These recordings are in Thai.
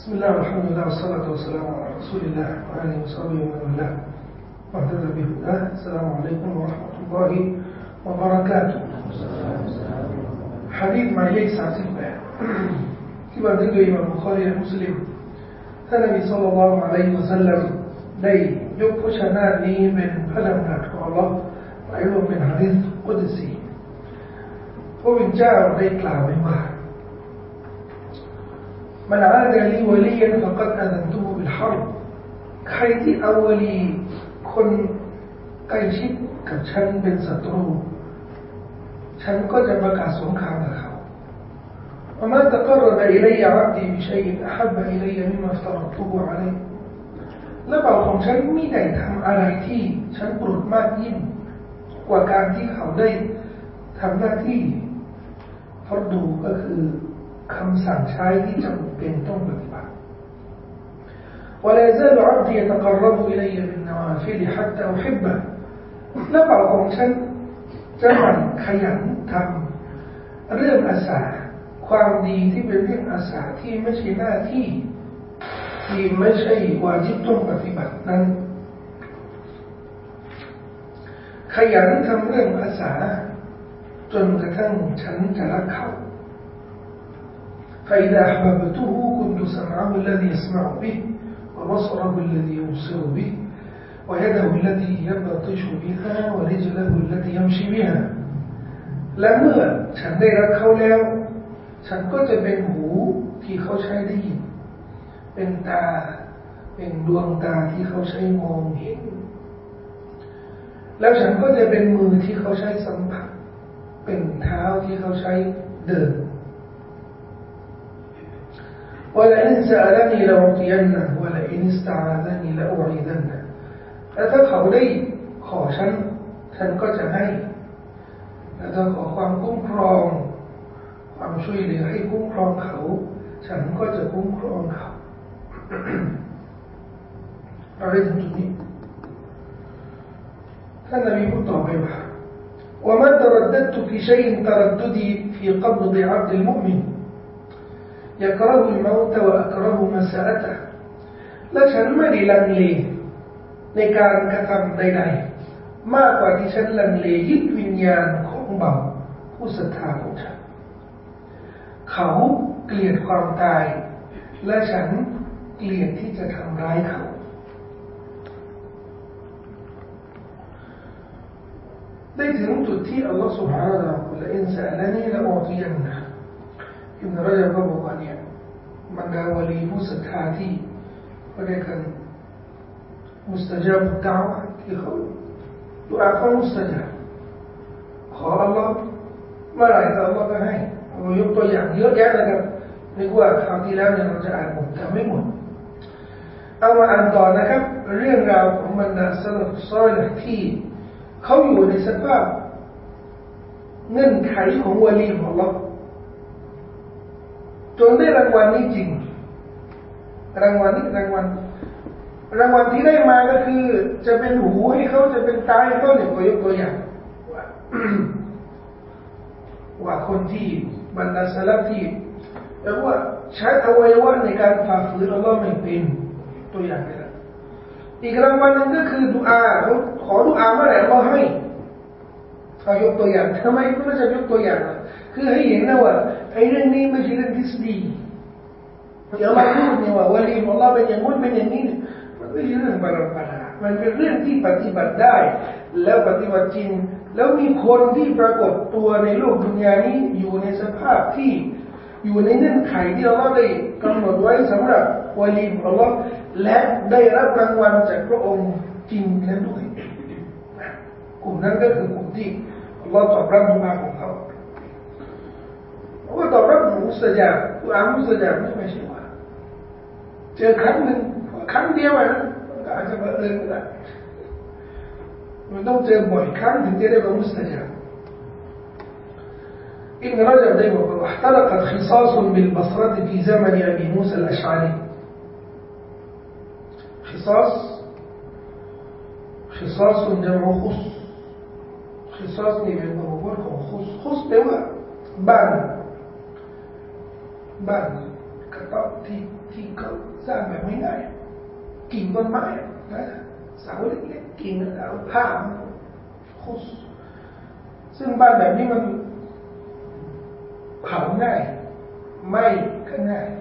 بسم الله والحمد لله والصلاة والسلام على رسول الله وآله وصحبه ومن والاه واهتدى بهداه. السلام عليكم ورحمة الله وبركاته. حديثหมายเลข38ที่บันทึกโดยอิหม่ามบุคอรีและมุสลิมท่านนบีศ็อลลัลลอฮุอะลัยฮิวะซัลลัมได้ยกพระชนะนี้เป็นพระดำรัสของอัลเลาะห์หมายรวมเป็นหะดีษกุดซีพระผู้เป็นเจ้าได้กล่าวไว้ว่ามันอาดะลีวะลียันฟะกัดอะซันตุฮุบิลฮัรบใครที่เอาวลีคนใกล้ชิดกับฉันเป็นศัตรูฉันก็จะประกาศสงครามกับเขาوما تقرب إلي عبدي بشيء أحب إلي مما افترضته عليه และบ่าวของฉันไม่ได้ทำอะไรที่ฉันโปรดมากยิ่งกว่าการที่เขาได้ทำหน้าที่ฟัรดูก็คือคำสั่งใช้ที่จำเป็นต้องปฏิบัติ ولا يزال عبدي يتقرب إلي بالنوافل حتى أحبه และบ่าวของฉันจะหมั่นขยันทำเรื่องอาสาความดีที่เป็นเรื่องอาสาที่ไม่ใช่หน้าที่ที่ไม่ใช่วาญิบต้องปฏิบัตินั้นขยันทำเรื่องอาสาจนกระทั่งฉันจะรักเขา فإذا أحببته كنت سمعه الذي يسمع به وبصره الذي يبصر به ويده التي يبطش بها ورجله التي يمشي بها และเมื่อฉันได้รักเขาแล้วฉันก็จะเป็นหูที่เขาใช้ได้ยินเป็นตาเป็นดวงตาที่เขาใช้มองเห็นแล้วฉันก็จะเป็นมือที่เขาใช้สัมผัสเป็นเท้าที่เขาใช้เดินولئن سألني لأعطينه ولئن استعاذني لأعيذنه และถ้าเขาได้ขอฉันก็จะให้และถ้าขอความคุ้มครองความช่วยเหลือให้คุ้มครองเขาฉันก็จะคุ้มครองเขาเราได้ถึงจุดนี้ท่านนบีพูดต่อไปว่า وما ترددت في شيء ترددي في قبض عبد المؤمن يكره الموت وأكره مساءته และฉันไม่ได้ลังเลในการกระทำใดๆมากกว่าที่ฉันลังเลยึดวิญญาณของบ่าวผู้ศรัทธาของฉันเขาเกลียดความตายและฉันเกลียดที่จะทำร้ายเขาได้ถึงจุดที่อัลลอฮฺ سبحانه และ تعالى ละอินซาลันีละอูติยันนะอิบนุระญะบก็บอกว่าเนี่ยบรรดาวลีผู้ศรัทธาที่ก็ได้กันมุสตะญาบดะอวะห์ที่เขาดุอาเขามุสตะญาบขออัลลอฮฺเมื่อไหร่ก็อัลลอฮฺก็ให้เรายกตัวอย่างเยอะแยะนะครับนึกว่าคราวที่แล้วเนี่ยเราจะอ่านหมดแต่ไม่หมดเอามาอ่านต่อนะครับเรื่องราวของบรรดาซะลัฟศอลิฮ์ที่เขาอยู่ในสภาพเงื่อนไขของวลีของอัลเลาะห์จนได้รางวัลนี้จริงรางวัลนี้รางวัลที่ได้มาก็คือจะเป็นหูให้เขาจะเป็นตาให้เขาเนี่ยก็ยกตัวอย่างว่าคนที่บรรดาสลับที่เรียกว่าใช้อวัยวะในการฝ่าฝืนอัลเลาะห์ไม่เป็นตัวอย่างไปแล้วอีกรางวัลหนึ่งก็คือดุอาเขาขอดุอาเมื่อไหร่อัลเลาะห์ให้เอายกตัวอย่างทำไมไม่จะยกตัวอย่างคือให้เห็นนะว่าไอ้เรื่องนี้ไม่ใช่เรื่องทฤษฎีที่อัลเลาะห์พูดเนี่ยว่าวะลีของอัลเลาะห์เป็นอย่างนู้นเป็นอย่างนี้มันไม่ใช่เรื่องประหลาดมันเป็นเรื่องที่ปฏิบัติได้แล้วปฏิบัติจริงแล้วมีคนที่ปรากฏตัวในโลกดุนยานี้อยู่ในสภาพที่อยู่ในเงื่อนไขที่อัลเลาะห์ได้กำหนดไว้สำหรับวะลีของอัลเลาะห์และได้รับรางวัลจากพระองค์จริงนั้นด้วยกลุ่มนั้นก็คือกลุ่มที่อัลเลาะห์ตอบรับดุอาของเขาว่าตอบรับมุสตะญาบดุอามุสตะญาบไม่ใช่ว่าเจอครั้งหนึ่งครั้งเดียวนะก็อาจจะบังเอิญก็ได้มันต้องเจอบ่อยครั้งถึงจะได้เป็นมุสตะญาบابن رجب ده يقول واحترقت خصاص بالبصرة في زمن أبي موسى الأشعري خصاص جمع خصاصนี่เป็นคำพูดของخصแปลว่าบ้านระต๊อบที่เขาสร้างแบบง่ายๆกิ่งต้นไม้นะเสาเล็กๆกิ่งแล้วเอาผ้าคุสซึ่งบ้านแบบนี้มันเผาง่ายไหม้ก็ง่าย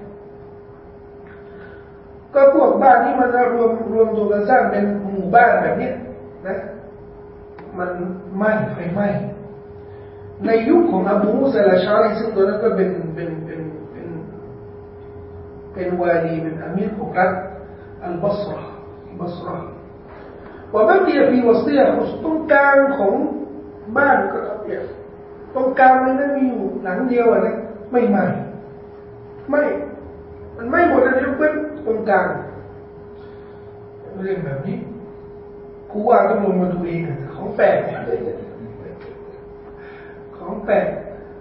ก็พวกบ้านนี้มันรวมตัวกันสร้างเป็นหมู่บ้านแบบนี้นะมันไหม้ไฟไหม้ในยุคของอบูมูซาอัลชารีซึ่งตอนนั้นก็เป็นวาลีเป็นอามีรของรัฐอัลบัสราว่าบักีฟีวสตียตรงกลางของบ้านก็เนี่ยตรงกลางมันไม่มีอยู่หลังเดียวนะไม่มันไม่หมดเลยยกเว้นตรงกลางเรื่องแบบนี้กูว่าต้องลงมาดูเองของแปลกของแปลก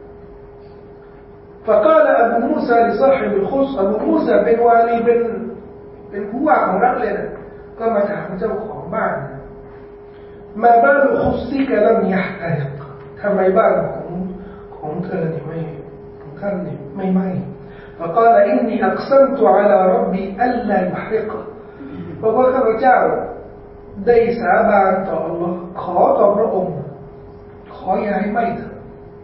فقال أبو موسى لصاحب الخص أبو موسى بن واليเป็นผู้ว่าของรัฐเลยนะก็มาถามเจ้าของบ้านมาบ้านคุซิกะลัมยะฮะทำไมบ้านของเธอนี่ไม่ของท่านนี่ไม่ไหม้ فقال إني أقسمت على ربي ألا يحرقه เพราะว่าข้าพเจ้าได้สาบานต่อ Allah ขอต่อพระองค์ขออย่าให้ไหม้เถอะ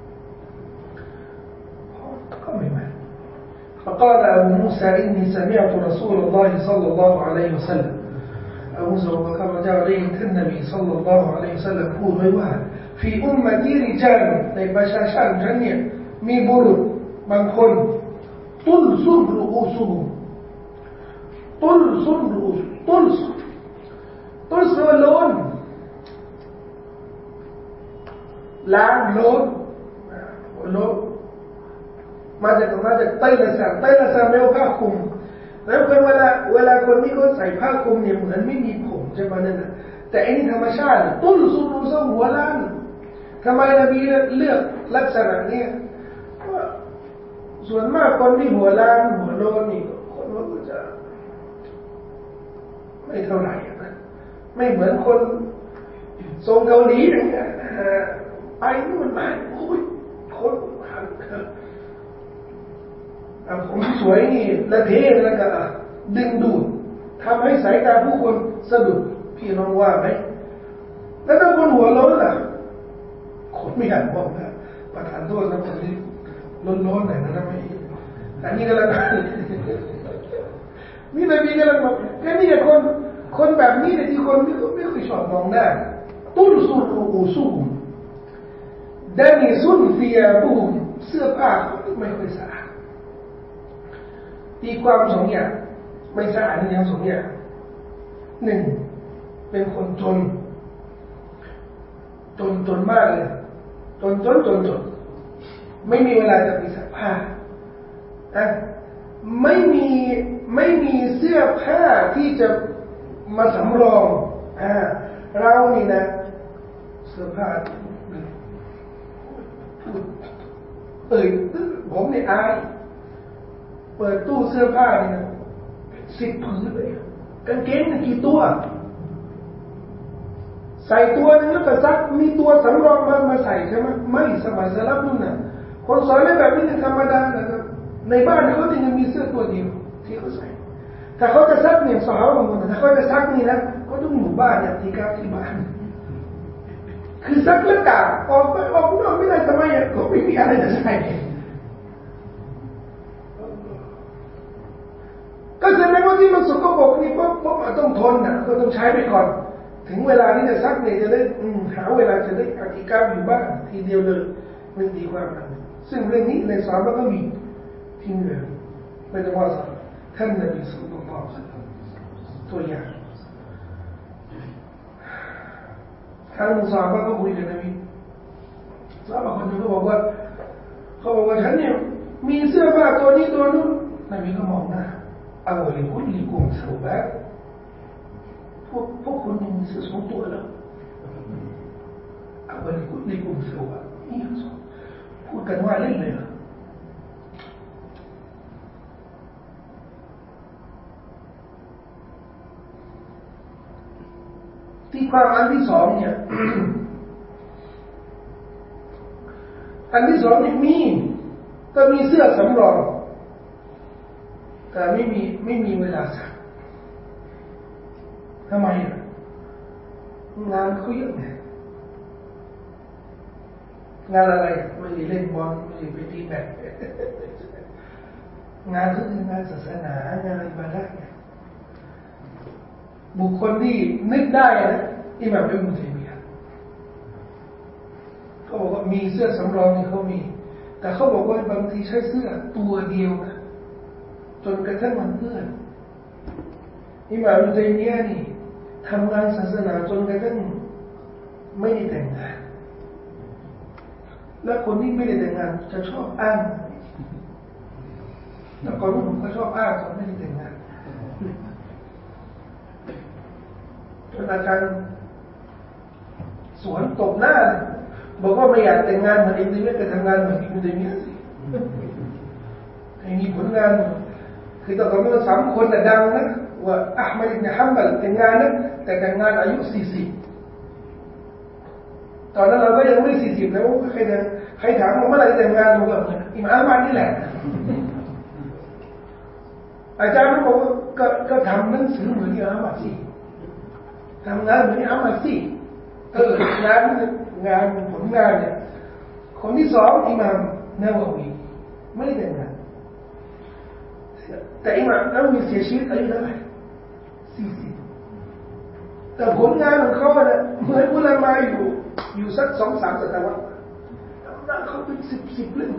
ก็ไม่ไหม้ فقال أبو موسى إني سمعت رسول الله صلى الله عليه وسلم อบูมูซาบอกว่าข้าพเจ้าได้ยินท่านนบีศ็อลลัลลอฮุอะลัยฮิวะซัลลัมพูดไว้ว่าฟีอุมมะตีริจาลในประชาชนฉันเนี่ยมีบุรุษบางคนตุลซุมรูอูซุฮุมตุลซุมรูอูซุตุลซุโลนล้างโลนมาจากไตละซามไม่เอาผ้าคลุมแล้วคนเวลาคนที่เขาใส่ผ้าคลุมเนี่ยเหมือนไม่มีผมใช่ไหมนั่นนะแต่อันนี้ธรรมชาติตุ้นซุรุซหัวล้านทำไมนบีเลือกลักษณะนี้ส่วนมากคนที่หัวล้านหัวโลนนี่คนว่าจะไม่เท่าไหร่นะไม่เหมือนคนทรงเกาหลีอย่างเงี้ยไปนู่นมาโอ้ยคนหันผมสวยนี่ละเทแล้วก็ดึงดูดทำให้สายตาผู้คนสะดุดพี่น้องว่าไหมแล้วถ้าคนหัวโล้นล่ะคนไม่อยากบอกนะประทานโทษนะคนที่ล้นหน่อยนะไม่อันนี้ก็แล้วกันนี่นบีก็แล้วบอกแค่นี้คนแบบนี้เนี่ยที่คนไม่ค่อยชอบมองหน้าตุ้นซุรูอูซุมดานิซุนฟิยาบุมเสื้อผ้าไม่ค่อยสะอาดตีความสองอย่างไม่สะอาดนี่ทั้งสองอย่างหนึ่งเป็นคนจนมากเลยจนไม่มีเวลาจะไปซักผ้าไม่มีเสื้อผ้าที่จะมาสำรองเรานี่นะเสื้อผ้าผมเนี่ยอายเปิดตู้เสื้อผ้านี่นะ10 ผืนเลยกางเกงกี่ตัวใส่ตัวนึงแล้วก็ซักมีตัวสำรองมาใส่ใช่ไหมไม่สมัยสลับนู่นน่ะคนสอนได้แบบนี้ธรรมดานะครับในบ้านเขาเนี่ยมีเสื้อตัวเดียวที่เขาใส่ถ้าเขาจะซักเนี่ยสาวบางคนถ้าเขาจะซักนี่นะเขาต้องอยู่บ้านเนี่ยที่บ้านคือซักแล้วกาออกนอกไม่ได้ทำไมอ่ะเขาไม่มีอะไรจะใส่ก็แสดงว่าที่มันสกปรกนี่เพราะต้องทนนะก็ต้องใช้ไปก่อนถึงเวลาที่จะซักเนี่ยจะได้หาเวลาจะได้อธิการอยู่บ้านทีเดียวเลยไม่ดีกว่านั้นซึ่งเรื่องนี้ในสามก็มีที่เหนือไม่ต้องว่าท่านนบีสุลต่านตัวอย่างทางสามก็คุยกับนบีสามคนนึงก็บอกว่าฉันเนี่ยมีเสื้อผ้าตัวนี้ตัวนู้นนบีก็มองหน้าเอาเลยคุณลิกุมสาวบ้าพวกคุณมีเสื้อสองตัวแล้วเอาเลยคุณลิกุมสาวบ้านี่พูดกันว่าเล่นเลยที่ความอันที่สองเนี่ย อันที่สองนี่ก็มีเสื้อสำรองแต่ไม่มีเวลาสักทำไมงานเขาเยอะไงงานอะไรไม่ได้เล่นบอลไม่ได้ไปตีแบดงานก็คืองานศาสนางานอิบาดะห์เนี่ยบุคคลที่นึกได้นะอิหม่ามอิบนุตัยมียะห์เขาบอกว่ามีเสื้อสำรองที่เขามีแต่เขาบอกว่าบางทีใช้เสื้อตัวเดียวนะจนกระทั่งมันเปื้อนอิหม่ามอิบนุตัยมียะห์นี่ทำงานศาสนาจนกระทั่งไม่ได้แต่งงานแล้วคนที่ไม่ได้แต่งงานจะชอบอ้างแต่ก่อนผมก็ชอบอ้างตอนไม่ได้แต่งงานจนอาจารย์สวนตบหน้าบอกว่าไม่อยากแต่งงานเหมือนอิบนุตัยมียะห์แต่ทำงานเหมือนอิบนุตัยมียะห์สิให้มีผลงานคือตอนนั้นเรา3 คนแต่ดังนะว่าอะห์มัดอิบนุฮัมบัลแต่งงานนะแต่แต่งงานอายุ40ตอนนั้นเราก็ยังไม่40แล้วใครถามว่าเมื่อไหร่แต่งงานเราก็เหมือนอิหม่ามอะห์มัดนี่แหละอาจารย์ก็บอกว่าก็ทำหนังสือเหมือนอิหม่ามอะห์มัดสิทำงานเหมือนอิหม่ามอะห์มัดสิงานผลงานเนี่ยคนที่2อิหม่ามนาวัวีไม่ได้แต่งงานแต่อิหม่ามนาวัวีเสียชีวิตอายุเท่าไหร่40แต่ผลงานของเขาเนี่ยเหมือนอุลามะอยู่สัก2-3 ศตวรรษแล้วเขาเป็น10เรื่อง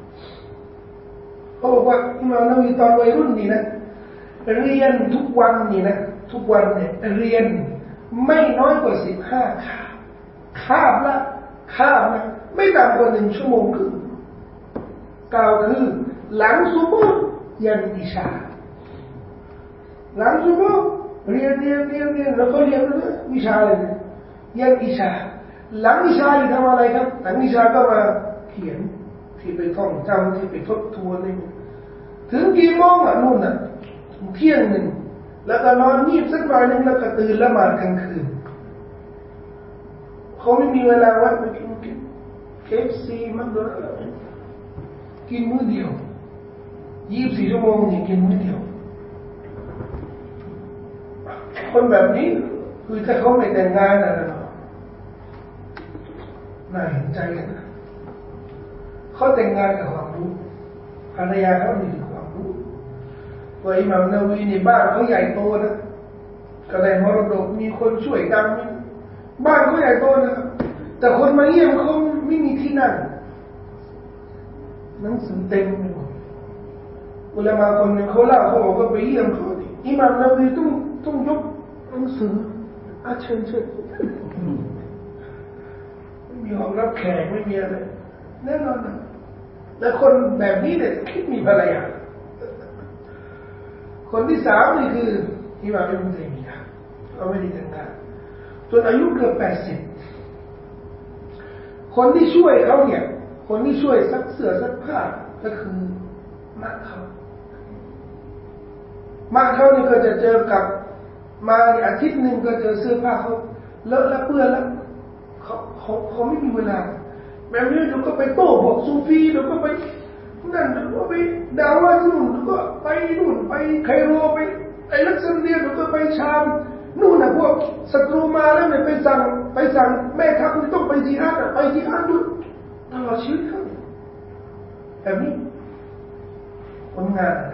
เขาบอกว่าอิหม่ามนาวัวีตอนวัยรุ่นนี่นะเรียนทุกวันนี่นะทุกวันเนี่ยเรียนไม่น้อยกว่า15คาบนะไม่ต่ำกว่า1 ชั่วโมงครึ่งกล่าวคือหลังซุบฮ์ยันอิชาหลังซุบฮ์เรียนแล้วก็เรียนวิชาอะไรยันอิชาหลังอิชาที่ทำอะไรครับหลังอิชาก็มาเขียนที่ไปท่องจำที่ไปทบทวนอะไรถึงกี่โมงนู่นเที่ยงหนึ่งแล้วก็นอนงีบสักหน่อยนึงแล้วก็ตื่นละหมาดกลางคืนเขาไม่มีเวลาวัดไปกินKFC มักโดนัลด์กินมื้อเดียว24 ชั่วโมงนี่กินมื้อเดียวคนแบบนี้คือถ้าเขาไม่แต่งงานน่าเห็นใจนะเขาแต่งงานกับความรู้ภรรยาเขามีความรู้ว่าอิหม่ามนาวัวีในบ้านเขาใหญ่โตนะก็ได้มรดกมีคนช่วยดังบ้านเขาใหญ่โตนะครับแต่คนมาเยี่ยมเขาไม่มีที่นั่งหนังสือเต็มไปหมดอุลามะคนหนึ่งเขาเล่าเขาบอกว่าไปเยี่ยมเขาอิหม่ามนาวัวีต้องยกหนังสือเชิญไม่มีห้องรับแขกไม่มีอะไรแน่นอนนะและคนแบบนี้เนี่ยคิดมีภรรยาคนที่3นี่คืออิหม่ามอิบนุตัยมียะห์เขาไม่ได้แต่งงานจนอายุเกือบ80คนที่ช่วยเขาเนี่ยคนที่ช่วยซักเสื้อซักผ้าก็คือมะเขานี่ก็จะเจอกับมาอาทิตย์หนึ่งก็เจอเสื้อผ้าเขาเลอะและเปื้อนแล้วเขาไม่มีเวลาแบบนี้เดี๋ยวก็ไปโต้บอกซูฟีเดี๋ยวก็ไปนั่นเดี๋ยวก็ไปดาว่านู่นเดี๋ยวก็ไปนู่นไปไคโรไปไอลักซันเดรียเดี๋ยวก็ไปชามนู่นพวกศัตรูมาแล้วเนี่ยไปสั่งแม่ทัพนี่ต้องไปจิฮาดไปจิฮาดด้วยตลอดชีวิตเขาแบบนี้คนงาน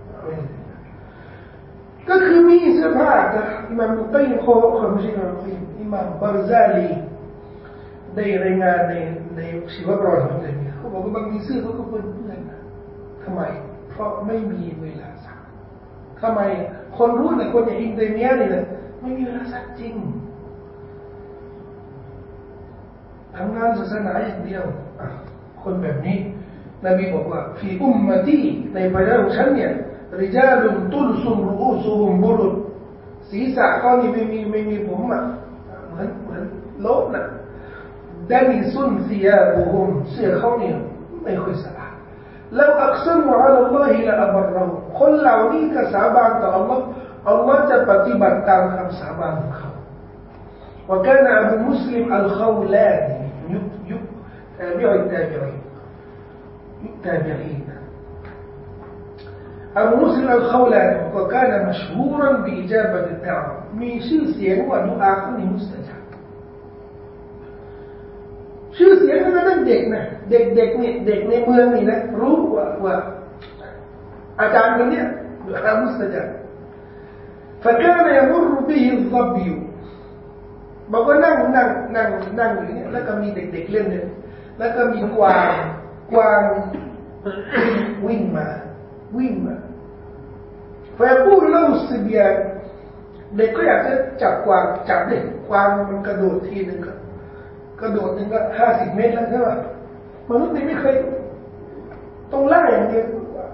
ก็คือมีเสื้อผ้าแต่อิหม่ามมุตัยยิมเขาไม่ใช่อิหม่ามบาร์ซาลีได้รายงานในชีวประวัติของตัวเองเขาบอกว่าบางทีเสื้อเขาก็เปื้อนนะทำไมเพราะไม่มีเวลาซักทำไมคนรู้เนี่ยคนอย่างอิบนุตัยมียะห์เนี่ยไม่มีเวลาซักจริงทำงานศาสนาอย่างเดียวคนแบบนี้นบีบอกว่าฟีอุมมะตีในประชาชนฉันเนี่ยริจาลุนตุลซุมรูอูซุฮุมบุรุษศีรษะเขานี่ไม่มีผมเหมือนโลกนะดานิซุนซิยาบุฮุมเสื้อเขาเนี่ยไม่ค่อยสะอาดแล้วอักษรอัลลอฮิละอับรเราคนเหล่านี้ก็สาบานต่ออัลลอฮ์จะปฏิบัติตามคำสาบานของเขาว่าการอบูมุสลิมอัลเขาลานียุคตาบิዒนอับูมุสลิมอัลคาวลานีก็กานมัชฮูรันบิอิจาบะติดะมีชื่อเสียงว่าดุอาเขานี่มุสตะญาบชื่อเสียงก็ตั้งเด็กนะเด็กเนี่ยเด็กในเมืองนี่นะรู้ว่าอาจารย์คนเนี้ยดุอามุสตะญาบ فكان يمر به الظبي บอกว่านั่งอยู่เนี่ยแล้วก็มีเด็กๆเล่นเนี่ยแล้วก็มีกวางวิ่งมาفيقول له الصبيان เด็กก็อยากจะจับกวางจับเด็กกวางมันกระโดดทีนึงก็กระโดดนึงก็50 เมตรแล้วใช่ป่ะมนุษย์นี่ไม่เคยต้องไล่อย่างเดียว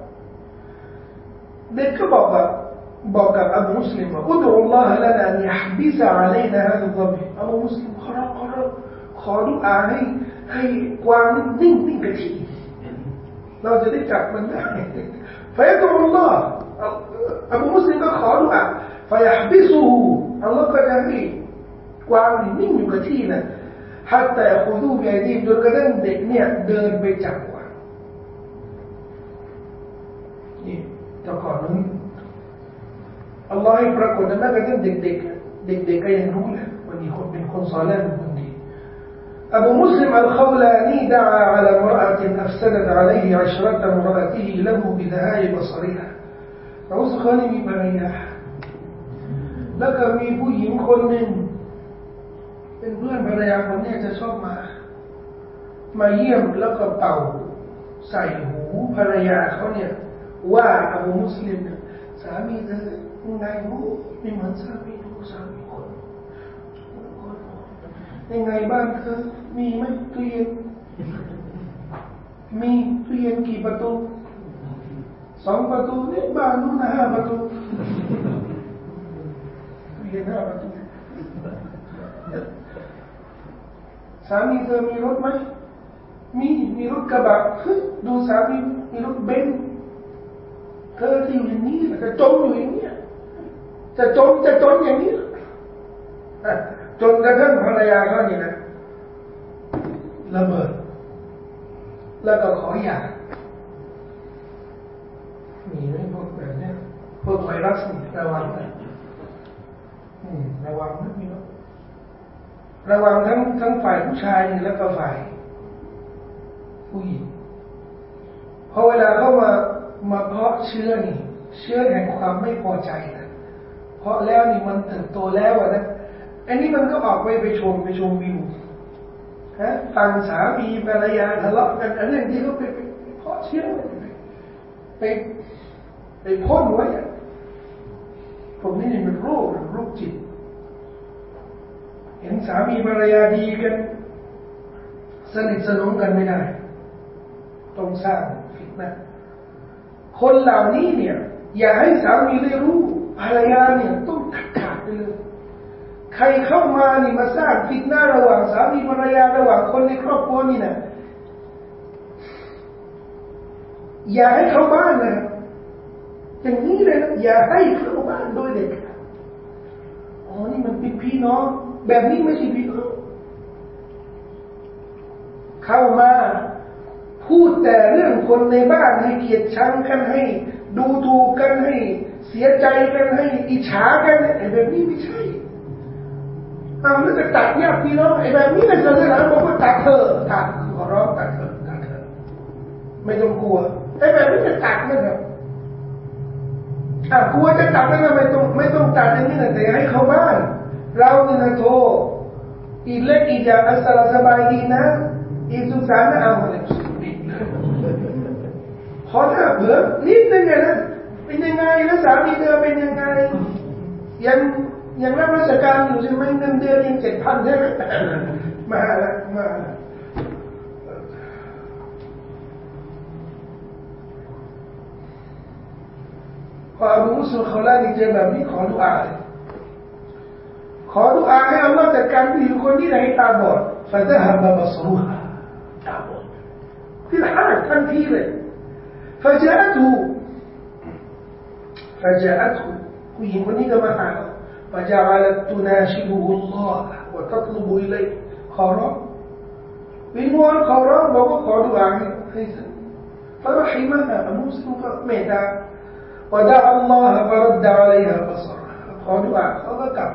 เด็กก็บอกกับอบูมุสลิมว่าอุดุลลอฮ์ลานาอันยัฮบิซะอะลัยนาฮาซุลฎอบูมุสลิมขอดุอาให้กวางนิ่งกับที่เราจะได้จับมันได้فيدعو الله أبو مسلمก็ขอดุอาفيحبسه อัลเลาะห์ก็จะให้กวางนิ่งอยู่กับที่นะ حتى يأخذوه بأيديهم จนกระทั่งเด็กเนี่ยเดินไปจับกวางนี่แต่ก่อนนั้นอัลลอฮ์ให้ปรากฏนะกระทั่งเด็กก็ยังรู้แหละว่านี่คนเป็นคนซอลิห์เป็นคนดีأبو مسلم الخولاني دعا على امرأة أفسدت عليه عشرة امرأته له بذهاب بصرها เราสักคนมีภรรยาแล้วก็มีผู้หญิงคนหนึ่งเป็นเพื่อนภรรยาคนนี้จะชอบมาเยี่ยมแล้วก็เป่าใส่หูภรรยาเขาเนี่ยว่าอบูมุสลิมเนี่ยสามีเธอไงไม่เหมือนสามีคนยังไงบ้านเธอมีไหมตู้เย็นมีตู้เย็นกี่ประตู2 ประตูเนี่ยบ้านนู้น5 ประตูตู้เย็น5 ประตูสามีเธอมีรถไหมมีรถกระบะดูสามีมีรถเบนซ์เธอจะอยู่อย่างนี้จะจมอยู่อย่างนี้จะจนอย่างนี้จนกระทั่งภรรยาเขานี่นะระเบิดแล้วก็ขอหย่ามีไหมพวกแบบนี้พวกไวรัสนี่ระวังนะระวังนะพี่น้องระวังทั้งฝ่ายผู้ชายนี่แล้วก็ฝ่ายผู้หญิงพอเวลาเข้ามาเพาะเชื้อนี่เชื้อแห่งความไม่พอใจนะเพราะแล้วนี่มันเติบโตแล้วนะอันนี้มันก็ออกไปชมวิวฟังสามีภรรยาทะเลาะกันอันนี้ที่เขาไปเพาะเชื้อไปพ่นไว้พวกนี้มันโรคจิตเห็นสามีภรรยาดีกันสนิทสนมกันไม่ได้ต้องสร้างฟิตนะคนเหล่านี้เนี่ยอย่าให้สามีได้รู้ภรรยาเนี่ยต้องขาดไปเลยใครเข้ามานี่มาสร้างฟิตนะระหว่างสามีภรรยาระหว่างคนในครอบครัวนี่นะอย่าให้เข้าบ้านนะอย่างนี้เลยนะอย่าให้เข้าบ้านโดยเด็ดขาดนี่มันเป็นพี่น้องแบบนี้ไม่ใช่พี่น้องเข้ามาพูดแต่เรื่องคนในบ้านให้เกลียดชังกันให้ดูถูกกันให้เสียใจกันให้อิจฉากันไอ้แบบนี้ไม่ใช่แล้วจะตัดญาติพี่น้องไอ้แบบนี้ในศาสนาบอกว่าตัดเถอะตัดขอร้องตัดเถอะไม่ต้องกลัวไอ้แบบนี้จะตัดนะครับกลัวจะตัดแล้วไม่ต้องตัดอย่างนี้นะแต่ให้เข้าบ้านเราเนี่ยนะโทรอีเล็กอีจาอัสสลาสบายดีนะอีสุสานนะเอาเลยขอถ้าเผื่อนิดนึงนะเป็นยังไงแล้วสามีเธอเป็นยังไงยังรับราชการอยู่ใช่ไหมเงินเดือนยัง7,000ใช่ไหมมาพออบูมุสลิมเขาไล่เจอแบบนี้ขอดุอาให้อัลลอฮ์จัดการผู้หญิงคนนี้ให้ตาบอดفذهب بصرها ตาบอดที่หายทันทีเลย فجاءته ผู้หญิงคนนี้ก็มาหาفجعلت تناشده الله وتطلب إليه ขอร้องวิงวอนขอร้องบอกว่าขอดุอาให้ฉัน فرحمها มุสลิมก็เมตตา ودعا الله فرد عليها بصرها ขอดุอาเขาก็กลับ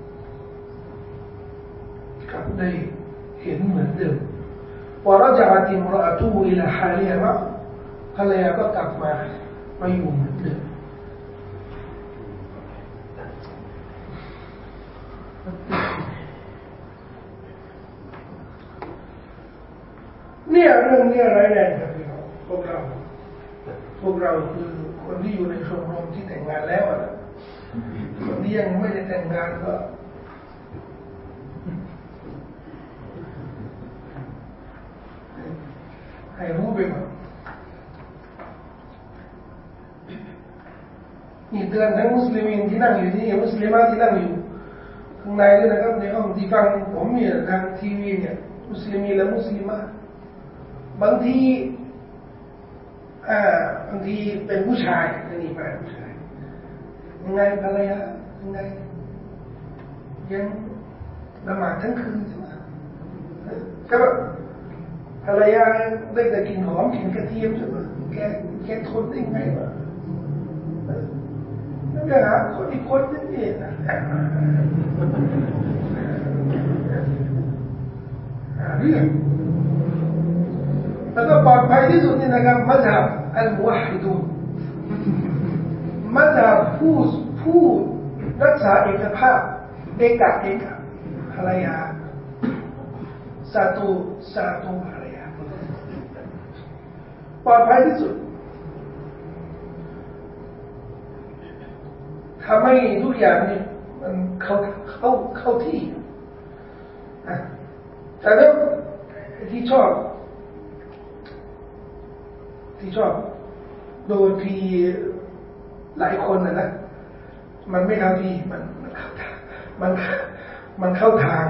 ได้เห็นเหมือนเดิมورجعت امرأته إلى حالها ภรรยาก็กลับมาอยู่เหมือนเดิมเนี่ยเรื่องนี้ร้ายแรงครับพี่น้องพวกเราคือคนที่อยู่ในชมรมที่แต่งงานแล้วนะคนที่ยังไม่ได้แต่งงานก็ให้รู้ไปหมดนี่เตือนทั้งมุสลิมที่นั่งอยู่นี่มุสลิมาที่นั่งอยู่ข้างในด้วยนะครับในห้องที่ฟังผมเนี่ยทางทีวีเนี่ยมุสลิมีและมุสลิมาบางทีเป็นผู้ชายนี่มาผู้ชายยังไงภรรยายังไงยังละหมาดทั้งคืนใช่ไหมก็ภรรยาได้แต่กินหอมกินกระเทียมใช่ไหมแกทนได้ไงวะแล้วก็หาคนอีกคนนึงนี่นะเรื่องแล้วก็ปลอดภัยที่สุดนี่นะครับมัซฮับอัลมุวะฮิดูนมัซฮับผู้รักษาเอกภาพเอกภรรยาสาธุภรรยาปลอดภัยที่สุดทำให้ทุกอย่างนี่มันเข้าที่แต่แล้วที่ชอบโดยที่หลายคนนะมันไม่เข้าที่มันเข้าทางมันเข้าทาง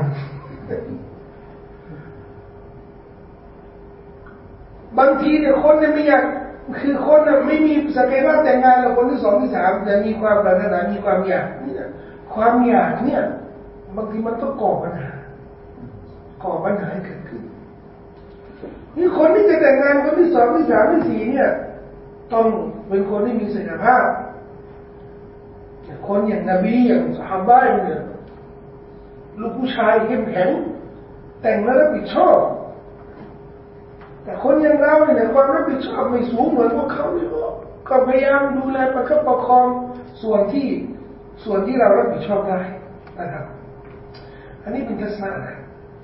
บางทีเนี่ยคนเนี่ยไม่อยากคือคนน่ะไม่มีศักยภาพแต่งงานแล้วคนที่สองที่สามจะมีความปรารถนามีความอยากเนี่ยความอยากเนี่ยบางทีมันต้องก่อปัญหาให้เกิดขึ้นนี่คนที่จะแต่งงานคนที่สองที่สามที่สี่เนี่ยต้องเป็นคนที่มีศักยภาพคนอย่างนบีอย่างซอฮาบะห์เนี่ยลูกผู้ชายเข้มแข็งแต่งแล้วรับผิดชอบแต่คนอย่างเราเนี่ยความรับผิดชอบไม่สูงเหมือนพวกเขาเลยก็พยายามดูแลประคับประคองส่วนที่เรารับผิดชอบได้นะครับอันนี้เป็นทัศนะนะ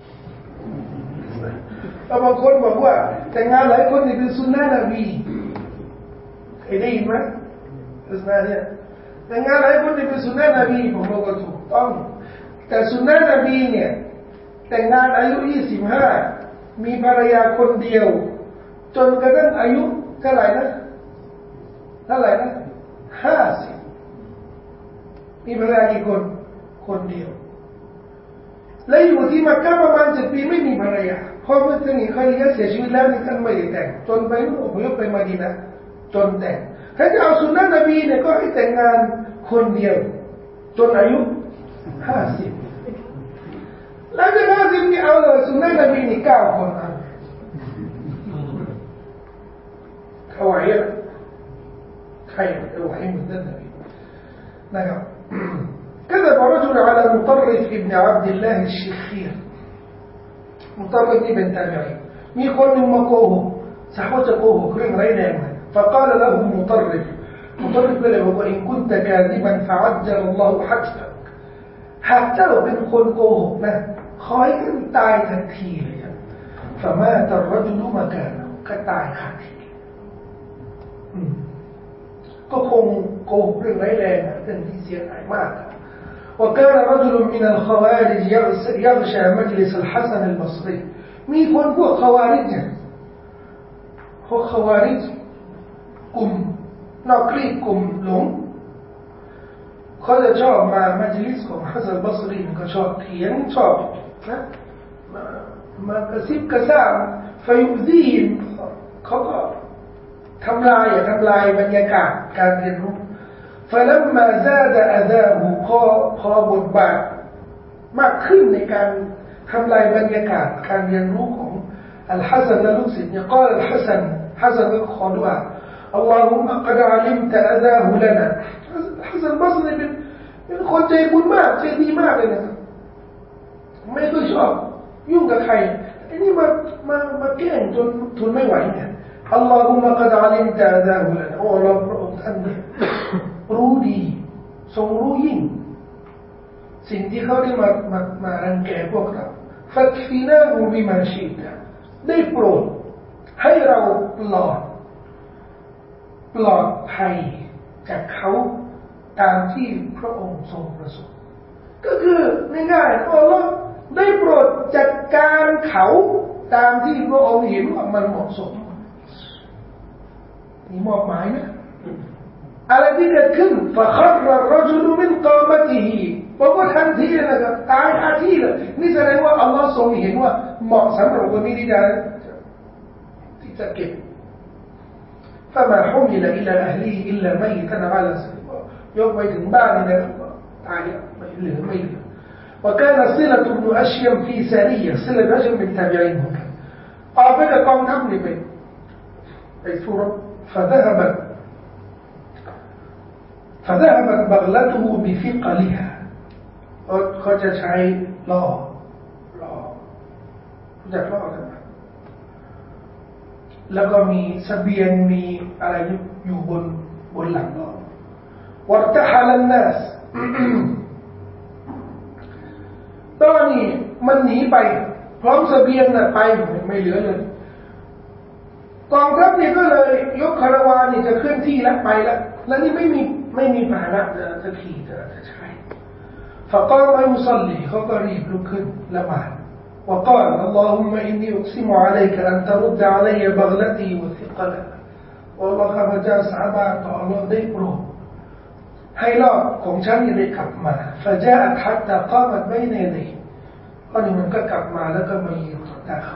บางคนบอกว่าแต่งงานหลายคนนี่เป็นสุนนะนบีเคยได้ยินไหมทัศนะเนี่ยแต่งงานหลายคนนี่เป็นสุนนะนบีผมบอกว่าถูกต้องแต่สุนนะนบีเนี่ยแต่งงานอายุ25มีภรรยาคนเดียวจนกระทั่งอายุเท่าไหร่นะ50มีภรรยากี่คนเดียวและอยู่ที่มักกะฮ์ประมาณ7 ปีไม่มีภรรยาพอมาถึงอีกคดีก็เสียชีวิตแล้วนี่ท่านไม่ได้แต่งจนไปอพยพไปมะดีนะห์จนแต่งถ้าจะเอาสุนนะนบีเนี่ยก็ให้แต่งงานคนเดียวจนอายุ50แล้วจะ50นี่เอาเลยสุนนะนบีนี่9 คนถวายใครถวายเหมือนกันนะครับ كذب رجل على مطرف ابن عبد الله الشخير مطرف ابن تابعي มีคนหนึ่งมาโกหกสาวจะโกหกเรื่องไร้แรง فقال له مطرف ก็เลยบอกว่า إن كنت كاذبا فعجل الله حجبك หากเจ้าเป็นคนโกหกนะขอให้ท่านตายทันทีเลยครับ فمات الرجل مكانه ก็ตายคาที่ก็คงโกหกเรื่องไร้แรงเรื่องที่เสียหายมากوكان رجل من الخوارج يغشى مجلس الحسن البصري มีคนพวกขวาริจเนี่ยพวกขวาริจกลุ่มนอกรีกลุ่มหลงเขาจะชอบมามัจลิสของฮัสซันบัศรีก็ชอบเถียงชอบนะมากระซิบกระซาบฟยุซีนเขาก็ทำลายบรรยากาศการเรียนรู้فلما زاد أذاه พอบทบาทมากขึ้นในการทำลายบรรยากาศการเรียนรู้ของอัลฮัสซันและลูกศิษย์เนี่ยก็อัลฮัสซันก็ขอดุอาอัลลอฮุมะกัดอะลิมตะอะซาฮุลานะฮัสซันบัศรีเป็นคนใจบุญมากใจดีมากเลยนะครับไม่ค่อยชอบยุ่งกับใครไอ้นี่มาแกล้งจนทนไม่ไหวเนี่ยอัลลอฮุมะกัดอะลิมตะอะซาฮุลานะโอ้เราพระองค์ท่านเนี่ยรู้ดีทรงรู้ยิ่งสิ่งที่เขาได้มารังแกพวกเราฟักฟีนาฮูบิมาชิตะได้โปรดให้เราปลอดภัยจากเขาตามที่พระองค์ทรงประสงค์ก็คือง่ายๆอัลลอฮ์ได้โปรดจัดการเขาตามที่พระองค์เห็นว่ามันเหมาะสมนี่มอบหมายนะอะไรที่เกิดขึ้นฟะคัรรจุลมินกามติฮิบอกว่าทันทีเลยนะครับตายคาที่เลยนี่แสดงว่าอัลลอฮ์ทรงเห็นว่าเหมาะสำหรับคนนี้ที่จะเก็บفما حمل إلى أهله إلا ميتا على سبيل يوم ما يتنبعني تعالى ما يليه وكان صلة بن أشيم في سارية صلة بن أشيم من تابعين مكان قابل قوم تبني في سورة فذهبت بغلته بثقلها เขาจะใช้ล่อรู้จักล่อกันไหมแล้วก็มีเสบียงมีอะไรอยู่บนหลังล่อวัตถะลันนัสตอนนี้มันหนีไปพร้อมเสบียงน่ะไปไม่เหลือเลยกองทัพนี่ก็เลยยกคาราวานนี่จะเคลื่อนที่แล้วไปแล้วนี่ไม่มีพาหนะจะขี่จะใช้فقام يصلي เขาก็รีบลุกขึ้นละหมาด وقال اللهم إني أقسم عليك أن ترد علي بغلتي وثقلها والله ข้าพเจ้าสาบานต่อ Allah ได้โปรดให้รอดของฉันได้กลับมา فجاءت حتى قامت بين يديه ก็นี่มันก็กลับมาแล้วก็มายืนต่อหน้าเขา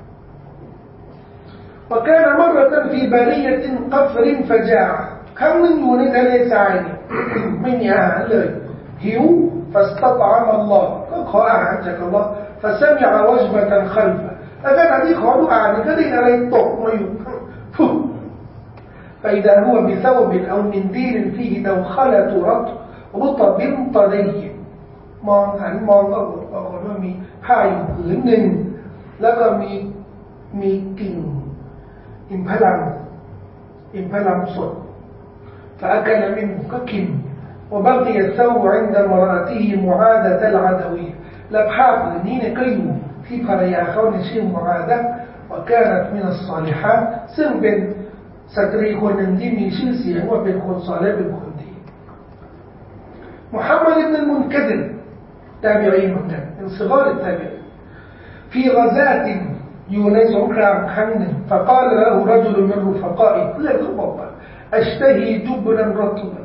وكان مرة في برية قفر فجاع ครั้งนึงอยู่ในทะเลทรายไม่มีอาหารเลยหิวفاستطعم الله ก็ขออาหารจาก Allah فسمع وجبة خلفه แล้วก็ตอนที่ขอดุอาเนี่ยก็ได้อะไรตกมาอยู่فإذا هو بثوب أو منديل فيه دوخلة رطب طري มองก็ปรากฏว่ามีผ้าอยู่ผืนหนึ่งแล้วก็มีกิ่งอิมพลัมสด فأكل منه ก็กินوبقي الثوب عند امرأته معاذة العدوية และผ้าผืนนี้เนี่ยก็อยู่ที่ภรรยาเขาในชื่อมุอาดะ وكانت من الصالحات ซึ่งเป็นสตรีคนหนึ่งที่มีชื่อเสียงว่าเป็นคนศอลิห์เป็นคนดีมุฮัมมัดอิบนุลมุนกะดิรตาบิอีเหมือนกันเป็นศกาลตาบิอีفي غزاة อยู่ในสงครามครั้งหนึ่ง فقال له رجل من رفقائه เพื่อนเขาบอกว่า أشتهي جبنا رطبا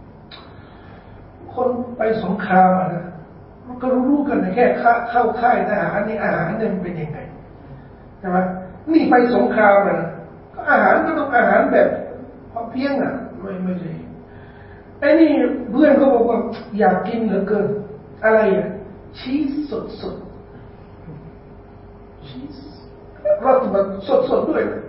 คนไปสงครามนะมันก็รู้กันนะแค่เข้าค่ายทหารนี่อาหารเนี่ยมันเป็นยังไงใช่ไหมนี่ไปสงครามนะก็อาหารก็ต้องอาหารแบบพอเพียงอ่ะไม่ใช่ไอ้นี่เพื่อนก็บอกว่าอยากกินเหลือเกินอะไรอ่ะชีสสดชีสรสแบบสดด้วยนะ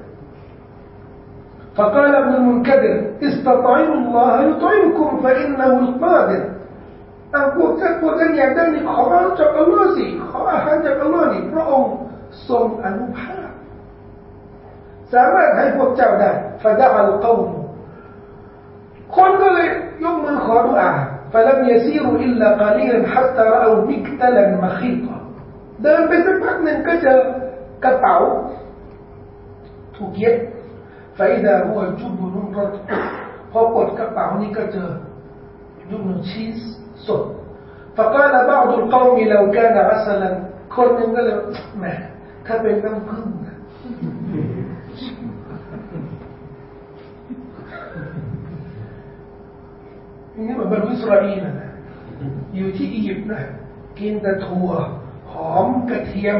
فقال ابن المنكدر استطعموا الله يطعمكم فإنه القادر พวกท่านอยากได้นี่ขอจากอัลลอฮ์สิขออาหารจากอัลลอฮ์นี่พระองค์ทรงอนุภาพสามารถให้พวกเจ้าได้ فدعا القوم คนก็เลยยกมือขอดุอา فلم يسيروا إلا قليلا حتى رأوا مكتلا مخيطا เดินไปสักพักหนึ่งก็เจอกระเป๋าถูกเย็บفإذا هو جبن رطب พอปลดกระเป๋านี่ก็เจอจุบนชีสสด فقال بعض القوم لو كان عسلا คนหนึ่งก็เลยแหมถ้าเป็นน้ำผึ้งนี่มันบรรลุอิสราเอลนะอยู่ที่อียิปต์นะกินแต่ถั่วหอมกระเทียม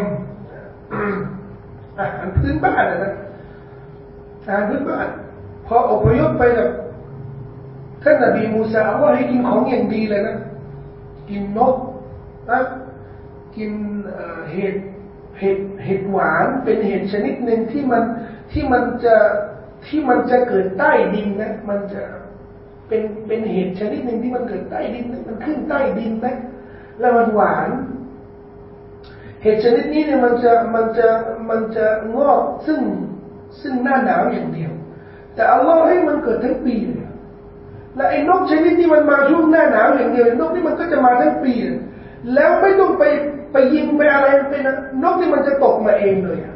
อาหารพื้นบ้านนะอาหารพื้นบ้านพออพยพไปกับท่านนบีมูซาอัลลอฮ์ให้กินของอย่างดีเลยนะกินนกนะกินเห็ดหวานเป็นเห็ดชนิดหนึ่งที่มันที่มันจะเกิดใต้ดินนะมันจะเป็นเห็ดชนิดหนึ่งที่มันเกิดใต้ดินนะมันขึ้นใต้ดินนะแล้วมันหวานเห็ดชนิดนี้เนี่ยมันจะงอกซึ่งหน้าหนาวอย่างเดียวแต่อัลลอฮ์ให้มันเกิดทั้งปีเลยและไอ้นกชนิดที่มันมาช่วงหน้าหนาวอย่างเดียวนกนี่มันก็จะมาทั้งปีแล้วไม่ต้องไปยิงไปอะไรไปนะนกนี่มันจะตกมาเองเลย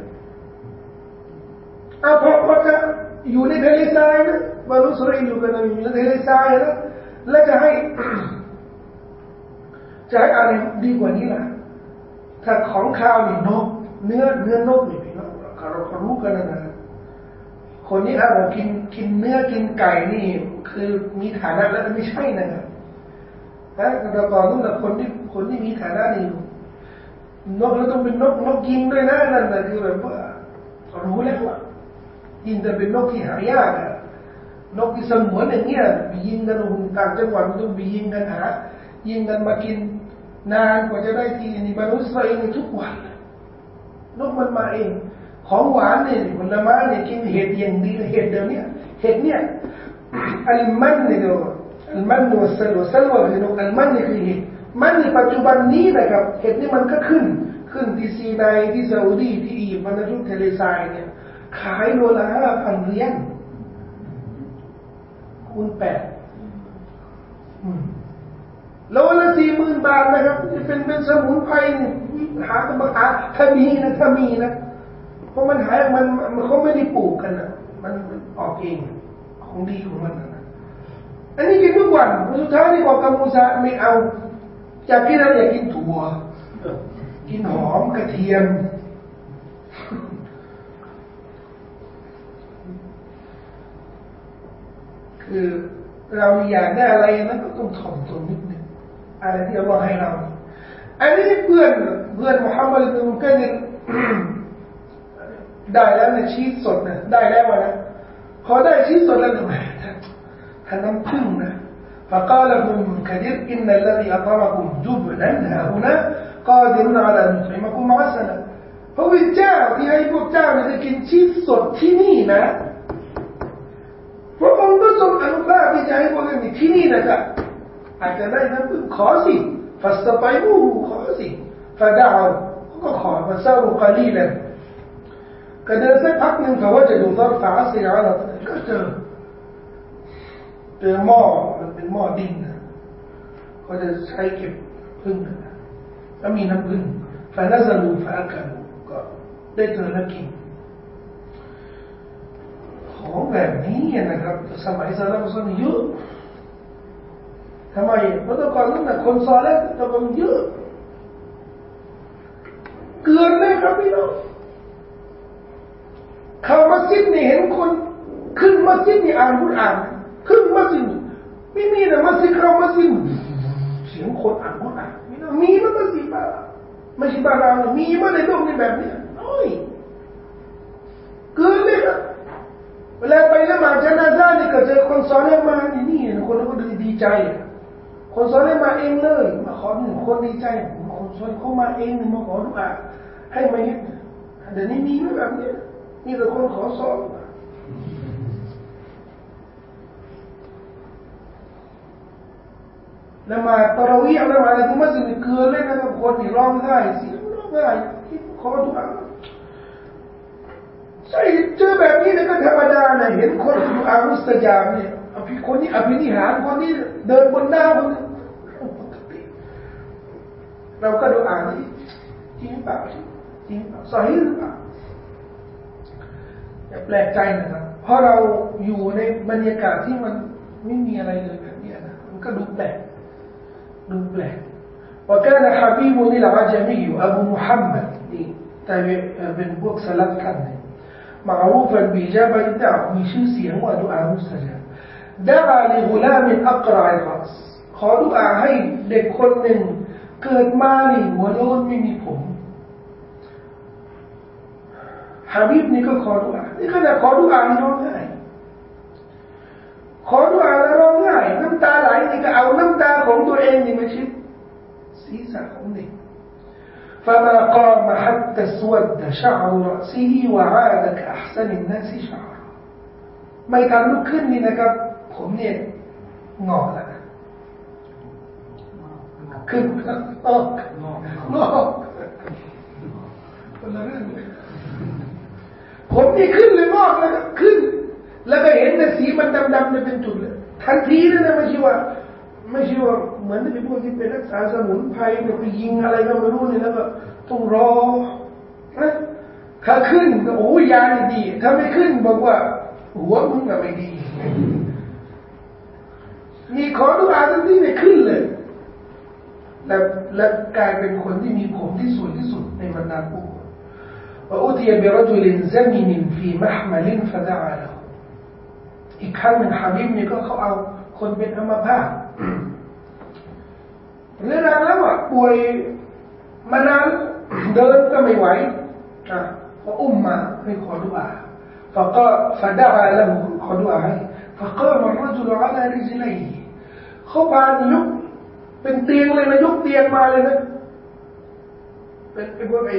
พอจะอยู่ในทะเลทรายนะบรรลุสุริอยู่กันอยู่ในทะเลทรายนะแล้วจะให้อะไรดีกว่านี้ล่ะถ้าของข้าวนี่นกเนื้อนกนี่พี่น้องเรารู้กันนะคนนี้เรากินเนื้อกินไก่นี่คือมีฐานะแล้วไม่ใช่นะครับแต่ก่อนนู้นนะคนที่มีฐานะนี่นกแล้วต้องเป็นนกยิงด้วยนะนั่นนะคือแบบว่ารู้แล้วว่ายิงแต่เป็นนกที่หายากนกที่สงวนอย่างเงี้ยไปยิงกันต่างจังหวัดต้องไปยิงกันยิงกันมากินนานกว่าจะได้ทีนี่บรรลุสไลในทุกวันนกมันมาเองของหวานเนี่ยผลไม้เนี่ยกินเห็ดอย่างดีเห็ดเดี๋ยวนี้เห็ดเนี่ยอัลมันเนี่ยอัลมันวัสดุสัลวะคืออัลมันนี่คือเห็ดมันในปัจจุบันนี้นะครับเห็ดนี่มันก็ขึ้นที่ซีไนที่ซาอุดีที่อียิปต์มันทุกทะเลทรายเนี่ยขายโลละ5,000 เหรียญคูณ 8โลละ 40,000 บาทนะครับเป็นสมุนไพรหาตำราถ้ามีนะเพราะมันหายมันเขาไม่ได้ปลูกกันนะมันออกเองของดีของมันนะอันนี้กินทุกวันสุดท้ายนี่บอกกับมูซาไม่เอาอยากกินอะไรอยากกินถั่วกินหอมกระเทียมคือเราอยากได้อะไรนั้นก็ต้องถ่อมตนนิดนึงอะไรที่อัลลอฮ์ให้เราอันนี้เพื่อนมุฮัมมัดอิบนุกะซีรได้แล้วเนี่ยชีสสดนะได้แล้วนะพอได้ชีสสดแล้วเนี่ยถ้าน้ำผึ้งนะفقال ابن كثير إن الذي أطعمكم جبنا هنا قادر على أن يطعمكم عسلا พระวิญญาณที่ให้พวกเจ้าเนี่ยได้กินชีสสดที่นี่นะพระองค์ก็ทรงอนุภาพที่จะให้พวกเราที่นี่นะครับอาจจะได้น้ำผึ้งขอสิฟัสไปมูขอสิฟาดาวก็ขอมาเศร้ากะลีเลยก็เดินสักพักหนึ่งเขาว่าจะดูตอนฝาเสียแล้วก็เจอหม้อมันเป็นหม้อดินนะเขาจะใช้เก็บผึ้งนะแล้วมีน้ำผึ้งฟานาซาลูฟาอักัลูก็ได้เจอแล้วกินของแบบนี้นะครับสมัยซาลามุสลิมเยอะทำไมเพราะตอนก่อนนั้นนะคนซอและตะกอนเยอะเกินเลยครับพี่น้องเข้ามัสยิดนี่เห็นคนขึ้นมัสยิดนี่อ่านกุรอานขึ้นมัสยิดไม่มีนะมัสยิดเข้ามัสยิดเสียงคนอ่านกุรอานมีมั้ยมัสยิดบ้านไม่ใช่บ้านเรามีมั้ยในโลกนี้แบบนี้น้อยเกินเลยครับเวลาไปละหมาดญะนาซะห์นี่ก็เจอคนซอลิห์มานี่คนก็ดีใจคนซอลิห์มาเองเลยมาขอหนึ่งคนดีใจคนซอลิห์เขามาเองมาขอดุอาให้มายึดเดี๋ยวนี้มีไหมแบบนี้มีแต่คนขอซอลละหมาดตะเราะวีห์ละหมาดที่มัสยิดเกินเลยนะครับคนที่ร้องไห้เสียงร้องไห้ที่ขอดุอาใช่เจอแบบนี้เนี่ยก็ธรรมดานะเห็นคนดูอามุสตะญาบเนี่ยคนนี้อภินิหารคนนี้เดินบนหน้าคนนี้ปกติเราก็ดูอ่านนี่จริงเปล่าจริงเปล่าสอฮีหรือเปล่าอย่าแปลกใจนะครับเพราะเราอยู่ในบรรยากาศที่มันไม่มีอะไรเลยแบบนี้นะมันก็ดูแปลกوكان حبيب العجمي أبو محمد แต่เป็นพวกสลับกันمعروفا بإجابة الدعوة มีชื่อเสียงว่าดุอามุสตะญาบ دعا لغلام أقرع الرأس ขอดุอาให้เด็กคนหนึ่งเกิดมานี่หัวโล้นไม่มีผมฮะบีบนี่ก็ขอดุอานี่ขนาดขอดุอาร้องไห้ขอดุอาแล้วร้องไห้น้ำตาไหลนี่ก็เอาน้ำตาของตัวเองนี่มาชิดศีรษะของเด็กفما قام حتى اسود شعر رأسه وعاد كأحسن الناس شعرا ไม่ทันลุกขึ้นนี่นะครับผมเนี่ยงอแล้วขึ้นงอกคนละเรื่องผมนี่ขึ้นเลยงอกเลยครับขึ้นแล้วก็เห็นแต่สีมันดำๆเนี่ยเป็นจุดเลยทันทีเลยนะไม่ใช่ว่าเหมือนที่พวกที่เป็นรักษาสมุนไพรเนี่ยไปยิงอะไรก็ไม่รู้เนี่ยแล้วก็ต้องรอนะถ้าขึ้นก็โอ้ยาดีถ้าไม่ขึ้นบอกว่าหัวมึงก็ไม่ดีมีขอดุอาทันทีเนี่ยขึ้นเลยและกลายเป็นคนที่มีผมที่สวยที่สุดในบรรดาผู้คนว่าอุติยะบิรจุลินซะมินฟีมะห์มะลินฟะดะอาละฮูอีกครั้งหนึ่งฮะบีบเนี่ยก็เขาเอาคนเป็นอัมพาตเรื่องราวแล้วอ่ะป่วยมานานเดินก็ไม่ไหวก็อุ้มมาให้ขอดุอาفدعا له ขอดุอาให้ فقام الرجل على رجليه เขาพายกเป็นเตียงเลยนะยกเตียงมาเลยนะเป็นพวก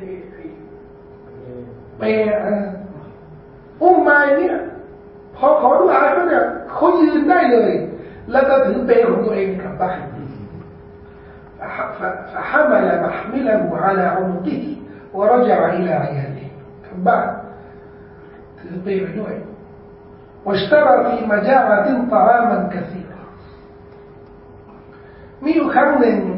ไปอุ้มมาเนี่ยพอขอดุอาเขาเนี่ยเขายืนได้เลยแล้วก็ถือเปของตัวเองกลับบ้านفحمل محمله على عنقه ورجع إلى عياله กลับบ้านถือเปไปด้วย واشترى في مجاعة طعاما كثيرا มีอยู่ครั้งหนึ่ง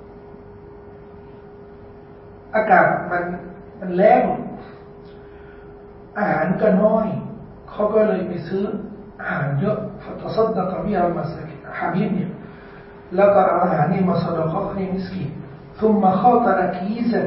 อากาศมันแล้งอาหารก็น้อยเขาก็เลยไปซื้ออาหารเยอะفتصدق بها المساكين ฮะบีบเนี่ยแล้วก็เอาอาหารนี้มาสะดอกให้มิสกีน ثم خاطر كيزة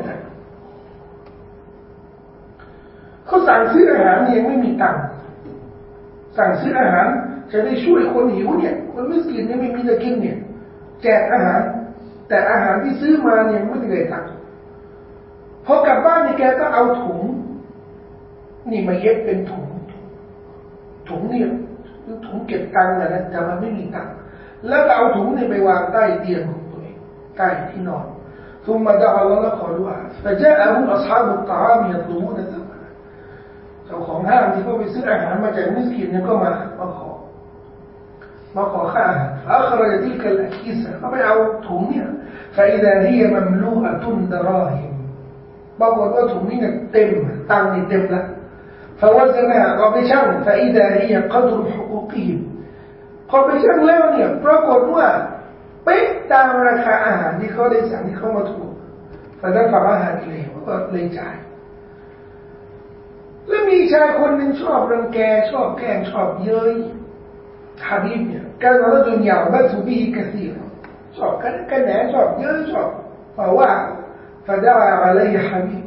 เขาสั่งซื้ออาหารเนี่ยไม่มีตังค์สั่งซื้ออาหารจะได้ช่วยคนหิวเนี่ยคนมิสกีนเนี่ยไม่มีจะกินเนี่ยแจกอาหารแต่อาหารที่ซื้อมาเนี่ยไม่ได้ตังค์พอกลับบ้านนี่แกก็เอาถุงนี่มาเย็บเป็นถุงเนี่ยถุงเก็บตังค์นะแต่มันไม่มีตังค์แล้วก็เอาถุงนี่ไปวางใต้เตียงของตัวเองใต้ที่นอน ثم دعا الله ขอดุอา فجاءه أصحاب الطعام يطلبون ثمنه เจ้าของห้างที่เขาไปซื้ออาหารมาจากมิสกินเนี่ยก็มาขอค่าอาหาร فأخرج تلك الأكيسة เขาไปเอาถุงเนี่ย فإذا هي مملوءة دراهم ปรากฏว่าถุงนี้เนี่ยเต็มตังค์นี่เต็มแล้ว فوزنها เอาไปชั่ง فإذا هي قدر حقوقهم พอไปชั่งแล้วเนี่ยปรากฏว่าเป๊ะตามราคาอาหารที่เขาได้สั่งที่เขามาถูกفدفعอาหารเลยก็เลยจ่ายแล้วมีชายคนหนึ่งชอบรังแกชอบแกล้งชอบเย้ยฮะบีบเนี่ยการเราจนยาวบัตรบีกระสีชอบกันแหนชอบเย้ยชอบว่าفدعا عليه حبيب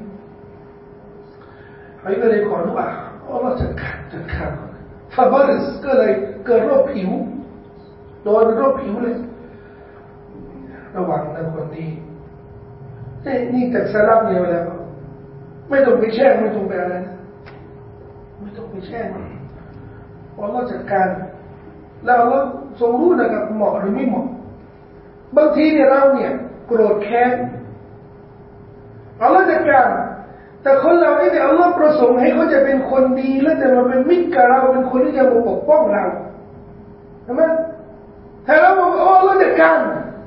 เขาก็เลยขอดุอาอัลลอฮ์จัดการفبرز ก็เลยเกิดโรคผิวโดนโรคผิวเลยระวังนะคนที่นี่จากสลับเนี่ยแล้วไม่ต้องไปแช่งไม่ต้องไปอะไรนะไม่ต้องไปแช่งอัลลอฮ์จัดการแล้วอัลลอฮ์ทรงรู้นะครับเหมาะหรือไม่เหมาะบางทีเนี่ยเราเนี่ยโกรธแค้นอัลลอฮ์จัดการแต่คนเราเนี่ยอัลลอฮ์ประสงค์ให้เขาจะเป็นคนดีและจะมาเป็นมิตรกับเราเป็นคนที่จะมาปกป้องเราใช่ไหมถ้าเราบอกอัลลอฮ์จัดการ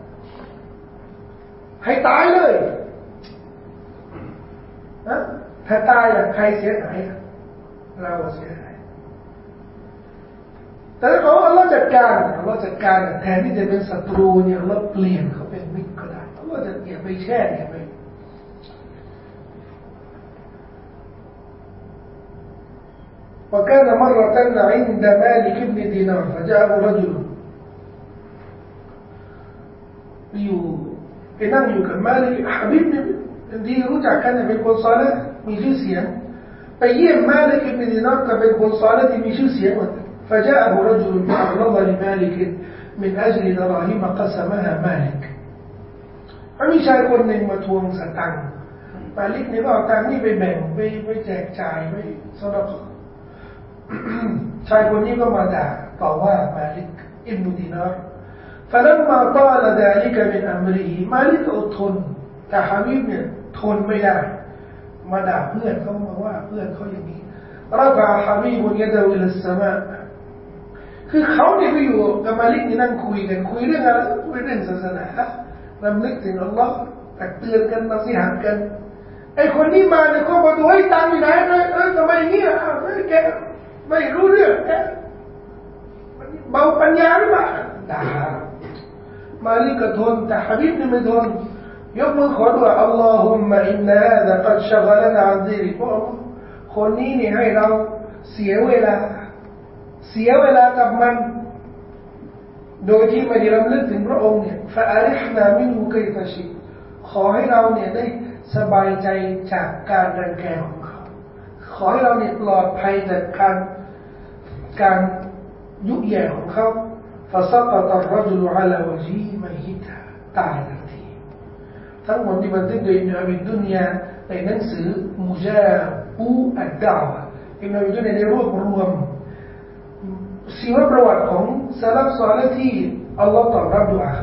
ให้ตายเลยนะถ้าตายล่ะใครเสียหายเราเสียหายแต่ถ้าเขาอัลลอฮ์จัดการแทนที่จะเป็นศัตรูเนี่ยอัลลอฮ์เปลี่ยนเขาเป็นมิตรก็ได้อัลลอฮ์จะอย่าไปแช่งอย่าไปوكان مرة عند مالك بن دينار فجاءه رجل อยู่ไปนั่งอยู่กับมาลิกฮะบีบเนี่ยที่รู้จักกันเป็นคนซอลิห์มีชื่อเสียงไปเยี่ยมมาลิกอิบนุดินาร์ก็เป็นคนซอลิห์ที่มีชื่อเสียงเหมือนกัน فجاءه رجل فعرض لمالك من أجل دراهم قسمها مالك มีชายคนหนึ่งมาทวงสตังค์มาลิกเนี่ยก็เอาตังค์นี่ไปแบ่งไปแจกจ่ายไปสำหรับชายคนนี้ก็มาด่าต่อว่ามาลิกอิบนุดินาร์ فلما طال ذلك من أمره มาลิกอดทนแต่ฮะบีบเนี่ยทนไม่ได้มาด่าเพื่อนเขามาว่าเพื่อนเขาอย่างนี้رفع حبيب يده إلى السماء คือเขาเนี่ยไปอยู่กับมาลิกนี่นั่งคุยกันคุยเรื่องอะไรคุยเรื่องศาสนารำลึกถึงอัลลอฮ์ตักเตือนกันนสีหานกันไอ้คนนี้มาเนี่ยเขาบอกว่าตามอยู่ไหนทำไมอย่างนี้แกไม่รู้เรื่องแกเบาปัญญาหรือเปล่าด่ามาลิกก็ทนแต่ฮะบิบนี่ไม่ทนยกมือขอดุอาอัลลอฮุมมะอินนาฮาซากัดชะกะลนะอันซิริกคนนี้เนี่ยให้เราเสียเวลากับมันโดยที่ไม่ได้รำลึกถึงพระองค์เนี่ยฟะอาริฮนามินฮูกัยฟะชิขอให้เราเนี่ยได้สบายใจจากการรังแกของเขาขอให้เราเนี่ยปลอดภัยจากการยุแย่ของเขาฟะซักตะรจุลอะลาวะจีมัยตาตายทันทีทั้งหมดที่บันทึกโดยอิบนุอะบีดุนยาในหนังสือมุจาบูอัดดาวะอิบนุอะบีดุนยาได้รวบรวมชีวประวัติของซาลัฟศอลิห์ที่อัลลอฮ์ตอบรับดุอา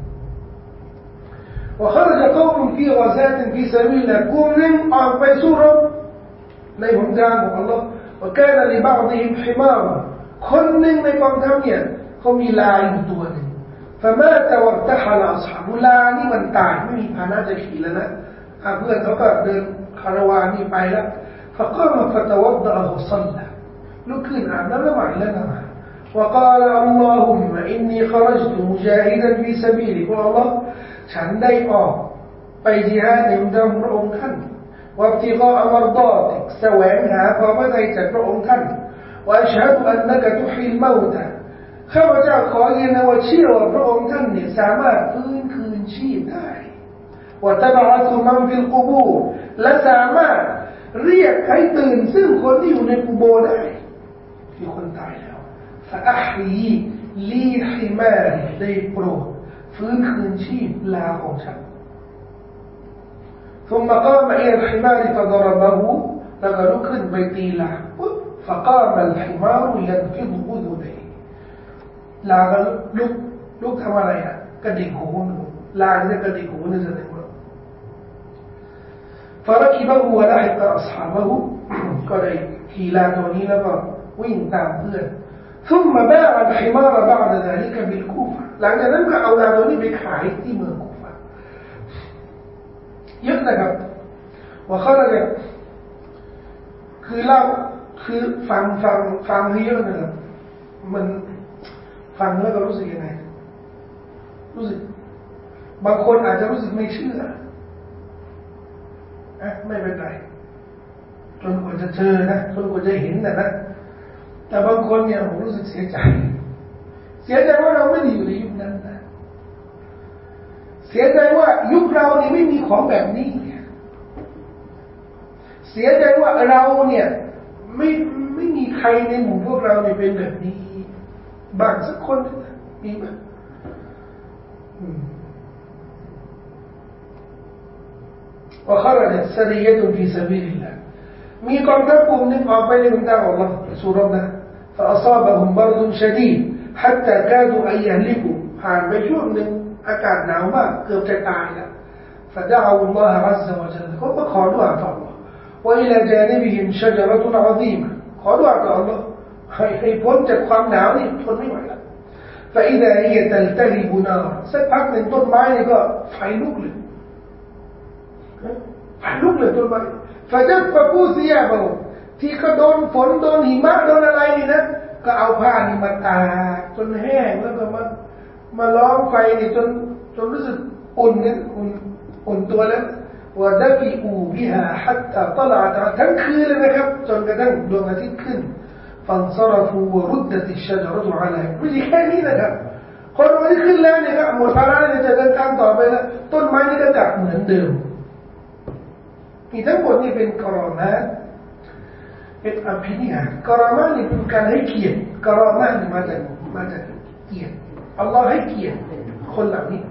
وخرج قوم في غزاة في سبيل الله กลุ่มนึงออกไปสู้รบในหนทางของอัลลอฮ์ وكان لبعضهم حمار คนนึงในกองทัพเนี่ยเขามีลาอยู่ตัวนึง فمات وارتحل أصحابه ลานี่มันตายไม่มีพาหนะจะขี่แล้วนะเพื่อนเขาก็เดินคาราวานนี่ไปแล้ว فقام فتوضأ وصلى ลุกขึ้นอาบน้ำละหมาดแล้วละหมาดوقال اللهم إني خرجت مجاهدا في سبيلك والله ฉันได้ออกไปญิฮาดในทางพระองค์ท่านวับติกอมรฎอติกแสวงหาความพอใจจากพระองค์ท่านว่าอัชฮะดุอันนะกะตุฮิลเมาตะข้าพเจ้าขอยืนยันว่าเชื่อว่าพระองค์ท่านเนี่ยสามารถฟื้นคืนชีพได้ว่าตะบะตุมันฟิลกุบูรและสามารถเรียกให้ตื่นซึ่งคนที่อยู่ในกุโบร์ได้ที่คนตายแล้วฟะอัฮยีลีฮิมาริได้โปรดฟื้นคืนชีพลาของฉัน ثم قام إلى الحمار فضربه แล้วก็ลุกขึ้นไปตีลา فقام الحمار ينفض أذنيه ลาก็ลุกทำอะไรกระดิกหูลาเนี่ยกระดิกหูนี่แสดงว่า فركبه ولحق أصحابه ก็ได้ขี่ลาตัวนี้แล้วก็วิ่งตามเพื่อนثم باع الحمار بعد ذلك بالكوفة หลังจากนั้นก็เอาลาตัวนี้ไปขายที่เมืองคูฟะเยอะนะครับว่าเขาจะคือเล่าคือฟังเยอะนะครับมันฟังแล้วก็รู้สึกยังไงรู้สึกบางคนอาจจะรู้สึกไม่เชื่อไม่เป็นไรจนกว่าจะเจอนะจนกว่าจะเห็นนะแต่บางคนเนี่ยผมรู้สึกเสียใจว่าเราไม่ได้อยู่ในยุคนั้นนะเสียใจว่ายุคเรานี่ไม่มีของแบบนี้เสียใจว่าเราเนี่ยไม่มีใครในหมู่พวกเราเนี่ยเป็นแบบนี้บางสักคนมีไหมوخرجت سرية في سبيل الله มีกองทัพกลุ่มนึงออกไปในหนทางของอัลเลาะห์สุรบนะ فأصابهم برد شديد حتى كادوا أن يهلكوا ผ่านไปช่วงนึงอากาศหนาวมากเกือบจะตายแล้ว فدعوا الله عز وجل เขาก็ขอดุอาต่อ Allah وإلى جانبهم شجرة عظيمة ขอดุอาต่อ Allah ให้พ้นจากความหนาวนี่ทนไม่ไหวแล้ว فإذا هي تلتهب نارا สักพักหนึ่งต้นไม้นี่ก็ไฟลุกเลยต้นไม้فجففوا ثيابهم ที่เขาโดนฝนโดนหิมะโดนอะไรนี่นะก็เอาผ้านี่มาตากจนแห้งแล้วก็มาล้อมไฟนี่จนรู้สึกอุ่นเนี่ยอุ่นตัวแล้วว่าดะกีอูบิฮาฮัตตาตลาดทั้งคืนเลยนะครับจนกระทั่งดวงอาทิตย์ขึ้นฟันซารฟูวรุดดะติชะจาระตุอะลัยไม่ใช่แค่นี้นะครับพอดวงอาทิตย์ขึ้นแล้วเนี่ยครับหมดภาระเนี่ยจะเดินทางต่อไปแล้วต้นไม้นี่ก็กลับเหมือนเดิมนี่ทั้งหมดนี่เป็นกรอมาเป็นอภินิหารกรอมานี่เป็นการให้เกียรติกรอมานี่มาจากเกียรติอัลลอฮ์ให้เกียรติคนเหล่านี้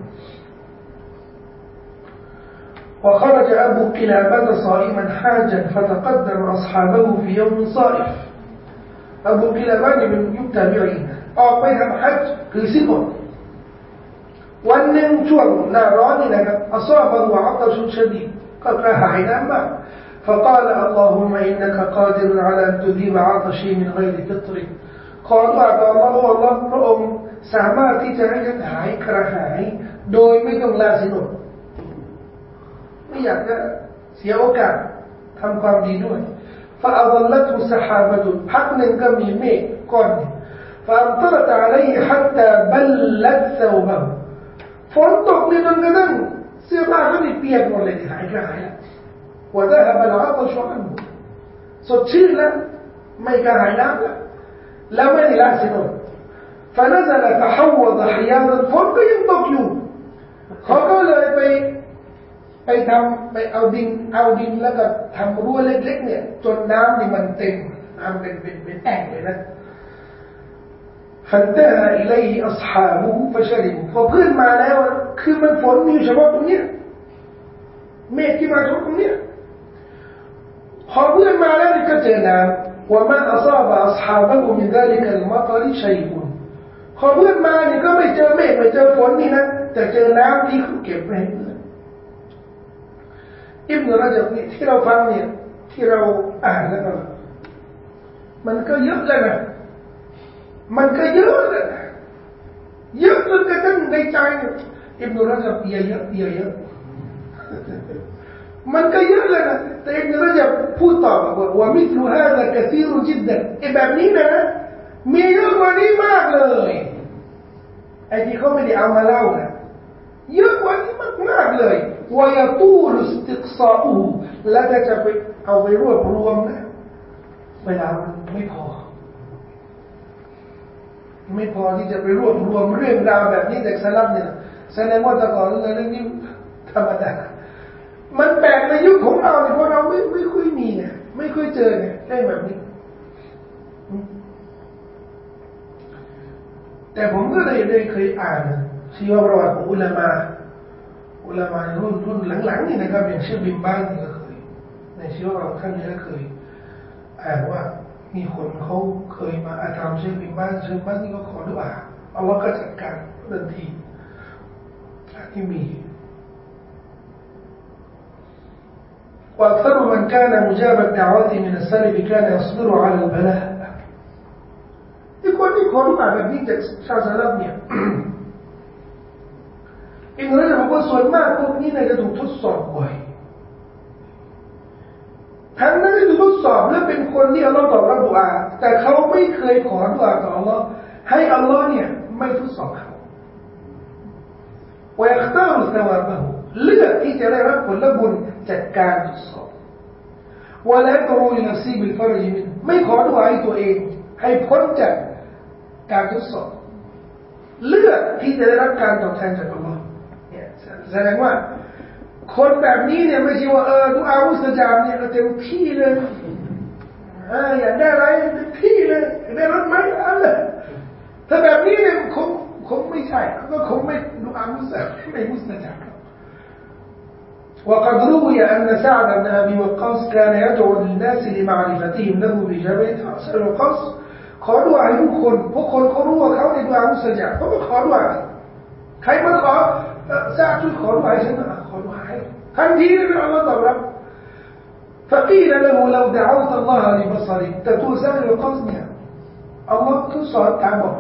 وخرج أبو كلابة صائما حاجا فتقدم أصحابه في يوم صائف أبو كلابة من يتابعين ออกไปทำฮัจญ์คือซิกรวันหนึ่งช่วงหน้าร้อนนี่นะครับอัศอบะฮุอัตชุชดีก็กระหายน้ำมาก فقال اللهم إنك قادر على أن تذيب عطشي من غير فطر ขอดุอาต่ออัลลอฮ์อัลลอฮ์พระองค์สามารถที่จะให้ฉันหายกระหายโดยไม่ต้องลาสินอดไม่อยากจะเสียโอกาสทำความดีด้วยفأظلته سحابة พักหนึ่งก็มีเมฆก้อนหนึ่ง فأمطرت عليه حتى بلت ثوبه ฝนตกในจนกระทั่งเสื้อผ้าเขาเปียกหมดเลยหายกระหายแล้ว وذهب العطش عنه สดชื่นแล้วไม่กระหายน้ำแล้วไม่ได้ละสินอด فنزل فحوض حياضا ฝนก็ยังตกอยู่เขาก็เลยไปทำไปเอาดินแล้วก็ทำรั้วเล็กๆเนี่ยจนน้ำนี่มันเต็มน้ำเป็นแอ่งเลยนะفانتهى إليه أصحابه فشربوا พอเพื่อนมาแล้วคือมันฝนมีเฉพาะตรงนี้เมฆที่มาเฉพาะตรงนี้พอเพื่อนมาแล้วก็เจอน้ำوما أصاب أصحابه من ذلك المطر شيء พอเพื่อนมาเนี่ยก็ไม่เจอเมฆไม่เจอฝนนี่นะแต่เจอน้ำที่เขาเก็บไว้อิบนุรญับนี่ที่เราฟังเนี่ยที่เราอ่านแล้วก็มันก็เยอะเลยนะมันก็เยอะเลยนะเยอะจนกระทั่งในใจอิบนุรญับเยอะมันก็เยอะเลยนะแต่อิบนุรญับพูดต่อว่ามิธลุฮาซากะซีรุจิดดันไอ้แบบนี้นะมีเยอะกว่านี้มากเลยไอ้ที่เขาไม่ได้เอามาเล่านะเยอะกว่านี้มากๆเลยويطول استقصاؤه และจะไปเอาไปรวบรวมนะเวลาไม่พอที่จะไปรวบรวมเรื่องราวแบบนี้จากสลับเนี่ยแสดงว่าแต่ก่อนเรื่องนี้ธรรมดามันแปลกในยุคของเราเนี่ยเพราะเราไม่ค่อยมีไงไม่ค่อยเจอไงได้แบบนี้แต่ผมก็ได้เคยอ่านชีวประวัติของอุลามะรุ่นหลังๆนี่นะครับอย่างเช่นบิมบ้านนี่ก็เคยในชีวประวัติท่านนี้ก็เคยอ่านว่ามีคนเขาเคยมาอาธรรมเช่นบิมบ้านนี่ก็ขอดุอาอัลลอฮ์ก็จัดการทันทีที่มีوأكثر من كان مجاب الدعوات من السلف كان يصبر على البلاء ที่คนที่ขอดุอาแบบนี้จากชาวสลับเนี่ยอิบนุรญับบอกว่าส่วนมากพวกนี้เนี่ยจะถูกทดสอบบ่อยทั้งนั้นที่ถูกทดสอบและเป็นคนที่อัลลอฮ์ตอบรับดุอาแต่เขาไม่เคยขอดุอาต่ออัลลอฮ์ให้อัลลอฮ์เนี่ยไม่ทดสอบเขาويختار ثوابه เลือกที่จะได้รับผลบุญจากการทดสอบولا يدعو لنفسه بالفرج منه ไม่ขอดุอาให้ตัวเองให้พ้นจากการทดสอบเลือกที่จะได้รับการตอบแทนจากอัลลอฮ์แสดงว่าคนแบบนี้เนี่ยไม่ใช่ว่าดุอามุสตะญาบเนี่ยเต็มที่เลยอยากได้อะไรเต็มที่เลยได้รถไหมอะไรถ้าแบบนี้เนี่ยคงไม่ใช่ก็คงไม่ดุอามุสตะญาบوقد روي أن سعد بن أبي وقاص كان يدعو للناس لمعرفتهم له بجبهة رأس وقاص ขอดุอาให้ทุกคนพวกคนเขารู้ว่าเขาในดุอามุสตะญาบเขาก็ขอดุอาใครมาขอซาช่วยขอดุอาให้ฉันขอดุอาให้ทันทีเลยอัลลอฮ์ตอบรับ فقيل له لو دعوت الله لبصرك แต่ตัวซาบิวะกอซเนี่ยอัลลอฮ์ทดสอบตาบอด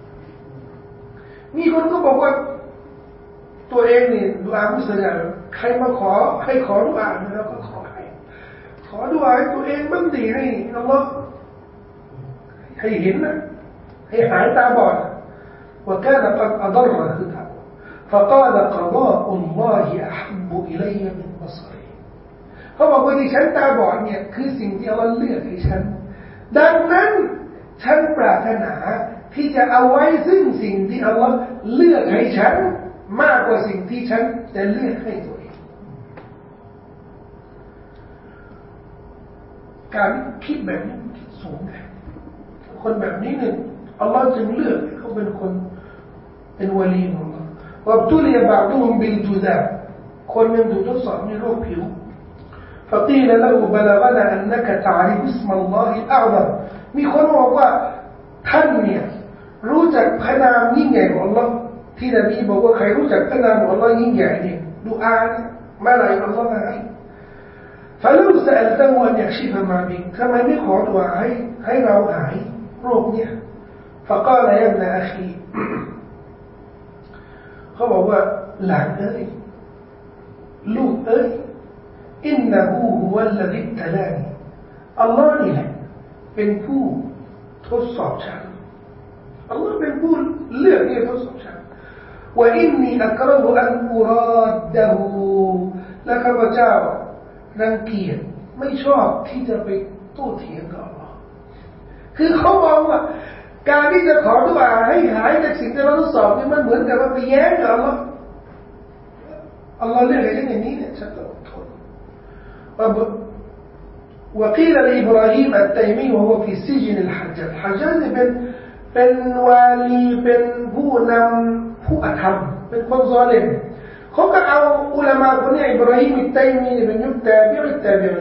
มีคนก็บอกว่าตัวเองนี่ดุอามุสตะญาบใครมาขอให้ขอดุอาแล้วก็ขอดุอาให้ตัวเองบ้างดีนี่อัลลอฮ์ให้เห็นนะให้หายตาบอดوكان قد أضره فقال قضاء الله أحب إلي من بصري เขาบอกว่าที่ฉันตาบอดเนี่ยคือสิ่งที่อัลลอฮ์เลือกให้ฉันดังนั้นฉันปรารถนาที่จะเอาไว้ซึ่งสิ่งที่อัลลอฮ์เลือกให้ฉันมากกว่าสิ่งที่ฉันจะเลือกให้ตัวเองการคิดแบบนี้คิดสูงนะคนแบบนี้เนี่ยอัลลอฮ์จึงเลือกให้เขาเป็นคนเป็นวลีของอัลลอฮ์وابتلي بعضهم بالجذام คนหนึ่งถูกทดสอบในโรคผิว فقيل له بلغنا أنك تعرف اسم الله الأعظم มีคนบอกว่าท่านเนี่ยรู้จักพระนามยิ่งใหญ่ของอัลลอฮ์ที่นบีบอกว่าใครรู้จักพระนามของอัลลอฮ์ยิ่งใหญ่เนี่ยดุอาเนี่ยเมื่อไหร่อัลลอฮ์ให้ فلو سألته أن يكشف ما بك ทำไมไม่ขอดุอาให้เราหายโรคเนี่ย فقال يا ابن أخي เขาบอกว่าหลานเอ้ยลูกเอ้ยอินนะฮูฮุวัลลซิตะลานีอัลลอฮ์นี่แหละเป็นผู้ทดสอบฉันอัลลอฮ์เป็นผู้เลือกที่จะทดสอบฉันว่าอินนีอักเราะฮุอันอุราดดะฮูและข้าพเจ้ารังเกียจไม่ชอบที่จะไปโต้เถียงกับอัลลอฮ์คือเขามองว่าการที่จะขอดุอาให้หายจากสิ่งที่เราทดสอบนี่มันเหมือนกับว่าไปแย้งกับอัลลอฮ์อัลลอฮ์เลือกอะไรอย่างนี้เนี่ยฉันต้องอดทนوقيل لإبراهيم التيمي وهو في سجن الحجاج الحجاج เป็นวาลีเป็นผู้นำผู้อธรรมเป็นคนซอลิมเขาก็เอาอุลามะคนนี้อิบราฮิมอัตตัยมีเป็นยุคตาบิอุตตาบิ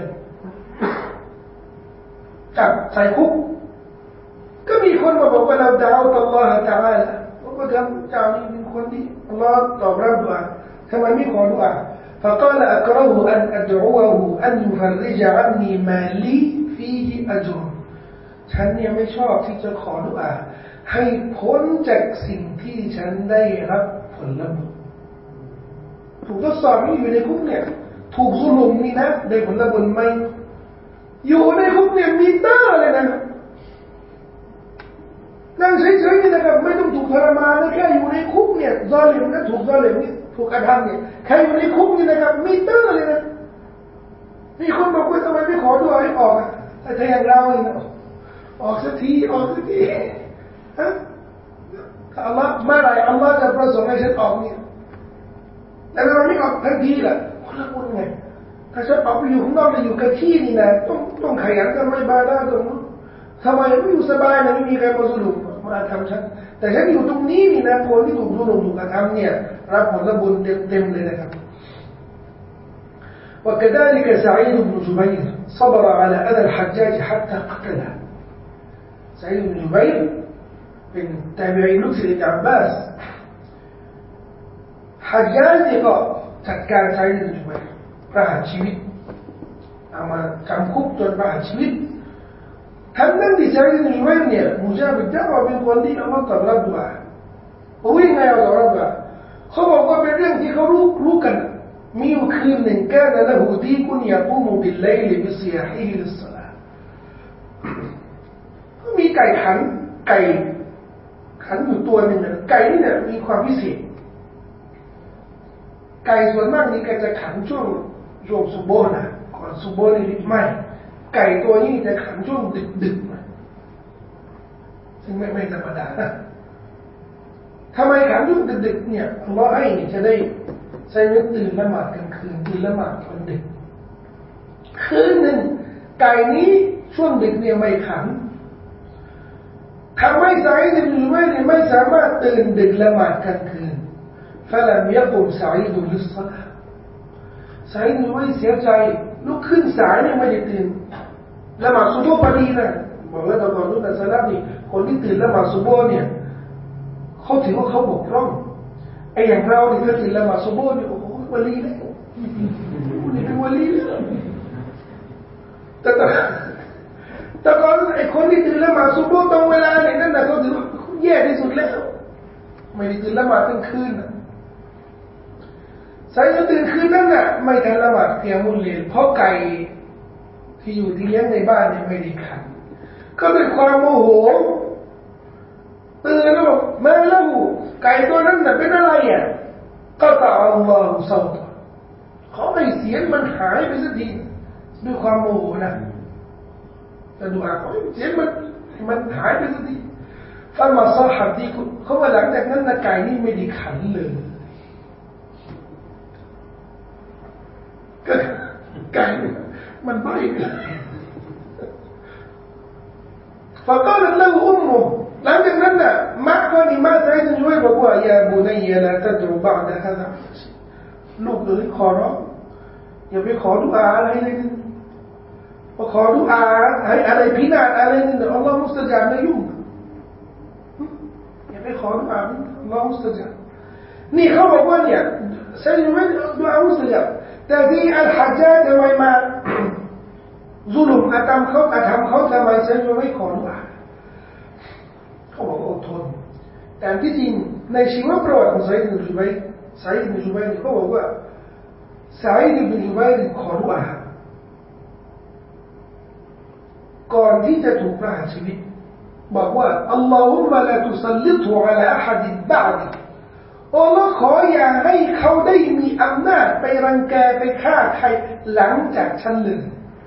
จับใส่คุกก็มีคนมาบอกว่าเราดาวอัลลอฮฺตะอาลาว่าเจ้านี่เป็นคนที่อัลลอฮฺตอบรับดุอาทำไมไม่ขอดุอา فقال أكره أن أدعوه أن يفرج عني ما لي فيه أجر ฉันเนี่ยไม่ชอบที่จะขอดุอาให้พ้นจากสิ่งที่ฉันได้รับผลบุญถูกทดสอบนี่อยู่ในคุกเนี่ยถูกซุลุมนี่นะได้ผลบุญไหมอยู่ในคุกเนี่ยมีเตอร์เลยนะนั่งเฉยๆนี่นะครับไม่ต้องถูกทรมานนะแค่อยู่ในคุกเนี่ยซอลิมนะถูกซอลิมนี่ถูกกระทำเนี่ยใครอยู่ในคุกนี่นะครับมีเตอร์เลยนะมีคนบอกว่าทำไมไม่ขอดุอาให้ออกแต่ถ้าอย่างเราเนี่ยออกสักทีออกสักทีฮะถ้าอัลลอฮ์เมื่อไหร่อัลลอฮ์จะประสงค์ให้ฉันออกเนี่ยแต่ทำไมไม่ออกทันทีล่ะคนละคนไงถ้าฉันออกไปอยู่ข้างนอกจะอยู่กับที่นี่นะต้องขยันกันไม่บาดาตรงนู้นทำไมไม่อยู่สบายนะไม่มีใครมาสรุปมาทำฉันแต่ฉันอยู่ตรงนี้นี่นะคนที่ถูกสรุปถูกกระทำเนี่ยรับผลบุญเต็มเลยนะครับ وكذلك سعيد بن جبير صبر على أذى الحجاج حتى قتله سعيد بن جبيرเป็นتابعيลูกศิษย์อิบนุอับบาสฮัจญาจนี่ก็จัดการซะอิดบินจุบัยรประหารชีวิตเอามาจำคุกจนประหารชีวิตทั้งนั้นที่ซะอิดบินจุบัยรเนี่ยมุจาบิดดะวะเป็นคนที่อัลเลาะห์ตอบรับดุอารู้ยังไงอัลเลาะห์ตอบรับดุอาเขาบอกว่าเป็นเรื่องที่เขารู้กันมีอยู่คืนหนึ่งกานะละฮูดีกุนยะกูมุบิลไลลิบิซิยาฮิลิสศอลาก็มีไก่ขันอยู่ตัวหนึ่งไก่นี่เนี่ยมีความพิเศษไก่ส่วนมากนี่ก็จะขันช่วงซุโบนะก่อนซุโบนี่ไม่ไก่ตัวนี้จะขันช่วงดึกซึ่งไม่ธรรมดานะทำไมขันช่วงดึกเนี่ยอัลเลาะห์ให้จะได้ใช้เวลาตื่นละหมาดกลางคืนตื่นละหมาดตอนดึกคืนหนึ่งไก่นี้ช่วงดึกเนี่ยไม่ขันทำให้ซะอีดบินจุบัยรไม่สามารถตื่นดึกละหมาดกลางคืนفلم يقم سعيد للصلاة ซะอีดบินจุบัยรเสียใจลุกขึ้นสายเนี่ยไม่ได้ตื่นละหมาดซุบฮ์พอดีนะบอกแล้วตอนรุ่นสลับนี่คนที่ตื่นละหมาดซุบฮ์เนี่ยเขาถือว่าเขาบกพร่องไอ้อย่างเราเนี่ยถ้าตื่นละหมาดซุบฮ์เนี่ยโอ้โหวะลีแล้วนี่เป็นวะลีแล้วแต่ก่อนไอ้คนที่ตื่นละหมาดซุบฮ์ตรงเวลาเนี่ยนั่นน่ะเขาถือว่าแย่ที่สุดแล้วไม่ได้ตื่นละหมาดกลางคืนน่ะสายตื่นคืนนั้นน่ะไม่ทันละหมาดเกียมุลเลลเพราะไก่ที่อยู่ที่เลี้ยงในบ้านเนี่ยไม่ได้ขันก็ด้วยความโมโหตื่นแล้วบอกมาแล้วไก่ตัวนั้นน่ะเป็นอะไรอ่ะก็ตะอัลลอฮฺซาวตเขาให้เสียงมันหายไปสักทีด้วยความโมโหนะแต่ดูอาเขาเสียงมันหายไปสักทีฟังมาซอฮัดดีเขาว่าหลังจากนั้นนะไก่นี่ไม่ได้ขันเลยก็ไก่มันใบ้فقالت له أمه لم تكن ما كان ما سعيد جوي بقوا يا بني لا تدعو بعد هذا ลูกเอ๋ยขอร้องอย่าไปขอดุอาอะไรเลยพอขอดุอาให้อะไรพินาศอะไรนี่อัลลอฮฺมุสตะญาบไม่ยุ่งอย่าไปขอดุอาอัลลอฮฺมุสตะญาบนี่เขาบอกว่าเนี่ยซะอิดไม่ดุอามุสตะญาบแต่ที่อัลฮัจญาจทำไมมาซุลุมอาธรรมเขาทำไมซะอิดไม่ขอดุอาเขาบอกโอเคทนแต่ที่จริงในชีวประวัติของไซด์อิบนุจุบัยร์เขาบอกว่าไซด์อิบนุจุบัยร์ขอดุอาก่อนที่จะถูกประหารชีวิตบอกว่าอัลลอฮุมะลาตุซัลลิตุอะลาอะฮัดิบะอดิอัลลอฮ์ขออย่าให้เขาได้มีอำนาจไปรังแกไปฆ่าใครหลังจากฉันเลย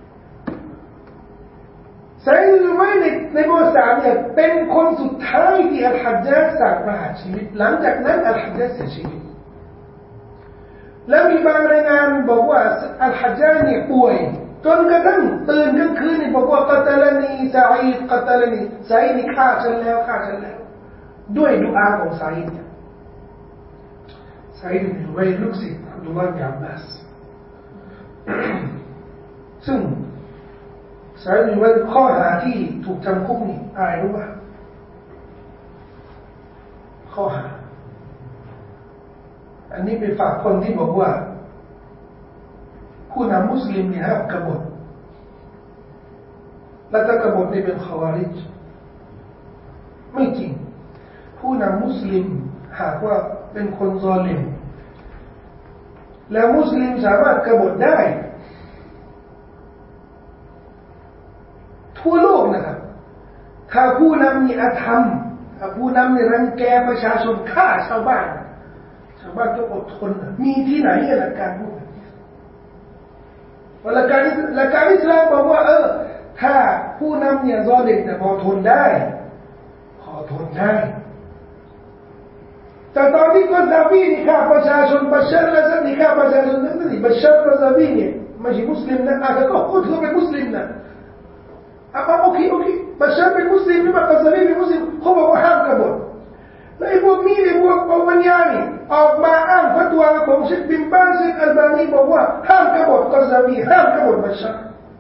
ไซด์อิบนุจุบัยร์ในประวัติศาสตร์เนี่ยเป็นคนสุดท้ายที่อัลฮัจญาจสั่งประหารชีวิตหลังจากนั้นอัลฮัจญาจเสียชีวิตแล้วมีบางรายงานบอกว่าอัลฮัจญาจเนี่ยป่วยจนกระทั่งตื่นกลางคืนนี่บอกว่ากัตลนีซาอีดกัตลนีซาอีดนี่ฆ่าฉันแล้วด้วยดุอาของซาอีดเนี่ยซาอีดอิบนุจุบัยร์ลูกศิษย์อับดุลลอฮ์อิบนุอับบาสซึ่งซาอีดอิบนุจุบัยร์ข้อหาที่ถูกจำคุกนี่อะไรรู้ป่ะข้อหาอันนี้ไปฝากคนที่บอกว่าผู้นำมุสลิมเนี่ยห้ามกบฏและถ้ากบฏนี่เป็นขวาริจไม่จริงผู้นำมุสลิมหากว่าเป็นคนซอลิมแล้วมุสลิมสามารถกบฏได้ทั่วโลกนะครับถ้าผู้นำมีอธรรมถ้าผู้นำเนี่ยรังแกประชาชนฆ่าชาวบ้านต้องอดทนมีที่ไหนหลักการพวกนี้หลักการอิสลามบอกว่าถ้าผู้นำเนี่ยซอลิมแต่พอทนได้แต่ตอนที่กอซาบีนี่ฆ่าประชาชนบัชชัรและซัดนี่ฆ่าประชาชนนั่นนี่บัชชัรกอซาบีเนี่ยไม่ใช่มุสลิมนะแต่ก็พูดเขาเป็นมุสลิมนะโอเคบัชชัรเป็นมุสลิมหรือว่ากอซาบีเป็นมุสลิมเขาบอกว่าห้ามกบฏแล้วไอ้พวกนี้เนี่ยพวกอัลบานีนี่ออกมาอ้างฟัตวาของเชคบินบาซอัลบานีบอกว่าห้ามกบฏกอซาบีห้ามกบฏบัชชัร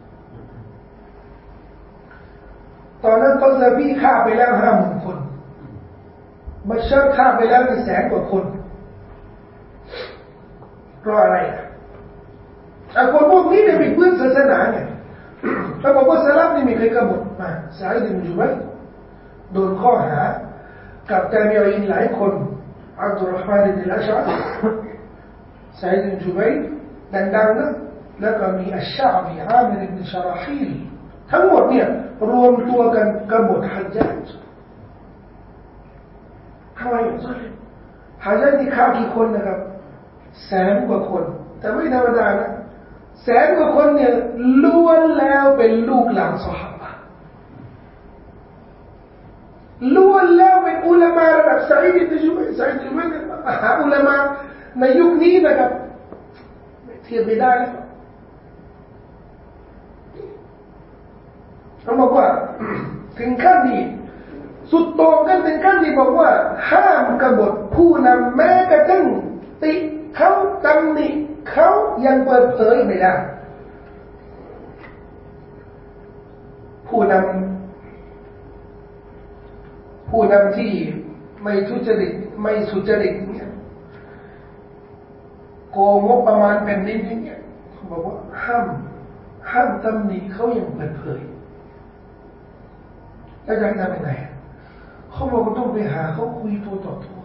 ตอนนั้นกอซาบีฆ่าไปแล้ว50,000 คนบัชชัรฆ่าไปแล้ว100,000 กว่าคนเพราะอะไรคนพวกนี้เนี่ยมีพื้นศาสนาเนี่ยเขาบอกว่าสลับนี่มีใครกบฏมาซาอิดอิบนุจุบัยร์โดนข้อหากับตาบีอีนหลายคนอับดุลรอห์มานอิบนุอัชอะห์ซาอิดอิบนุจุบัยร์ดังๆนะแล้วก็มีอัชชะอบีอามิรอิบนุชะราฮีลทั้งหมดเนี่ยรวมตัวกันกบฏฮัจญาจทำไมซอลิมฮัจญาจนี่ฆ่ากี่คนนะครับ100,000 กว่าคนแต่ไม่ธรรมดานะ100,000 กว่าคนเนี่ยล้วนแล้วเป็นลูกหลานซอฮาบะห์ล้วนแล้วเป็นอุลามะระดับซาอิดอิบนุจุบัยร์อุลามะในยุคนี้นะครับเทียบไม่ได้แล้วเขาบอกว่าถึงขั้นนี้สุดโต่งกันถึงขั้นที่บอกว่าห้ามกบฏผู้นำแม้กระทั่งติเขาตำหนิเขายังเปิดเผยไม่ได้ผู้นำที่ไม่ทุจริตไม่สุจริตเนี่ยโกงงบประมาณแผ่นดินเนี่ยเขาบอกว่าห้ามตำหนิเขายังเปิดเผยแล้วจะทำยังไงเขาบอกว่าต้องไปหาเขาคุยตัวต่อตัว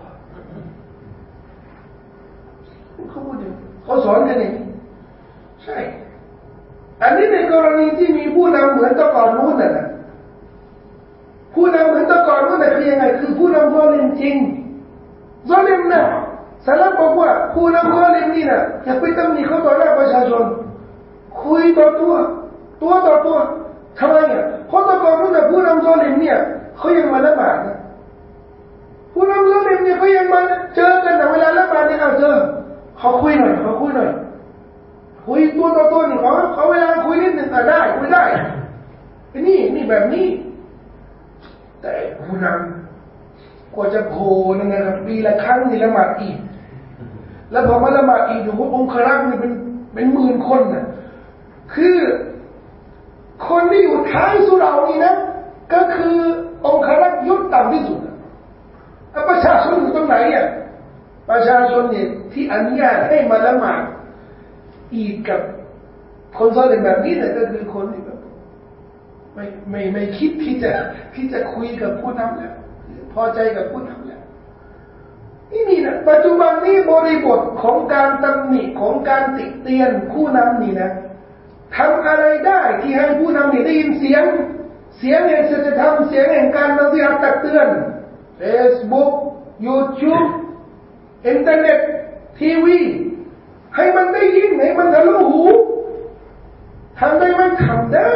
เขาพูดอย่างเขาสอนกันอย่างนี้ใช่อันนี้ในกรณีที่มีผู้นำเหมือนตะก่อนนู้นน่ะผู้นำเหมือนตะก่อนนู้นน่ะคือยังไงคือผู้นำซอลิมจริงซอลิมนะสลับบอกว่าผู้นำซอลิมนี่นะอย่าไปตำหนิเขาต่อหน้าประชาชนคุยต่อตัวต่อตัวทำไมอ่ะเพราะตะก่อนนู้นน่ะผู้นำซอลิมเนี่ยเขายังมาละหมาดนะผู้นำซอลิมเนี่ยเขายังมาเจอกันแต่เวลาละหมาดเนี่ยเอาเจอเขาคุยหน่อยคุยตัวต่อตัวนี่เขาเวลาคุยนิดหนึ่งได้คุยได้นี่แบบนี้แต่ผู้นำกว่าจะโผล่นะครับปีละครั้งนี่ละหมาดอีกแล้วพอมาละหมาดอีกอยู่องครักษ์นี่เป็นหมื่นคนน่ะคือคนที่อยู่ท้ายสุเหร่านี่นะก็คือองครักษ์ยศต่ำที่สุดประชาชนอยู่ตรงไหนอ่ะประชาชนเนี่ยที่อนุญาตให้มาละหมาดอีกกับคนซอลิมแบบนี้เนี่ยก็คือคนที่แบบไม่คิดที่จะคุยกับผู้นำแล้วพอใจกับผู้นำแล้วนี่นะปัจจุบันนี้บริบทของการตำหนิของการติเตียนผู้นำนี่นะทำอะไรได้ที่ให้ผู้นำนี่ได้ยินเสียงแห่งศีลธรรมเสียงแห่งการนำที่ตักเตือน Facebook YouTube อินเทอร์เน็ตทีวีให้มันได้ยินให้มันทะลุหูทำได้ไหมทำได้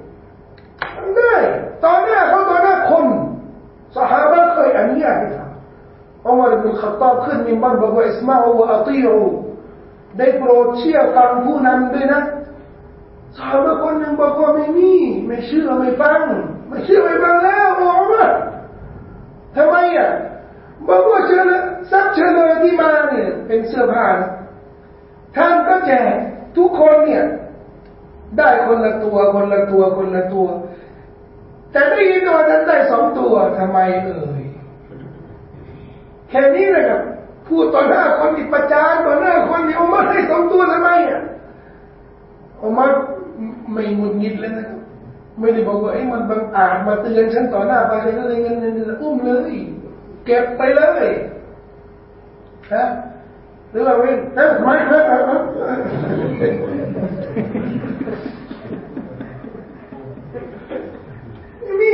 ต่อหน้าคนซอฮาบะห์เคยอนุญาตให้ทำอุมัร อิบนุล ค็อฏฏอบขึ้นมินบัรบอกว่าอิสมาอูวะอะฏีอูได้โปรดเชื่อฟังผู้นำด้วยนะซอฮาบะห์คนหนึ่งบอกว่าไม่เชื่อไม่ฟังแล้วอุมัรทำไมบอกว่าเฉลยที่มาเนี่ยเป็นเสื้อผ้าท่านก็แจกทุกคนเนี่ยได้คนละตัวแต่ได้ยินว่าท่านได้2 ตัวทำไมแค่นี้นะครับพูดต่อหน้าคนอีกประจานต่อหน้าคนนี่อุมัรได้2 ตัวทำไมอุมัรไม่หงุดหงิดเลยนะครับไม่ได้บอกว่ามันบังอาจมาเตือนฉันต่อหน้าประชาชนเลยเงินอุ้มเลยเก็บไปเลยหรือว่าไม่นี่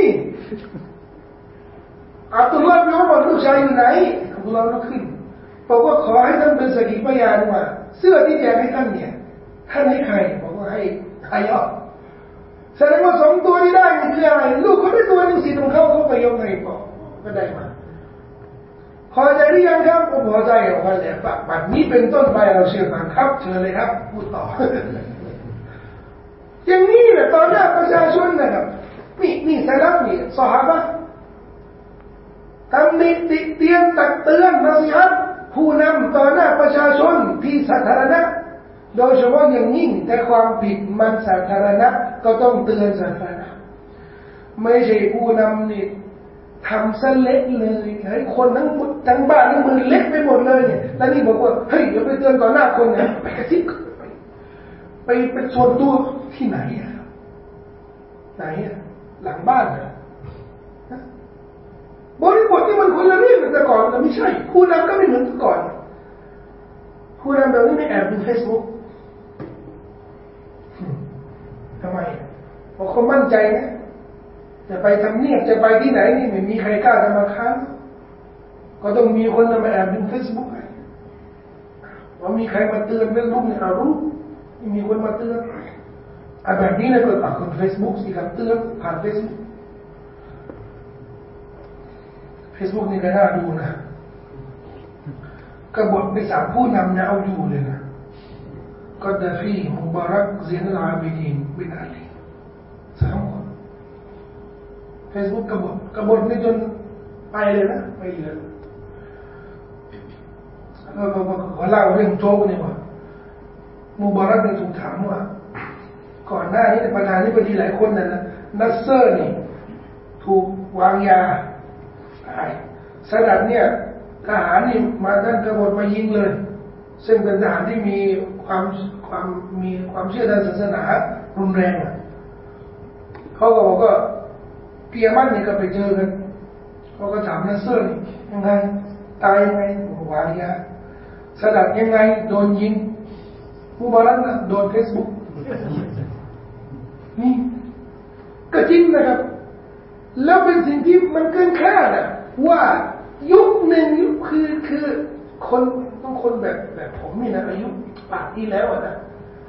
อับดุลลาห์ บิน อุมัรลูกชายอยู่ไหนอับดุลลาห์ลุกขึ้นบอกว่าขอให้ท่านเป็นสักขีพยานว่าเสื้อที่แจกให้ท่านเนี่ยท่านให้ใครบอกว่าให้ใครแสดงว่า2 ตัวที่ได้นี่คืออะไรลูกเขาได้ตัวนึงสิของเขาไปยกให้พ่อก็ได้มาพอใจหรือยังครับผมพอใจเอาไว้แล้วบัดนี้เป็นต้นไปเราเชื่อฟังครับเชิญเลยครับพูดต่ออย่างนี้แหละตอนหน้าประชาชนนะครับนี่สาระนี่ซอฮาบะห์ทำนิติเตียนตักเตือนนสีฮัตผู้นำต่อหน้าประชาชนที่สาธารณะโดยเฉพาะอย่างยิ่งแต่ความผิดมันสาธารณะก็ต้องเตือนสาธารณะไม่ใช่ผู้นำนี่ทำซะเละเลยให้คนทั้งบ้านทั้งเมืองเละไปหมดเลยเนี่ยแล้วนี่บอกว่าเฮ้ยเดี๋ยวไปเตือนต่อหน้าคนเนี่ยไปกระซิบไปเป็นส่วนตัวที่ไหนไหนหลังบ้านบริบทที่มันคนละเรื่องแต่ก่อนแต่ไม่ใช่ผู้นำก็ไม่เหมือนแต่ก่อนผู้นำแบบนี้ไม่แอบดู Facebook ทำไมเพราะเขามั่นใจนะจะไปทำเนียบจะไปที่ไหนนี่ไม่มีใครกล้าจะมาค้านก็ต้องมีคนมาแอบดู Facebook ว่ามีใครมาเตือน Facebook เนี่ยรู้มีคนมาเตือนแบบนี้นะก็ตัดคน Facebook สิครับเตือนผ่าน Facebook นี่ก็น่าดูนะกบฏไป3 ผู้นำเนี่ยเอาอยู่เลยนะก็ดาฟีมุบารักซินุลอาบิดีนบินอาลี3 คน Facebook กบฏนี่จนไปเลยนะไปเลยแล้วก็ขอเล่าเรื่องโจ๊กนี่ว่ามุบารักเนี่ยถูกถามว่าก่อนหน้านี้ประธานาธิบดีหลายคนนะนัสเซอร์นี่ถูกวางยาสดัดเนี่ยทหารนี่มาด้านกบฏมายิงเลยซึ่งเป็นทหารที่มีความเชื่อทางศาสนารุนแรงเขาก็บอกว่าเกียร์มันนี่ก็ไปเจอกันเขาก็ถามนัสเซอร์ยังไงตายยังไงวางยาสดัดยังไงโดนยิงมุบารักโดน Facebook นี่ก็จริงนะครับแล้วเป็นสิ่งที่มันเกินคาดว่ายุคหนึ่งคือคนต้องคนแบบผมนี่นะอายุป่านนี้แล้วนะ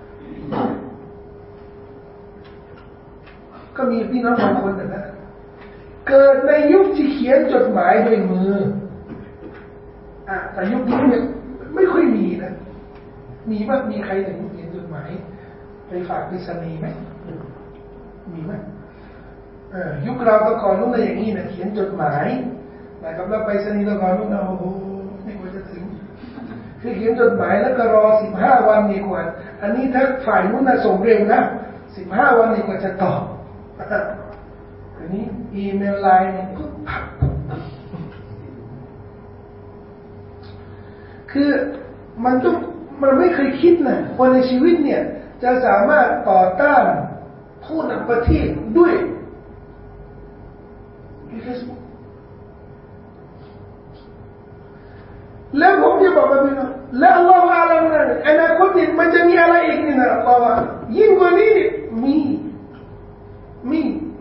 ก็มีพี่น้องบางคนนะเกิดในยุคที่เขียนจดหมายด้วยมือแต่ยุคนี้เนี่ยไม่ค่อยมีนะมีบ้างมีใครแต่เขียนจดหมายไปฝากไปรษณีย์ไหมมีไหมยุคเราตะก่อนนู้นอะไรอย่างนี้นะเขียนจดหมายนะครับแล้วไปรษณีย์ตะก่อนนู้นโอ้โหไม่ควรจะถึงคือเขียนจดหมายแล้วก็รอ15 วันดีกว่าอันนี้ถ้าฝ่ายนู้นส่งเร็วนะ15 วันดีกว่าจะตอบอันนี้อีเมลไลน์เนี่ยปุ๊บพับคือมันไม่เคยคิดนะว่าในชีวิตเนี่ยจะสามารถต่อต้านผู้นำประเทศด้วย Facebook ยิ่งกว่านี้มี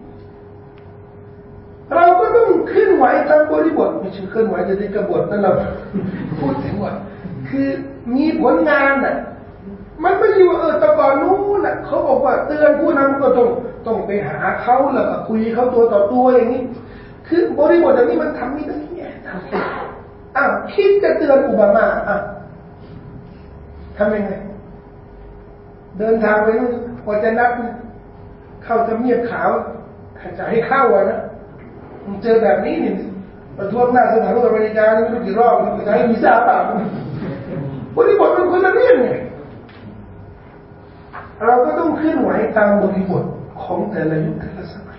เราก็ต้องเคลื่อนไหวตามบริบทไม่ใช่เคลื่อนไหวจะได้กบฏนั่นเราพูดถึงว่าคือมีผลงานน่ะมันไม่ใช่ว่าแต่ก่อนนู้นน่ะเขาบอกว่าเตือนผู้นำก็ต้องไปหาเขาแล้วก็คุยเขาตัวต่อตัวอย่างนี้คือบริบทอย่างนี้มันทำไม่ได้ไงคิดจะเตือนโอบามาทำยังไงเดินทางไปนู่นพอจะนัดเข้าทำเนียบขาวจะให้เข้านะเจอแบบนี้นี่ประท้วงหน้าสถานทูตอเมริกาไม่รู้กี่รอบจะให้วีซ่าเปล่าบริบทมันคนละเรื่องไงเราก็ต้องเคลื่อนไหวตามบริบทของแต่ละยุคแต่ละสมัย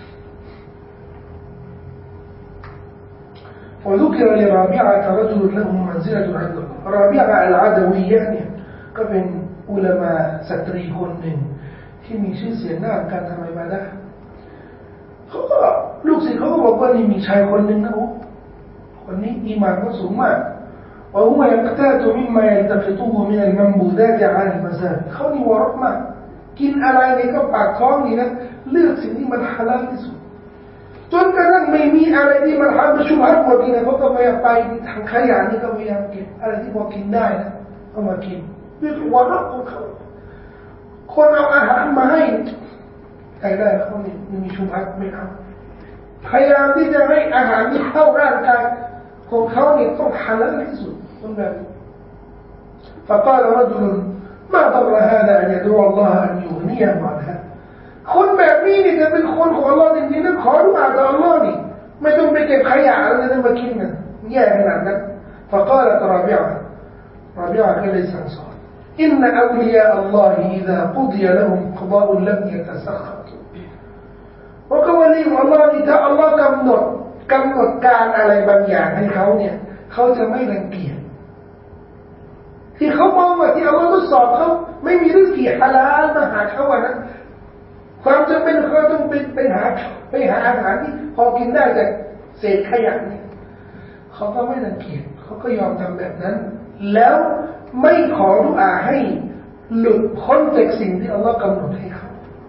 وذكر لرابعة رجل له منزلة عند الله رابعة العدوية เนี่ยก็เป็นอุลามะสตรีคนหนึ่งที่มีชื่อเสียงด้านการทำอิบาดะห์เขาก็ลูกศิษย์เขาก็บอกว่านี่มีชายคนหนึ่งนะคนนี้อีหม่านก็สูงมากوهو يقتات مما يلتقطه من المنبوذات على المزاد เขานี่วรบมากกินอะไรในก็ปากท้องนี่นะเลือกสิ่งที่มันฮาลาลที่สุดจนกระทั่งไม่มีอะไรที่มันฮาลาลชุบฮัดหมดนี่นะเขาก็พยายามไปทางขยะนี่ก็พยายามเก็บอะไรที่พอกินได้นะเอามากินด้วยวรบของเขาคนเอาอาหารมาให้ใครได้เขานี่มีชุบฮัดไม่เอาพยายามที่จะให้อาหารที่เข้าร่างกายของเขาเนี่ยต้องฮาลาลที่สุดคนแบบนี้ فقال رجل ما ضر هذا أن يدعو الله أن يغنيه عن هذا คนแบบนี้นี่จะเป็นคนของอัลลอฮ์จริงๆนะขอดุอาต่ออัลลอฮ์นี่ไม่ต้องไปเก็บขยะอะไรนั่นมากินนะแย่ขนาดนั้น فقالت رابعة ก็เลยสั่งสอน إن أولياء الله إذا قضي لهم قضاء لم يتسخطوا เพราะก็วลีของอัลลอฮ์นี่ถ้าอัลลอฮ์กำหนดการอะไรบางอย่างให้เขาเนี่ยเขาจะไม่รังเกียจที่เขามองว่าที่อัลลอฮ์ทดสอบเขาไม่มีริสกีฮาลาลมาหาเขาวันนั้นความจำเป็นเขาต้องไปหาอาหารที่พอกินได้จากเศษขยะนี่เขาก็ไม่รังเกียจเขาก็ยอมทำแบบนั้นแล้วไม่ขอดุอาให้หลุดพ้นจากสิ่งที่อัลลอฮ์กำหนดให้เขา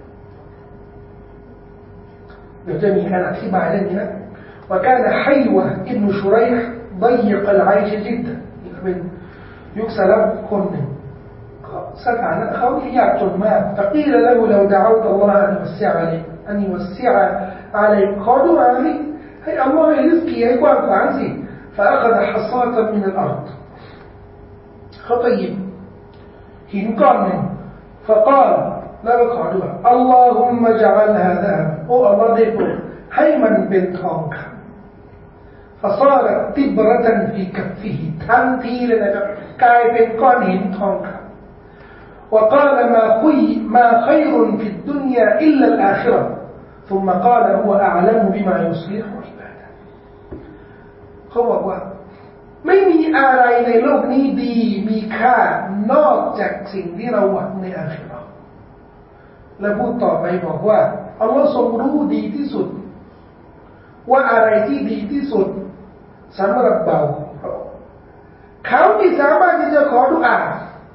เดี๋ยวจะมีการอธิบายเรื่องนี้นะوكان حيوة ابن شريح ضيق العيش جدا เป็นยุคสลับคนหนึ่งสถานะเขาที่ยากจนมาก فقيل له لو دعوت الله أن يوسع عليك ขอดุอาให้อัลลอฮ์ให้ริสกีให้กว้างขวางสิ فأخذ حصاة من الأرض เขาไปหยิบหินก้อนหนึ่ง فقال แล้วก็ขอดุอา اللهم اجعلها ذهبا โอ้อัลลอฮ์ได้โปรดให้มันเป็นทองคำفصارت تبرة في كفه ทันทีเลยนะครับกลายเป็นก้อนหินทองคำ وقال ما خير في الدنيا إلا الآخرة ثم قال هو أعلم بما يصلح عباده เขาบอกว่าไม่มีอะไรในโลกนี้ดีมีค่านอกจากสิ่งที่เราหวังในอาคิเราะห์และพูดต่อไปบอกว่าอัลลอฮ์ทรงรู้ดีที่สุดว่าอะไรที่ดีที่สุดสำหรับเบาเขาที่สามารถที่จะขอดุอา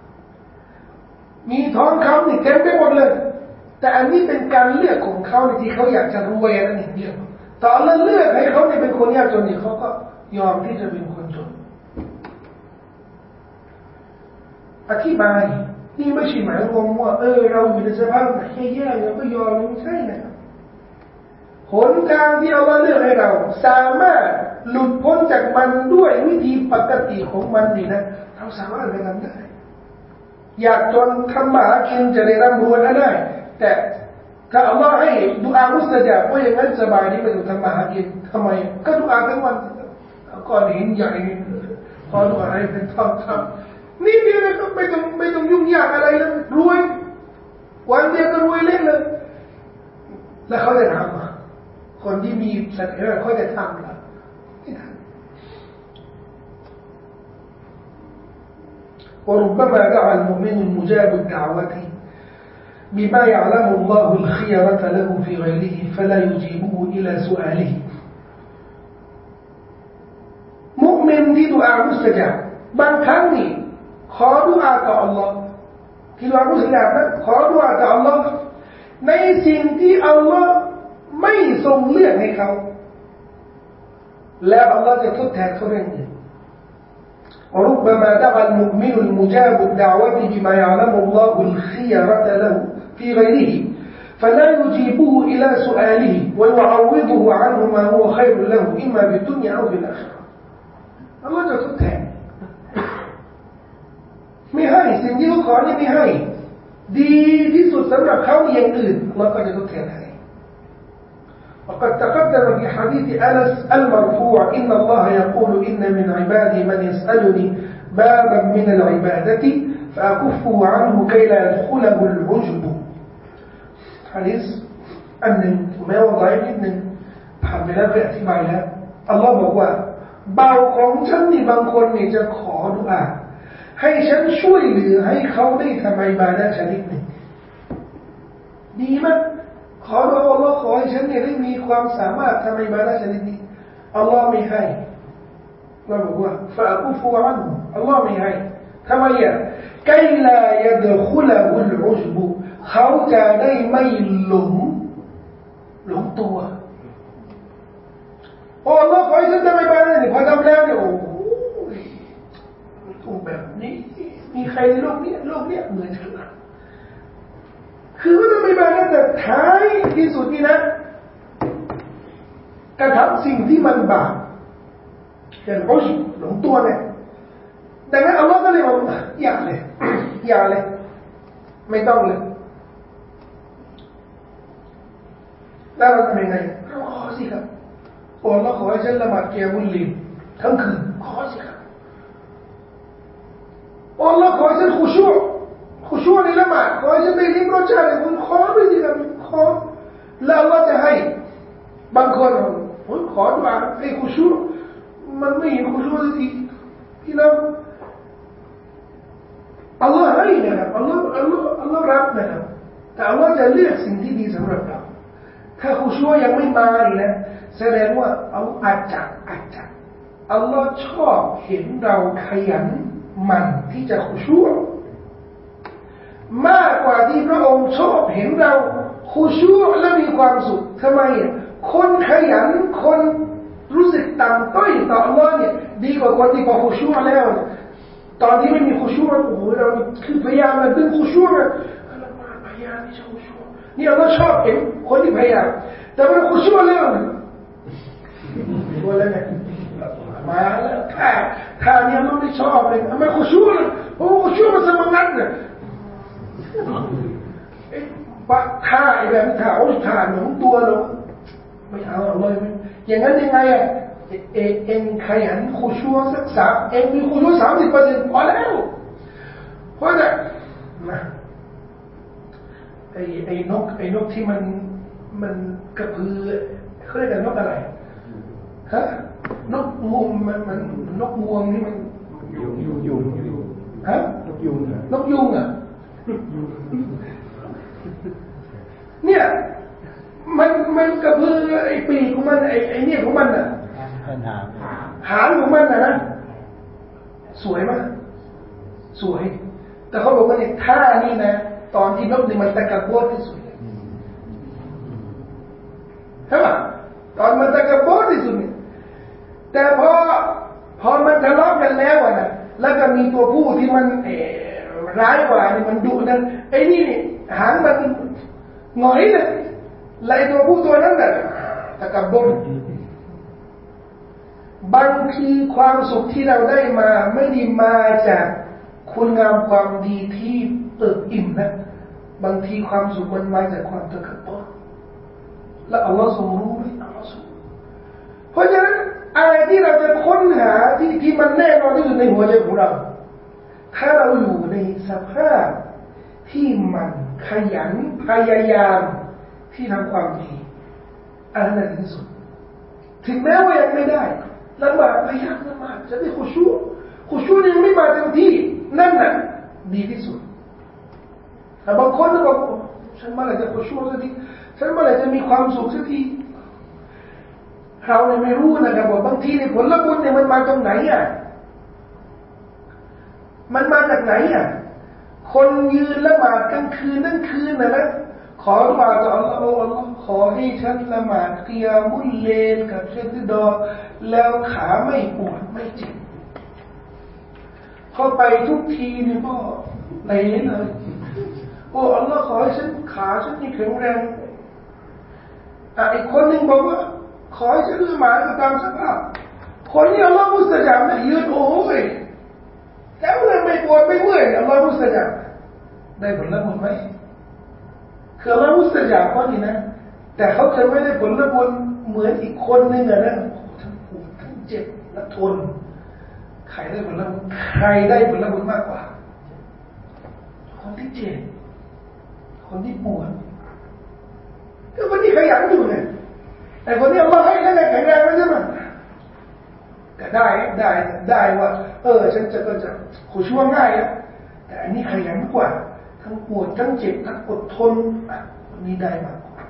มีทองคำนี่เต็มไปหมดเลยแต่อันนี้เป็นการเลือกของเขาที่เขาอยากจะรวยนั่นเองเดียวตอนนั้นเลือกให้เขาเนี่ยเป็นคนยากจนนี่เขาก็ยอมที่จะเป็นคนจนอธิบายนี่ไม่ใช่หมายความว่าเราอยู่ในสภาพไหนแย่ๆเราก็ยอมไม่ใช่นะครับหนทางที่อัลลอฮ์เลือกให้เราสามารถหลุดพ้นจากมันด้วยวิธีปกติของมันนี่นะเราสามารถไปทำได้อยากจนทำมาหากินจะได้ร่ำรวยได้แต่ถ้าอัลลอฮ์ให้ดุอามุสตะญาบว่าอย่างนั้นสบายนี่ไม่ต้องทำมาหากินทำไมก็ดุอาทั้งวันก้อนหินใหญ่ขอดุอาให้เป็นทองคำนี่เดียวเลยก็ไม่ต้องยุ่งยากอะไรเลยรวยวันเดียวก็รวยเล่นเลยแล้วเขาจะทำคนที่มีศรัทธาเขาจะทำหรือไม่ทำ وربما دعا المؤمن المجاب الدعوة بما يعلم الله الخيرة له في غيره فلا يجيبه إلى سؤاله มุมินที่ดุอามุสตะญาบบางครั้งนี่ขอดุอาต่ออัลลอฮ์ที่เราผู้สิ่งนั้นขอดุอาต่ออัลลอฮ์ในสิ่งที่อัลลอฮ์ไม่ทรงเลือกให้เขาแล้วอัลลอฮ์จะทดแทนเขาเรื่องนี้وربما دعا المؤمن المجاب الدعوة بما يعلم الله الخيرة له في غيره فلا يجيبه إلى سؤاله ويعوضه عنه ما هو خير له إما بالدنيا أو بالآخرة الله จะทดแทนไม่ให้สิ่งที่เขาขอนี่ไม่ให้ดีที่สุดสำหรับเขาอย่างอื่นAllahก็จะทดแทนให้وقد تقدم في حديث أنس المرفوع إن الله يقول إن من عبادي من يسألني بابا من العبادة فأكفه عنه كي لا يدخله العجب حديث أن ما وضعي جدا ผ่านไปแล้วเคยอธิบายแล้วอัลลอฮ์บอกว่าเบาของฉันนี่บางคนนี่จะขอดุอาให้ฉันช่วยเหลือให้เขาได้ทำอิบาดะห์ชนิดหนึ่งดีมั้ยขอดุอาอัลลอฮ์ขอให้ฉันเนี่ยได้มีความสามารถทำอิบาดะห์ชนิดนี้อัลลอฮ์ไม่ให้เราบอกว่าฟะอะกุฟุอันอัลลอฮ์ไม่ให้ทำไมอ่ะไกลายะดคุละฮุลอุจบุเขาจะได้ไม่หลงตัวอัลลอฮ์ขอให้ฉันทำอิบาดะห์นี่พอทำแล้วเนี่ยโอ้ยถูกแบบนี้มีใครในโลกนี้เหมือนเธอคือว่าทำอิบาดะห์แต่ท้ายที่สุดนี่นะกระทำสิ่งที่มันบาปอย่างอุจบหลงตัวเนี่ยดังนั้นอัลลอฮ์ก็เลยบอกอย่าเลยไม่ต้องเลยแล้วเราทำยังไงเราขอสิครับอัลลอฮ์ขอให้ฉันละหมาดกิยามุลลิลทั้งคืนขอสิครับอัลลอฮ์ขอให้ฉันขุชูในละหมาดขอให้ฉันได้ลิ้มรสชาติของคุณขอด้วยสิครับขอแล้วอัลลอฮ์จะให้บางคนขอดุอาให้ขุชูมันไม่เห็นขุชูสักทีพี่น้องอัลลอฮ์ให้นะครับอัลลอฮ์รับนะครับแต่อัลลอฮ์จะเลือกสิ่งที่ดีสำหรับเราถ้าขุชูยังไม่มาอีกนะแสดงว่าอาจจะอัลลอฮ์ชอบเห็นเราขยันหมั่นที่จะขุชูมากกว่าที่พระองค์ชอบเห็นเราขุชูและมีความสุขทำไมคนขยันคนรู้สึกต่ำต้อยต่ออัลลอฮ์เนี่ยดีกว่าคนที่พอขุชูแล้วตอนที่ไม่มีขุชูโอ้โหเราคือพยายามมาดึงขุชูนะเราพยายามที่จะขุชูนี่อัลลอฮ์ชอบเห็นคนที่พยายามแต่พอขุชูแล้วตัวแล้วเนี่ยมาแล้วถ้าเนี่ยมันไม่ชอบเลยทำไมขุชูล่ะโอ้ขุชูมันสมงัดเนี่ยท่าไอ้แบบท่าท่าหนุ่มตัวหนุ่มไม่เอาเลยอย่างนั้นยังไงอ่ะเองขยันขุชูสัก3เองมีขุชู 30% พอแล้วเพราะเนี่ยนะไอ้นกที่มันกระพือเขาเรียกกันนกอะไรฮะนกงวงมันนกงวงนี่มันยุงฮะนกยุงอ่ะเนี่ยมันกระพือไอ้ปีกของมันไอ้เนี่ยของมันน่ะหางของมันนะสวยมากสวยแต่เขาบอกว่าเนี่ยท่านี่นะตอนที่นกนี่มันตะกะโบดที่สุดใช่ป่ะตอนมันตะกะโบดที่สุดเนี่ยแต่พอมันทะเลาะกันแล้วนะแล้วก็มีตัวผู้ที่มันร้ายกว่านี่มันดุนั่นไอ้นี่หางมันหงอยเลยไล่ตัวผู้ตัวนั้นน่ะตะกะโบดบางทีความสุขที่เราได้มาไม่ได้มาจากคุณงามความดีที่เติบอิ่มนะบางทีความสุขมันมาจากความตะกะโบดและอัลลอฮ์ทรงรู้ด้วยอัลลอฮ์ทรงเพราะฉะนั้นอะไรที่เราจะค้นหาที่มันแน่นอนที่สุดในหัวใจของเราถ้าเราอยู่ในสภาพที่มันขยันพยายามที่ทำความดีอันนั้นที่สุดถึงแม้ว่ายังไม่ได้ละหมาดพยายามละหมาดจะได้ขุชูนี่ยังไม่มาเต็มที่นั่นน่ะดีที่สุดแต่บางคนก็บอกฉันเมื่อไหร่จะขุชูสักทีฉันเมื่อไหร่จะมีความสุขสักทีเราเนี่ยไม่รู้นะครับว่าบางทีเนี่ยผลบุญเนี่ยมันมาจากไหนอ่ะมันมาจากไหนอ่ะคนยืนละหมาดกลางคืนทั้งคืนนะขอดุอาต่ออัลลอฮ์โอ้อัลลอฮ์ขอให้ฉันละหมาดกิยามุลเลลกับเชตดอแล้วขาไม่ปวดไม่เจ็บพอไปทุกทีนี่ก็ไหลเลยโอ้อัลลอฮ์ขอให้ฉันขาฉันนี่แข็งแรงอีกคนหนึ่งบอกว่าขอให้ฉันละหมาดตามสภาพคนนี้อัลลอฮ์มุสตะญาบนะยืนโอ้ยแล้วเลยไม่ปวดไม่เมื่อยอัลลอฮ์มุสตะญาบได้ผลละบุญไหมคืออัลลอฮ์มุสตะญาบก็นี่นะแต่เขาจะไม่ได้ผลละบุญเหมือนอีกคนหนึ่งนะทั้งปวดทั้งเจ็บและทนใครได้ผลละบุญใครได้ผลละบุญมากกว่าคนที่เจ็บคนที่ปวดก็คนที่ขยันอยู่ไงแต่คนที่อัลลอฮ์ให้แล้วแข็งแรงแล้วใช่ไหมก็ได้ว่าฉันก็จะขุช่วงง่ายนะแต่อันนี้ขยันกว่าทั้งปวดทั้งเจ็บทั้งอดทนอันนี้ได้มากกว่า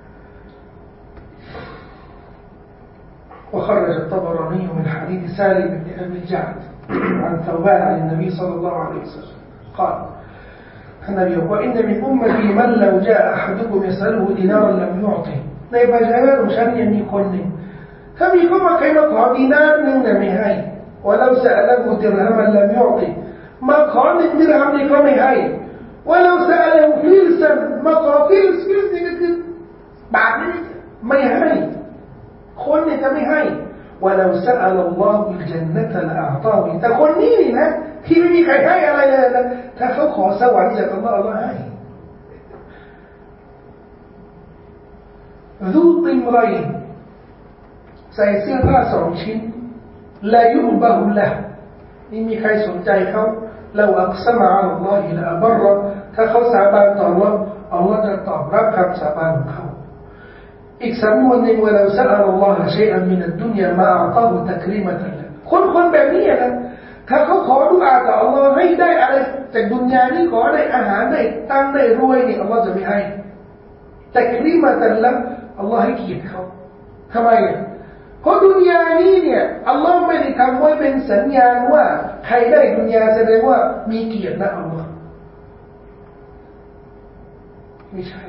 وخرج الطبراني من حديث سالم بن أبي الجعد عن ثوبان عن النبي صلى الله عليه وسلم قال النبي يقول إن من أمتي من لو جاء أحدكم يسأله دينارا لم يعطه ในประชาชนของฉันยังมีคนหนึ่งถ้ามีเข้ามาใครมาขอดีนาร์นึงเนี่ยไม่ให้ว่าเราสะละกุดิรฮัมละไม่ยอมมาขอ1 ดิรฮัมนี่เขาไม่ให้ว่าเราสะละฟิลซันมาขอฟิลนี่ก็คือบาทนี่ไม่ให้คนเนี่ยจะไม่ให้ว่าเราสะละอัลลอฮุลจันนะตะละอัตาฮิแต่คนนี้นี่นะที่ไม่มีใครให้อะไรเลยนะถ้าเขาขอสวรรค์จากอัลลอฮ์อัลลอฮ์ให้รูติมไรใส่เสื้อผ้า2 ชิ้นลายุบะฮุละนี่มีใครสนใจเขาเราอักษมะอัลลอฮิละอับรอถ้าเขาสาบานต่ออัลลอฮ์อัลลอฮ์จะตอบรับคำสาบานของเขาอีกสำนวนหนึ่งว่าเราสะอัลลอฮ์ชัยอันมินัดดุนยามาอัตาฮุตักรีมะตันละคนแบบนี้นะถ้าเขาขอดุอาต่ออัลลอฮ์ให้ได้อะไรจากดุนยานี้ขอได้อาหารได้ตังได้รวยนี่อัลลอฮ์จะไม่ให้ตักรีมะตันละอัลลอฮ์ให้เกียรติเขาทำไมเพราะดุนยานี้เนี่ยอัลลอฮ์ไม่ได้ทำไว้เป็นสัญญาณว่าใครได้ดุนยาแสดงว่ามีเกียรตินะอัลลอฮ์ไม่ใช่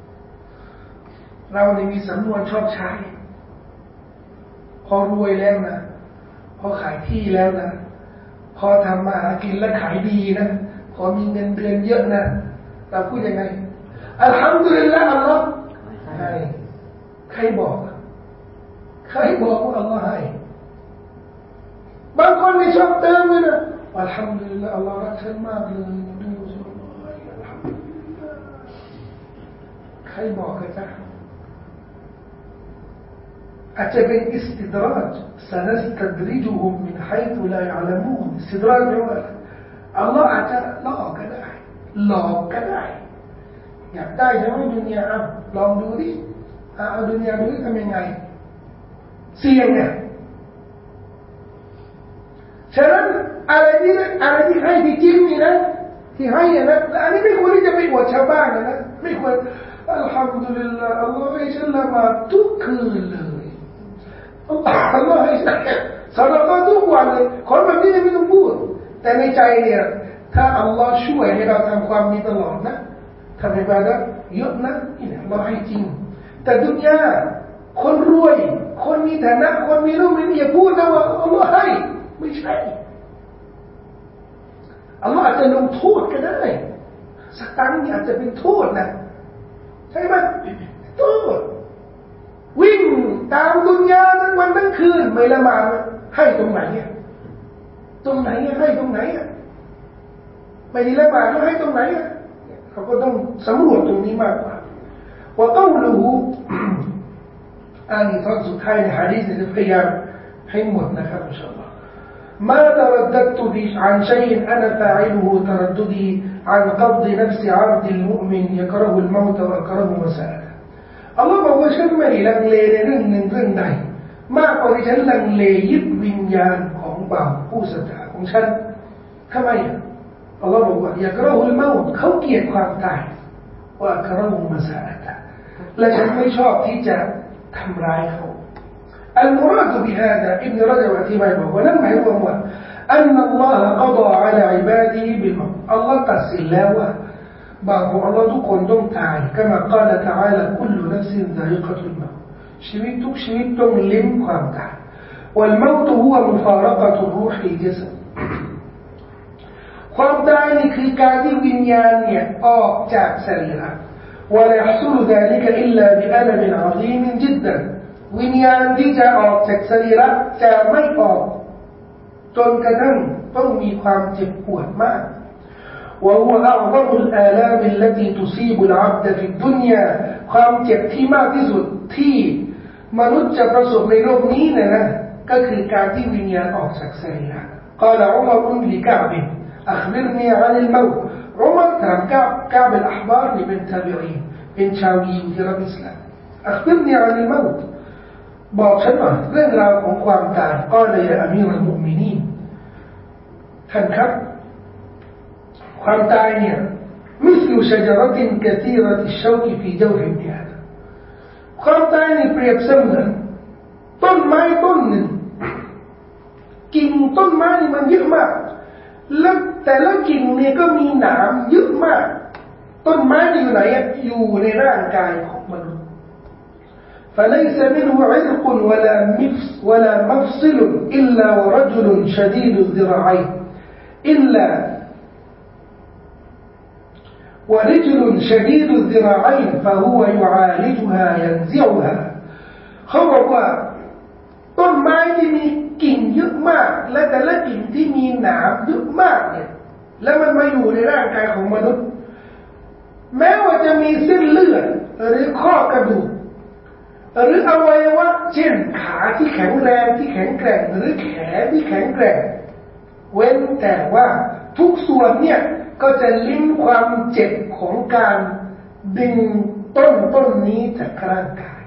เราเนี่ยมีสำนวนชอบใช้พอรวยแล้วนะพอขายที่แล้วนะพอทำมาหากินและขายดีนะพอมีเงินเดือนเยอะนะเราพูดยังไงอัลฮัมดุลิลลาห์อัลลอฮ์ให้ใครบอกว่าอัลลอฮ์ให้บางคนไม่ชอบเติมเลยนะอัลฮัมดุลิลลาห์อัลลอฮ์รักฉันมากเลยดูสิอัลฮัมดุลิลลาห์ใครบอกกันจ้ะอาจจะเป็นอิสติดราจسنستدرجهم من حيث لا يعلمونอิสติดราจแปลว่าอัลลอฮ์อาจจะล่อก็ได้หลอกก็ได้อยากได้ใช่ไหมดุนยาลองดูดิเอาดุนยาดูทำยังไงเสี่ยงเนี่ยฉะนั้นอะไรที่ให้ที่จริงนี่นะที่ให้นะและอันนี้ไม่ควรที่จะไปอวดชาวบ้านนะไม่ควรอัลฮัมดุลิลลาห์อัลลอฮ์ให้ฉันละหมาดทุกคืนเลยอัลลอฮ์ให้ฉันสะดะกะห์ทุกวันเลยคนแบบนี้ไม่ต้องพูดแต่ในใจเนี่ยถ้าอัลลอฮ์ช่วยให้เราทำความดีตลอดนะทำอิบาดะห์เยอะนะนี่อัลลอฮ์ให้จริงแต่ดุนยาคนรวยคนมีฐานะคนมีรูปมีอย่าพูดนะว่าอัลลอฮ์ให้ไม่ใช่อัลลอฮ์อาจจะลงโทษก็ได้สตังค์อาจจะเป็นโทษนะใช่ไหมโทษวิ่งตามดุนยาทั้งวันทั้งคืนไม่ละหมาดให้ตรงไหนให้ตรงไหนไม่ได้ละหมาดแล้วให้ตรงไหนเขาก็ต้องสำรวจตรงนี้มากกว่าว่าเก้าลูآني تنظر حين حديث القيام حين متنكا إن شاء الله ما ترددت عن شيء أنا فاعله ترددي عن قبض نفس عبد المؤمن يكره الموت وأكره مساءته الله บอกว่าฉันไม่ลังเลในเรื่องหนึ่งเรื่องใดมากกว่าที่ฉันลังเลยึดวิญญาณของบ่าวผู้ศรัทธาของฉันทำไมอัลลอฮ์บอกว่าيكره الموت เขาเกลียดความตายوأكره مساءته และฉันไม่ชอบที่จะทำร้ายเขาالمراد بهذا ابن رجبอธิบายบอกว่านั่นหมายความว่าอันนัลลอฮะกอฎออะลาอิบาดิฮิบิลมอตอัลลอฮ์ตัดสินแล้วว่าบ่าวของอัลลอฮ์ทุกคนต้องตายกะมากล่าวตะอาลาคุลลุนัฟซินซาอิกะตุลเมาตชีวิตทุกชีวิตต้องลิ้มความตายوالموت هو مفارقة الروح للجسد ความตายนี่คือการที่วิญญาณเนี่ยออกจากสรีระ ولا يحصل ذلك إلا بألم عظيم جدا วิญญาณที่จะออกจากสรีระจะไม่ออกจนกระทั่งต้องมีความเจ็บปวดมาก وهو أعظم الآلام التي تصيب العبد في الدنيا ความเจ็บที่มากที่สุดที่มนุษย์จะประสบในโลกนี้นะก็คือการที่วิญญาณออกจากสรีระ قال عمر لكعب أخبرني عن الموت อุมัรถามกะบอัลอะห์บาร์นี่เป็นทาบิอีนเป็นชาวยิวที่รับอิสลาม أخبرني عن الموت บอกฉันหน่อยเรื่องราวของความตาย قال يا أمير المؤمنين ท่านครับความตายเนี่ย مثل شجرة كثيرة الشوك في جوف ابن آدم ความตายนี่เปรียบเสมือนต้นไม้ต้นหนึ่งกิ่งต้นไม้นี่มันเยอะมากแล้วแต่ละกิ่งเนี่ยก็มีหนามเยอะมากต้นไม้อยู่ไหนอยู่ในร่างกายของมนุษย์ فليس منه عرق ولا مفصل إلا ورجل شديد الذراعين إلا ورجل شديد الذراعين فهو يعالجها ينزعها เขาบอกว่าต้นไม้ที่มีกิ่งเยอะมากและแต่ละกิ่งที่มีหนามเยอะมากเนี่ยแล้วมันมาอยู่ในร่างกายของมนุษย์แม้ว่าจะมีเส้นเลือดหรือข้อกระดูกหรืออวัยวะเช่นขาที่แข็งแรงที่แข็งแกร่งหรือแขนที่แข็งแกร่งเว้นแต่ว่าทุกส่วนเนี่ยก็จะลิ้มความเจ็บของการดึงต้นนี้จากร่างกาย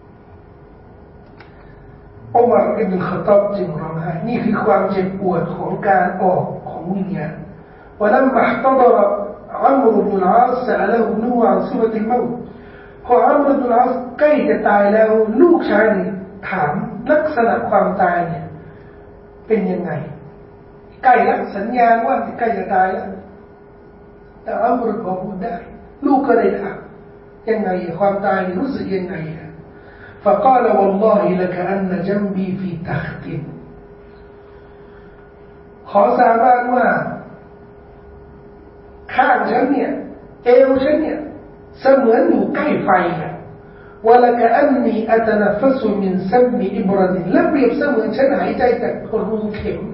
อุมัร อิบนุ ค็อฏฏอบจึงร้องไห้นี่คือความเจ็บปวดของการออกของวิญญาณ ولما احتضر عمرو بن العاص سأله ابنه عن صفة الموت พออัมรุ บิน อัสใกล้จะตายแล้วลูกชายนี่ถามลักษณะความตายเนี่ยเป็นยังไงใกล้แล้วสัญญาณว่าใกล้จะตายแล้วแต่อัมรุพอพูดได้ลูกก็เลยถามยังไงความตายรู้สึกยังไงفقال والله لكأن جنبي في تخت ขอสาบานว่าข้างฉันเนี่ยเอวฉันเนี่ยเสมือนอยู่ใกล้ไฟولكأني أتنفس من سم إبرة และเปรียบเสมือนฉันหายใจจากรูเข็ม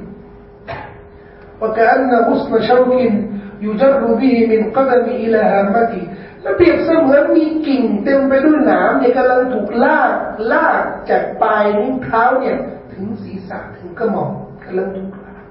وكأن غصن شوك يجر به من قدمي إلى هامتي และเปรียบเสมือนมีกิ่งเต็มไปด้วยหนามเนี่ยกำลังถูกลากจากปลายนิ้วเท้าเนี่ยถึงศีรษะถึงกระหม่อมกำลังถูกลาก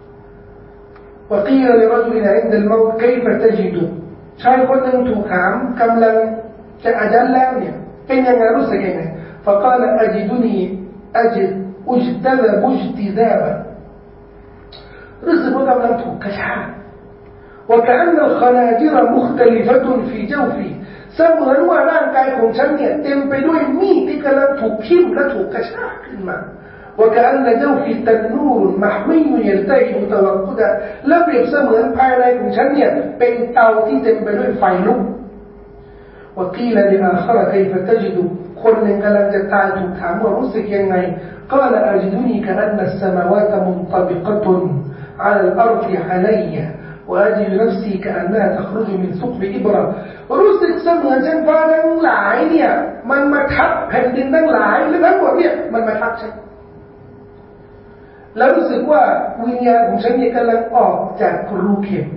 وقيل لرجل عند الموت كيف تجد ชายคนหนึ่งถูกถามกำลังจะอาญัลแล้วเนี่ยเป็นยังไงรู้สึกยังไง فقال أجدني أجتذب اجتذابا รู้สึกว่ากำลังถูกกระชาก وكأن الخناجر مختلفة في جوفي เสมือนว่าร่างกายของฉันเนี่ยเต็มไปด้วยมีดที่กำลังถูกทิ่มและถูกกระชากขึ้นมา وكأن جوفي تنور محمي يلتهب توقدا และเปรียบเสมือนภายในของฉันเนี่ยเป็นเตาที่เต็มไปด้วยไฟลุก وقيل لآخر كيف تجد คนหนึ่งกำลังจะตายถูกถามว่ารู้สึกยังไง قال أجدني كأن السماوات منطبقة على الأرض علي وأجد نفسي كأنها تخرج من ثقب إبرة รู้สึกเสมือนชั้นฟ้าทั้งหลายเนี่ยมันมาทับแผ่นดินทั้งหลายและทั้งหมดเนี่ยมันมาทับฉันแล้วรู้สึกว่าวิญญาณของฉันเนี่ยกำลังออกจากรูเข็ม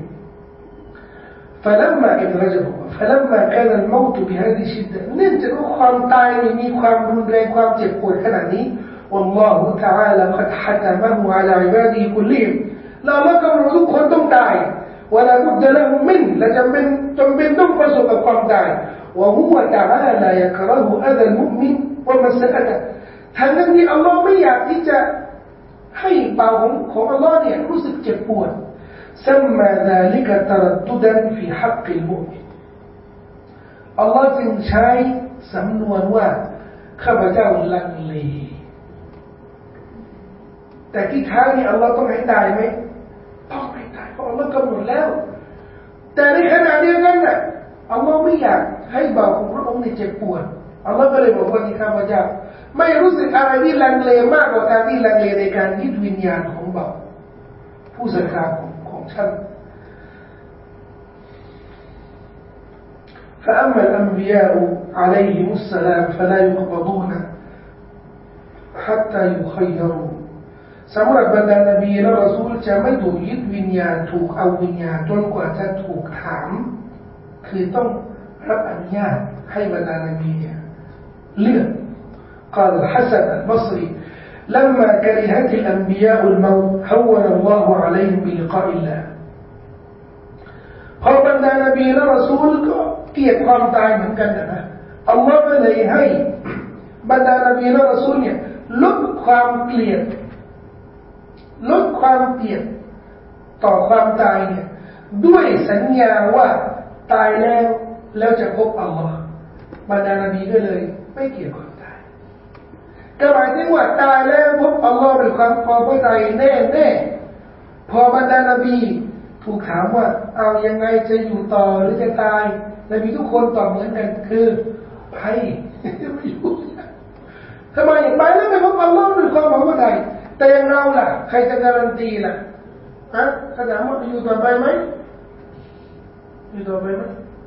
فلما ابن رجب فلما كان الموت بهذه الشدة เนื่องจากว่าความตายมีความรุนแรงความเจ็บปวดขนาดนี้ والله تعالى قد حتمه على عباده كلهم เราละกำหนดทุกคนต้องตาย ولا بد لهم منه และจำเป็นต้องประสบกับความตาย وهو تعالى يكره أذى المؤمن ومسألته ทั้งนั้นที่อัลลอฮ์ไม่อยากที่จะให้บ่าวของอัลลอฮ์เนี่ยรู้สึกเจ็บปวด سمى ذلك ترددا في حق المؤمن อัลลอฮ์จึงใช้สำนวนว่าข้าพเจ้าลังเลแต่ที่ท้ายนี่อัลลอฮ์ต้องให้ตายไหมต้องให้ตายเพราะอัลลอฮ์กำหนดแล้วแต่ในขณะเดียวกันน่ะอัลลอฮ์ไม่อยากให้บ่าวของพระองค์นี่เจ็บปวดอัลลอฮ์ก็เลยบอกว่าที่ข้าพเจ้าไม่รู้สึกอะไรที่ลังเลมากกว่าการที่ลังเลในการยึดวิญญาณของบ่าวผู้ศรัทธาของฉันفأما الأنبياء عليهم السلام فلا يقبضون حتى يخيروا สำหรับบรรดานบีและรอซูลจะไม่ถูกยึดวิญญาณถูกเอาวิญญาณจนกว่าจะถูกถามคือต้องรับอนุญาตให้บรรดานบีเนี่ยเลือก قال الحسن البصري لما كرهت الأنبياء الموت هون الله عليهم بلقاء الله พอบรรดานบีและรอซูลก็เกลียดความตายเหมือนกันนะอัลลอฮ์ก็เลยให้บรรดานบีและรอซูลเนี่ยลดความเกลียดต่อความตายเนี่ยด้วยสัญญาว่าตายแล้วจะพบอัลลอฮ์บรรดานบีก็เลยไม่เกลียดความตายก็หมายถึงว่าตายแล้วพบอัลลอฮ์เป็นความพอใจแน่พอบรรดานบีถูกถามว่าเอายังไงจะอยู่ต่อหรือจะตายนบีทุกคนตอบเหมือนกันคือไปไม่อยู่ทำไมไปแล้วไม่พบอัลลอฮ์ด้วยความพอใจแต่อย่างเราล่ะใครจะการันตีล่ะฮะถ้าถามว่าอยู่ต่อไปไหมอยู่ต่อไปไหม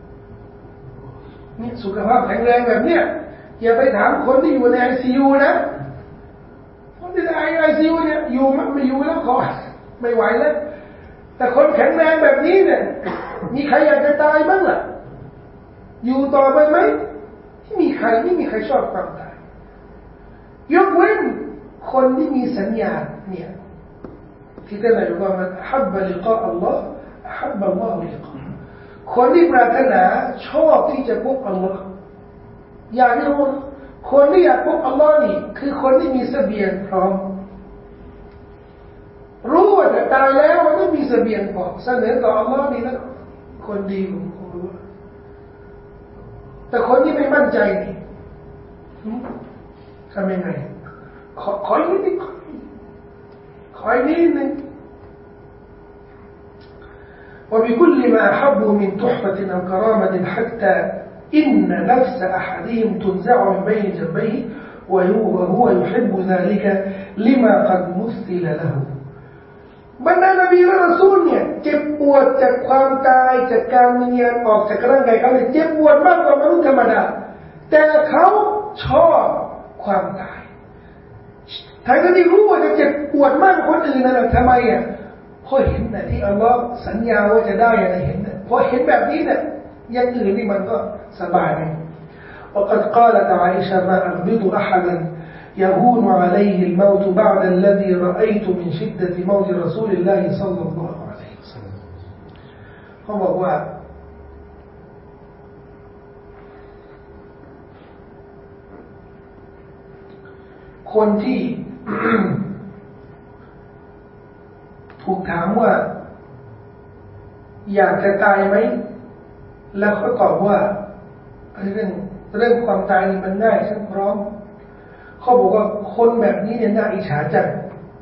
นี่สุขภาพแข็งแรงแบบเนี้ยอย่าไปถามคนที่อยู่ใน ICU นะคนที่ใน ICU เนี่ยอยู่ไม่อยู่แล้วขอไม่ไหวแล้วแต่คนแข็งแรงแบบนี้เนี่ยมีใครอยากจะตายบ้างล่ะอยู่ต่อไปไหมไม่มีใครชอบความตายยกเว้นคนที่มีสัญญาเนี่ยที่ท่านนายบอกว่าฮับบะลิกาอัลลอฮ์ฮับบะอัลลอฮ์ลิกาคนที่ปรารถนาชอบที่จะพบอัลลอฮ์อยากรู้คนที่อยากพบอัลลอฮ์นี่คือคนที่มีเสบียงพร้อมรู้ว่าจะตายแล้วมันไม่มีเสบียงพอเสนอต่ออัลลอฮ์นี่นะคนดีของรู้แต่คนที่ไม่มั่นใจนี่ทำยังไงขออีกนิดนึงوبكل ما أحبوا من تحفة أو كرامة حتى إن نفس أحدهم تنزع من بين جنبيه وهو يحب ذلك لما قد مثل له บรรดานบีและรอซูลเนี่ยเจ็บปวดจากความตายจากการวิญญาณออกจากร่างกายเขาเนี่ยเจ็บปวดมากกว่ามนุษย์ธรรมดาแต่เขาชอบความตายทั้งที่รู้ว่าจะเจ็บปวดมากกว่าคนอื่นนะทำไมอ่ะเพราะเห็นแต่ที่อัลลอฮ์สัญญาว่าจะได้อะไรเห็นพอเห็นแบบนี้เนี่ยอย่างอื่นนี่มันก็สบายเลย وقد قالت عائشة ما أغبط أحدا يهون عليه الموت بعد الذي رأيت من شدة موت رسول الله صلى الله عليه وسلم เขาบอกว่าคนที่ถูกถามว่าอยากจะตายไหมแล้วเขาตอบว่าเรื่องความตายนี่มันง่ายฉันพร้อมเขาบอกว่าคนแบบนี้เนี่ยน่าอิจฉาจัง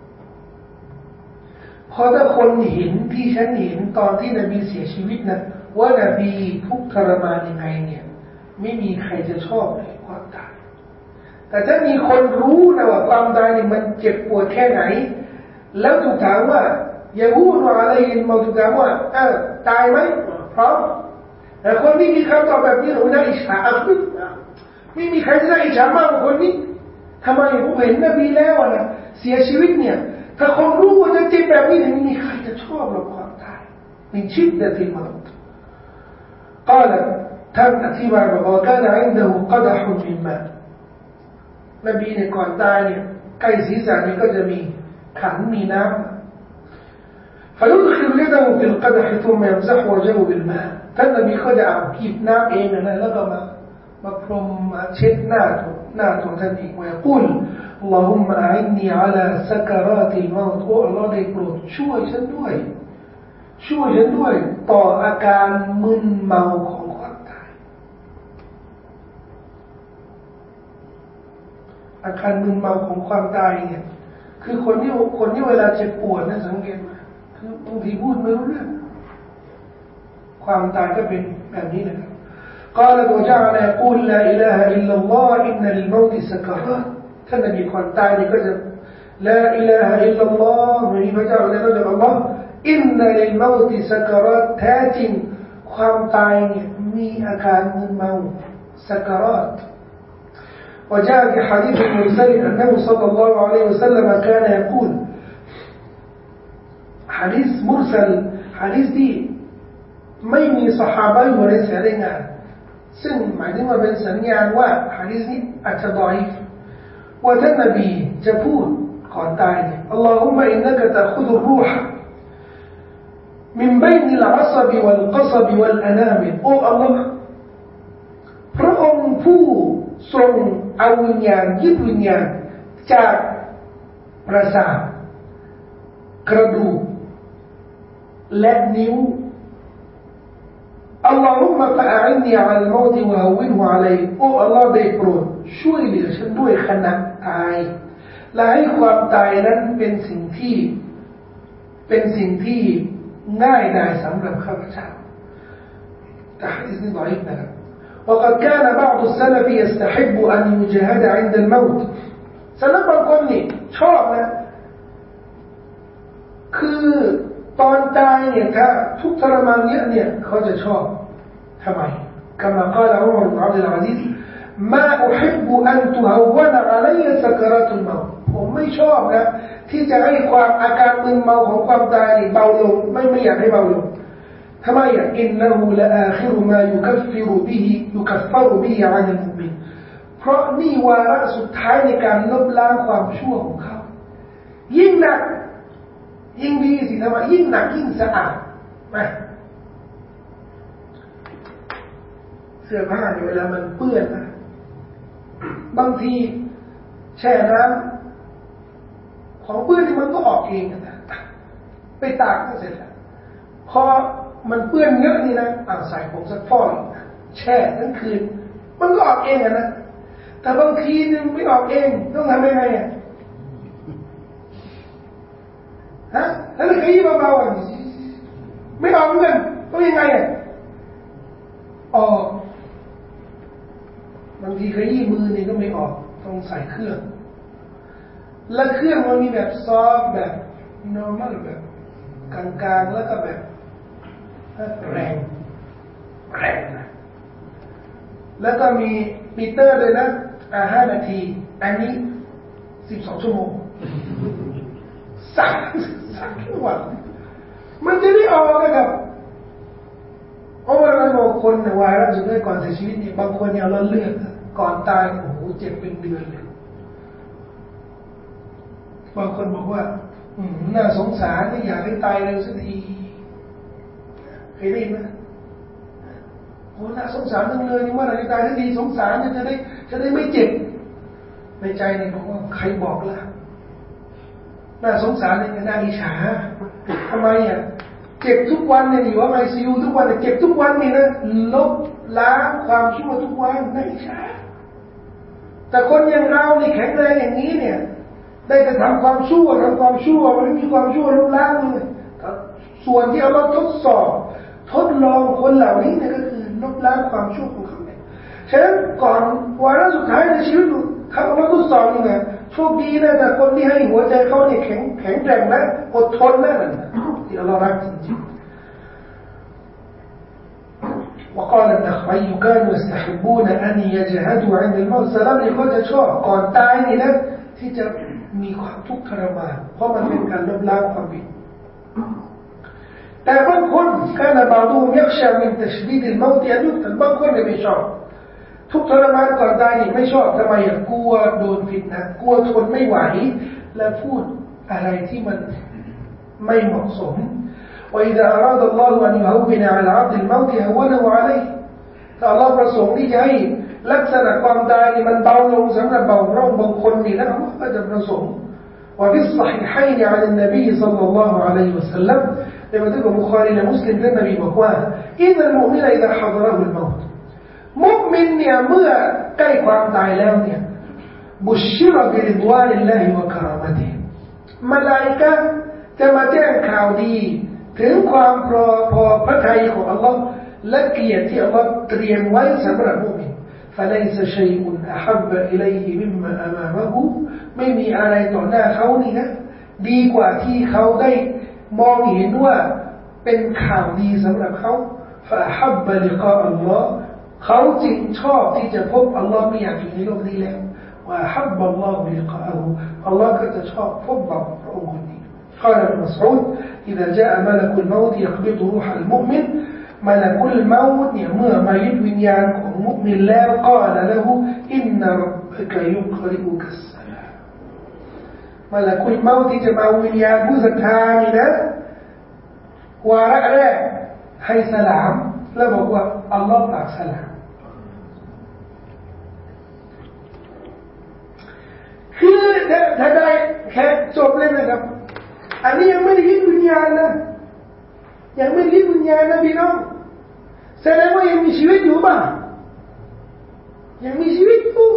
เพราะถ้าคนเห็นที่ฉันเห็นตอนที่นบีเสียชีวิตนะว่านบีทุกข์ทรมานยังไงเนี่ยไม่มีใครจะชอบเลยความตายแต่ถ้ามีคนรู้นะว่าความตายนี่มันเจ็บปวดแค่ไหนแล้วถูกถามว่าอย่าพูดว่าอะไรยินมาถูกถามว่าตายไหมพร้อมแต่คนที่มีคำตอบแบบนี้หนูน่าอิจฉาไม่มีใครจะได้อิจฉามากกว่าคนนี้ทำไมผมเห็นนบีแล้วนะเสียชีวิตเนี่ยถ้าคนรู้ว่าจะเจ็บแบบนี้ไม่มีใครจะชอบหรอกความตายمن شدة الموت قال ท่านอธิบายบอกว่าكان عنده قدح من ماء นบีเนี่ยก่อนตายเนี่ยใกล้ศีรษะนี่ก็จะมีขันมีน้ำ فيدخل يده في القدح ثم يمسح وجهه بالماء ท่านนบีก็จะเอากีบน้ำเองนะแล้วก็มาพรมมาเช็ดหน้าตัวท่านเองويقول اللهم أعني على سكرات الموت โอ้อัลเลาะห์ได้โปรดช่วยฉันด้วยต่ออาการมึนเมาของความตายอาการมึนเมาของความตายเนี่ยคคือคนที่เวลาเจ็บปวดนะสังเกตไหมคือบางทีพูดไม่รู้เรื่องความตายก็เป็นแบบนี้นะครับقال وجعل يقول لا إله إلا الله إن للموت سكرات ท่านนบีก่อนตายนี่ก็จะ لا إله إلا الله ไม่มีพระเจ้าแล้วนอกจากอัลลอฮ์อินนัลิลเมาติสักรัตแท้จริงความตายเนี่ยมีอาการมึนเมาสักรัต وجاء في حديث المرسل أنه صلى الله عليه وسلم كان يقول حديث مرسل حديث دي ไม่มีซอฮาบะห์อยู่ในสายรายงานซึ่งหมายถึงว่าเป็นสัญญาณว่าหะดีษนี้อาจจะดออีฟว่าท่านนบีจะพูดก่อนตายเนี่ยอัลลอฮุมะอินนะกะตะคุดุรูฮะมินบัยนิลอัศบวัลกัศบวัลอนามิลโอ้อัลลอฮ์พระองค์ผู้ทรงเอาวิญญาณยึดวิญญาณจากประสาทกระดูกและนิ้วอัลลอฮุมะฟะอาอินนีอะลัลเมาติวะฮวินฮุอะลัยโอ้อัลลอฮ์ได้โปรดช่วยเหลือฉันด้วยขณะตายและให้ความตายนั้นเป็นสิ่งที่ง่ายดายสำหรับข้าพเจ้าแต่หะดีษนี้ดออีฟนะครับ وقد كان بعض السلف يستحب أن يجاهد عند الموت สลับบางคนนี่ชอบนะคือตอนตายเนี่ยถ้าทุกทรมานเยอะเนี่ยเขาจะชอบทำไม كما قال عمر بن عبد العزيز ما أحب أن تهون علي سكرات الموت ผมไม่ชอบนะที่จะให้ความอาการมึนเมาของความตายนี่เบาลงไม่อยากให้เบาลงทำไมอ่ะอินนะฮูละอาคิรุมายุคัฟฟิรุบิฮิอานิลมุมินเพราะนี่วาระสุดท้ายในการลบล้างความชั่วของเขายิ่งหนักยิ่งดีสิทำไมยิ่งหนักยิ่งสะอาดไหมเสื้อผ้าเวลามันเปื้อนนะบางทีแช่น้ำของเปื้อนที่มันก็ออกเองนะไปตากก็เสร็จแล้วพอมันเปื้อนเยอะนี่นะใส่ผงซักฟอกแช่ทั้งคืนมันก็ออกเองนะแต่บางทีนึงไม่ออกเองต้องทำยังไงอ่ะฮะแล้วขยี้เบาๆไม่ออกเหมือนกันต้องยังไงอ่ะออกบางทีขยี้มือนี่ก็ไม่ออกต้องใส่เครื่องและเครื่องมันมีแบบซอฟแบบ normal แบบกลางๆแล้วก็แบบแรงนะแล้วก็มีปีเตอร์เลยนะ5 นาทีอันนี้12 ชั่วโมงสักวันมันจะได้ออกนะครับเพราะว่าบางคนวายแล้วสุดท้ายก่อนเสียชีวิตเนี่ยบางคนเนี่ยเราเลือดก่อนตายโอ้โหเจ็บเป็นเดือนเลยบางคนบอกว่าน่าสงสารไม่อยากให้ตายเร็วสักทีเคยได้ยินไหมโอ้น่าสงสารจังเลยนี่เมื่อไหร่จะตายสักทีสงสารจะได้ไม่เจ็บในใจเนี่ยบอกว่าใครบอกล่ะน่าสงสารเนี่ยน่าอิจฉาทำไมอ่ะเจ็บทุกวันเนี่ยอยู่ว่าไอซียูทุกวันเนี่ยเจ็บทุกวันนี่นะลบล้างความชั่วทุกวันน่าอิจฉาแต่คนอย่างเรานี่แข็งแรงอย่างนี้เนี่ยได้แต่ทำความชั่วมันไม่มีความชั่วลบล้างเลยส่วนที่เราทดลองคนเหล่านี้เนี่ยก็คือลบล้างความชั่วของเขาเนี่ยฉะนั้นก่อนวาระสุดท้ายในชีวิตเขาทดสอบยังไงโชคดีนะแต่คนที่ให้หัวใจเขาเนี่ยแข็งแกร่งนะอดทนนะที่เรารักจริงๆ وقال النخعي كانوا يستحبون أن يجاهدوا عند الموت สลับเนี่ยเขาจะชอบก่อนตายนี่นะที่จะมีความทุกข์ทรมานเพราะมันเป็นการลบล้างความผิดแต่บางคนكان بعضهم يخشى من تشديد الموت أن يقتل บางคนไม่ชอบทุกทรมานก่อนตายนี่ไม่ชอบทำไมกลัวโดนฟิตนะกลัวทนไม่ไหวและพูดอะไรที่มันไม่เหมาะสม وإذا أراد الله أن يهون على العبد الموت هونه عليه ถ้าอัลเลาะห์ประสงค์ที่จะให้ลักษณะความตายนี่มันเบาลงสำหรับเบาเพราะบางคนนี่นะก็จะประสงค์وفي الصحيحين عن النبي صلى الله عليه وسلم ในบันทึกของบุคอรีและมุสลิมท่านนบีบอกว่า إذا المؤمن إذا حضره الموت มุมินเนี่ยเมื่อใกล้ความตายแล้วเนี่ยบุชรบิริดวานิลลาฮิวะกะรามะติฮ์มลาอิกะฮ์จะมาแจ้งข่าวดีถึงความพอพระทัยของอัลลอฮ์และเกียรติที่อัลลอฮ์เตรียมไว้สำหรับมุมิน فليس شيء أحب إليه مما أمامه ไม่มีอะไรต่อหน้าเขานี่นะดีกว่าที่เขาได้มองเห็นว่าเป็นข่าวดีสำหรับเขา فأحب لقاء الله เขาจึงชอบที่จะพบอัลลอฮ์ไม่อยากอยู่ในโลกนี้แล้วوأحب الله لقاءه الله ก็จะชอบพบกับพระองค์คนนี้ قال ابن مسعود إذا جاء ملك الموت يقبض روح المؤمن ملك الموت เนี่ยเมื่อมายึดวิญญาณของมุมินแล้ว قال له إن ربك يقرئك السلام มลกุลเมาต์ที่จะมาวิญญาณผู้ศรัทธานี่นะวาระแรกให้สลามแล้วบอกว่าอัลลอฮ์ฝากสลามคือถ้าได้แค่จบเลยนะครับอันนี้ยังไม่ได้ยึดวิญญาณนะยังไม่ได้ยึดวิญญาณนะพี่น้องแสดงว่ายังมีชีวิตอยู่ป่ะยังมีชีวิตอยู่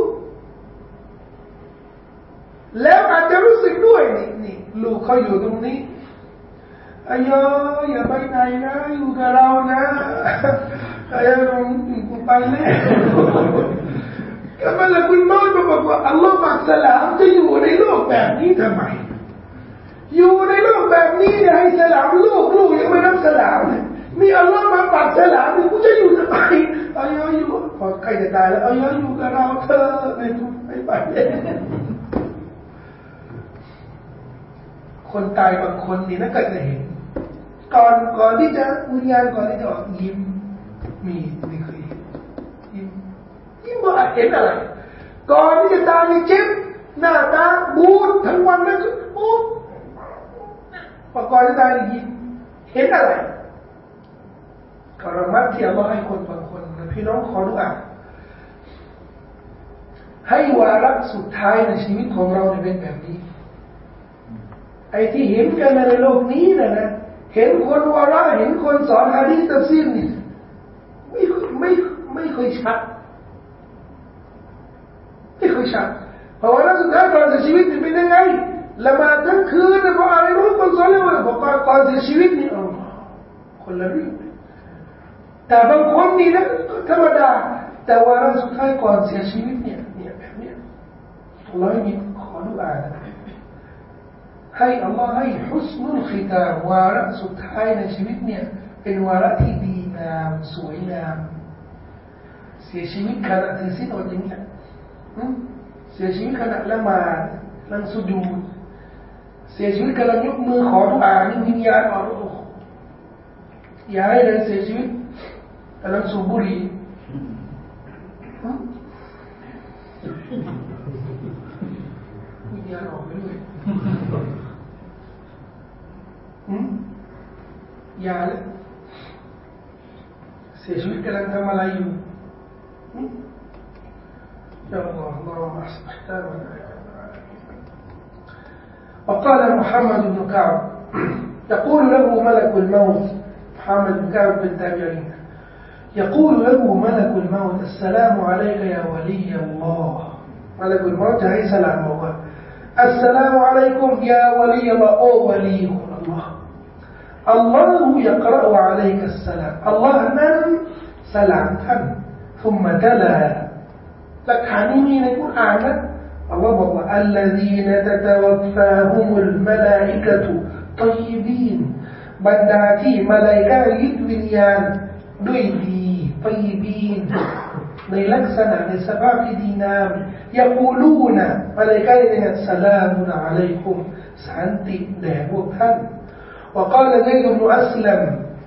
แล้วอาจจะรู้สึกด้วยนี่ลูกเขาอยู่ตรงนี้อายอย่าไปไหนนะอยู่กับเรานะอายกูไปแล้วก็มันละคุณน้อยบอกว่าอัลลอฮฺบักสลามจะอยู่ในโลกแบบนี้ทำไมอยู่ในโลกแบบนี้เนี่ยให้สลามลูกยังไม่รับสลามเลยนี่อัลลอฮฺมาปักสลามนี่กูจะอยู่ทำไมอายอยู่พอใครจะตายแล้วอายอยู่กับเราเธอไม่ไปคนตายบางคนนี่นะก็จะเห็นก่อนที่จะวิญญาณก่อนที่จะออกยิ้มไม่เคยยิ้มว่าเห็นอะไรก่อนที่จะตายนี่เจ็บหน้าตาบูดทั้งวันนั่นก็บูดพอก่อนที่ตายนี่ยิ้มเห็นอะไรกรมัดที่อัลลอฮ์ให้คนบางคนพี่น้องขอดุอาให้วาระสุดท้ายในชีวิตของเราเป็นแบบนี้ไอ้ที่เห็นกันในโลกนี้นะเห็นคนวาระเห็นคนสอนหะดีษตัฟซีรนี่ไม่เคยชัดไม่เคยชัดเพราะว่าสุดท้ายก่อนเสียชีวิตนี่เป็นยังไงละหมาดทั้งคืนเพราะอะไรรู้คนสอนเลยว่าก่อนเสียชีวิตนี่คนละเรื่องแต่บางคนนี่นะธรรมดาแต่ว่าสุดท้ายก่อนเสียชีวิตเนี่ยแบบเนี้ยอัลลอฮ์มีขอดุอานะให้อัลลอฮ์ให้ฮุสนุลขิตามวาระสุดท้ายในชีวิตเนี่ยเป็นวาระที่ดีงามสวยงามเสียชีวิตขณะถือศีลอดอย่างเงี้ยเสียชีวิตขณะละหมาดนั่งสุญูดเสียชีวิตกำลังยกมือขอดุอานี่วิญญาณออกอย่าให้เลยเสียชีวิตกำลังสูบบุหรี่วิญญาณออกไปด้วยอย่าเลยเสียชีวิตกำลังทำอะไรอยู่يا الله اللهم احسن ختامنا يا رب العالمين وقال محمد بن كعب يقول له ملك الموت محمد بن كعب بن تابعين يقول له ملك الموت السلام عليك يا ولي الله ملك الموت هي سلام الله السلام عليكم يا ولي الله أو ولي الله الله يقرأ عليك السلام الله نم سلامتا ثم تلا لك حنيني نقول أعلى اللهบอก الذين تتوفاهم الملائكة طيبين บรรดาที่มลาอิกะฮ์ยึดวิญญาณด้วยดีطيبين ในลักษณะในสภาพที่ดีงาม يقولون มลาอิกะฮ์เนี่ย سلام عليكم สันติแด่พวกท่าน وقال زيد بن أسلم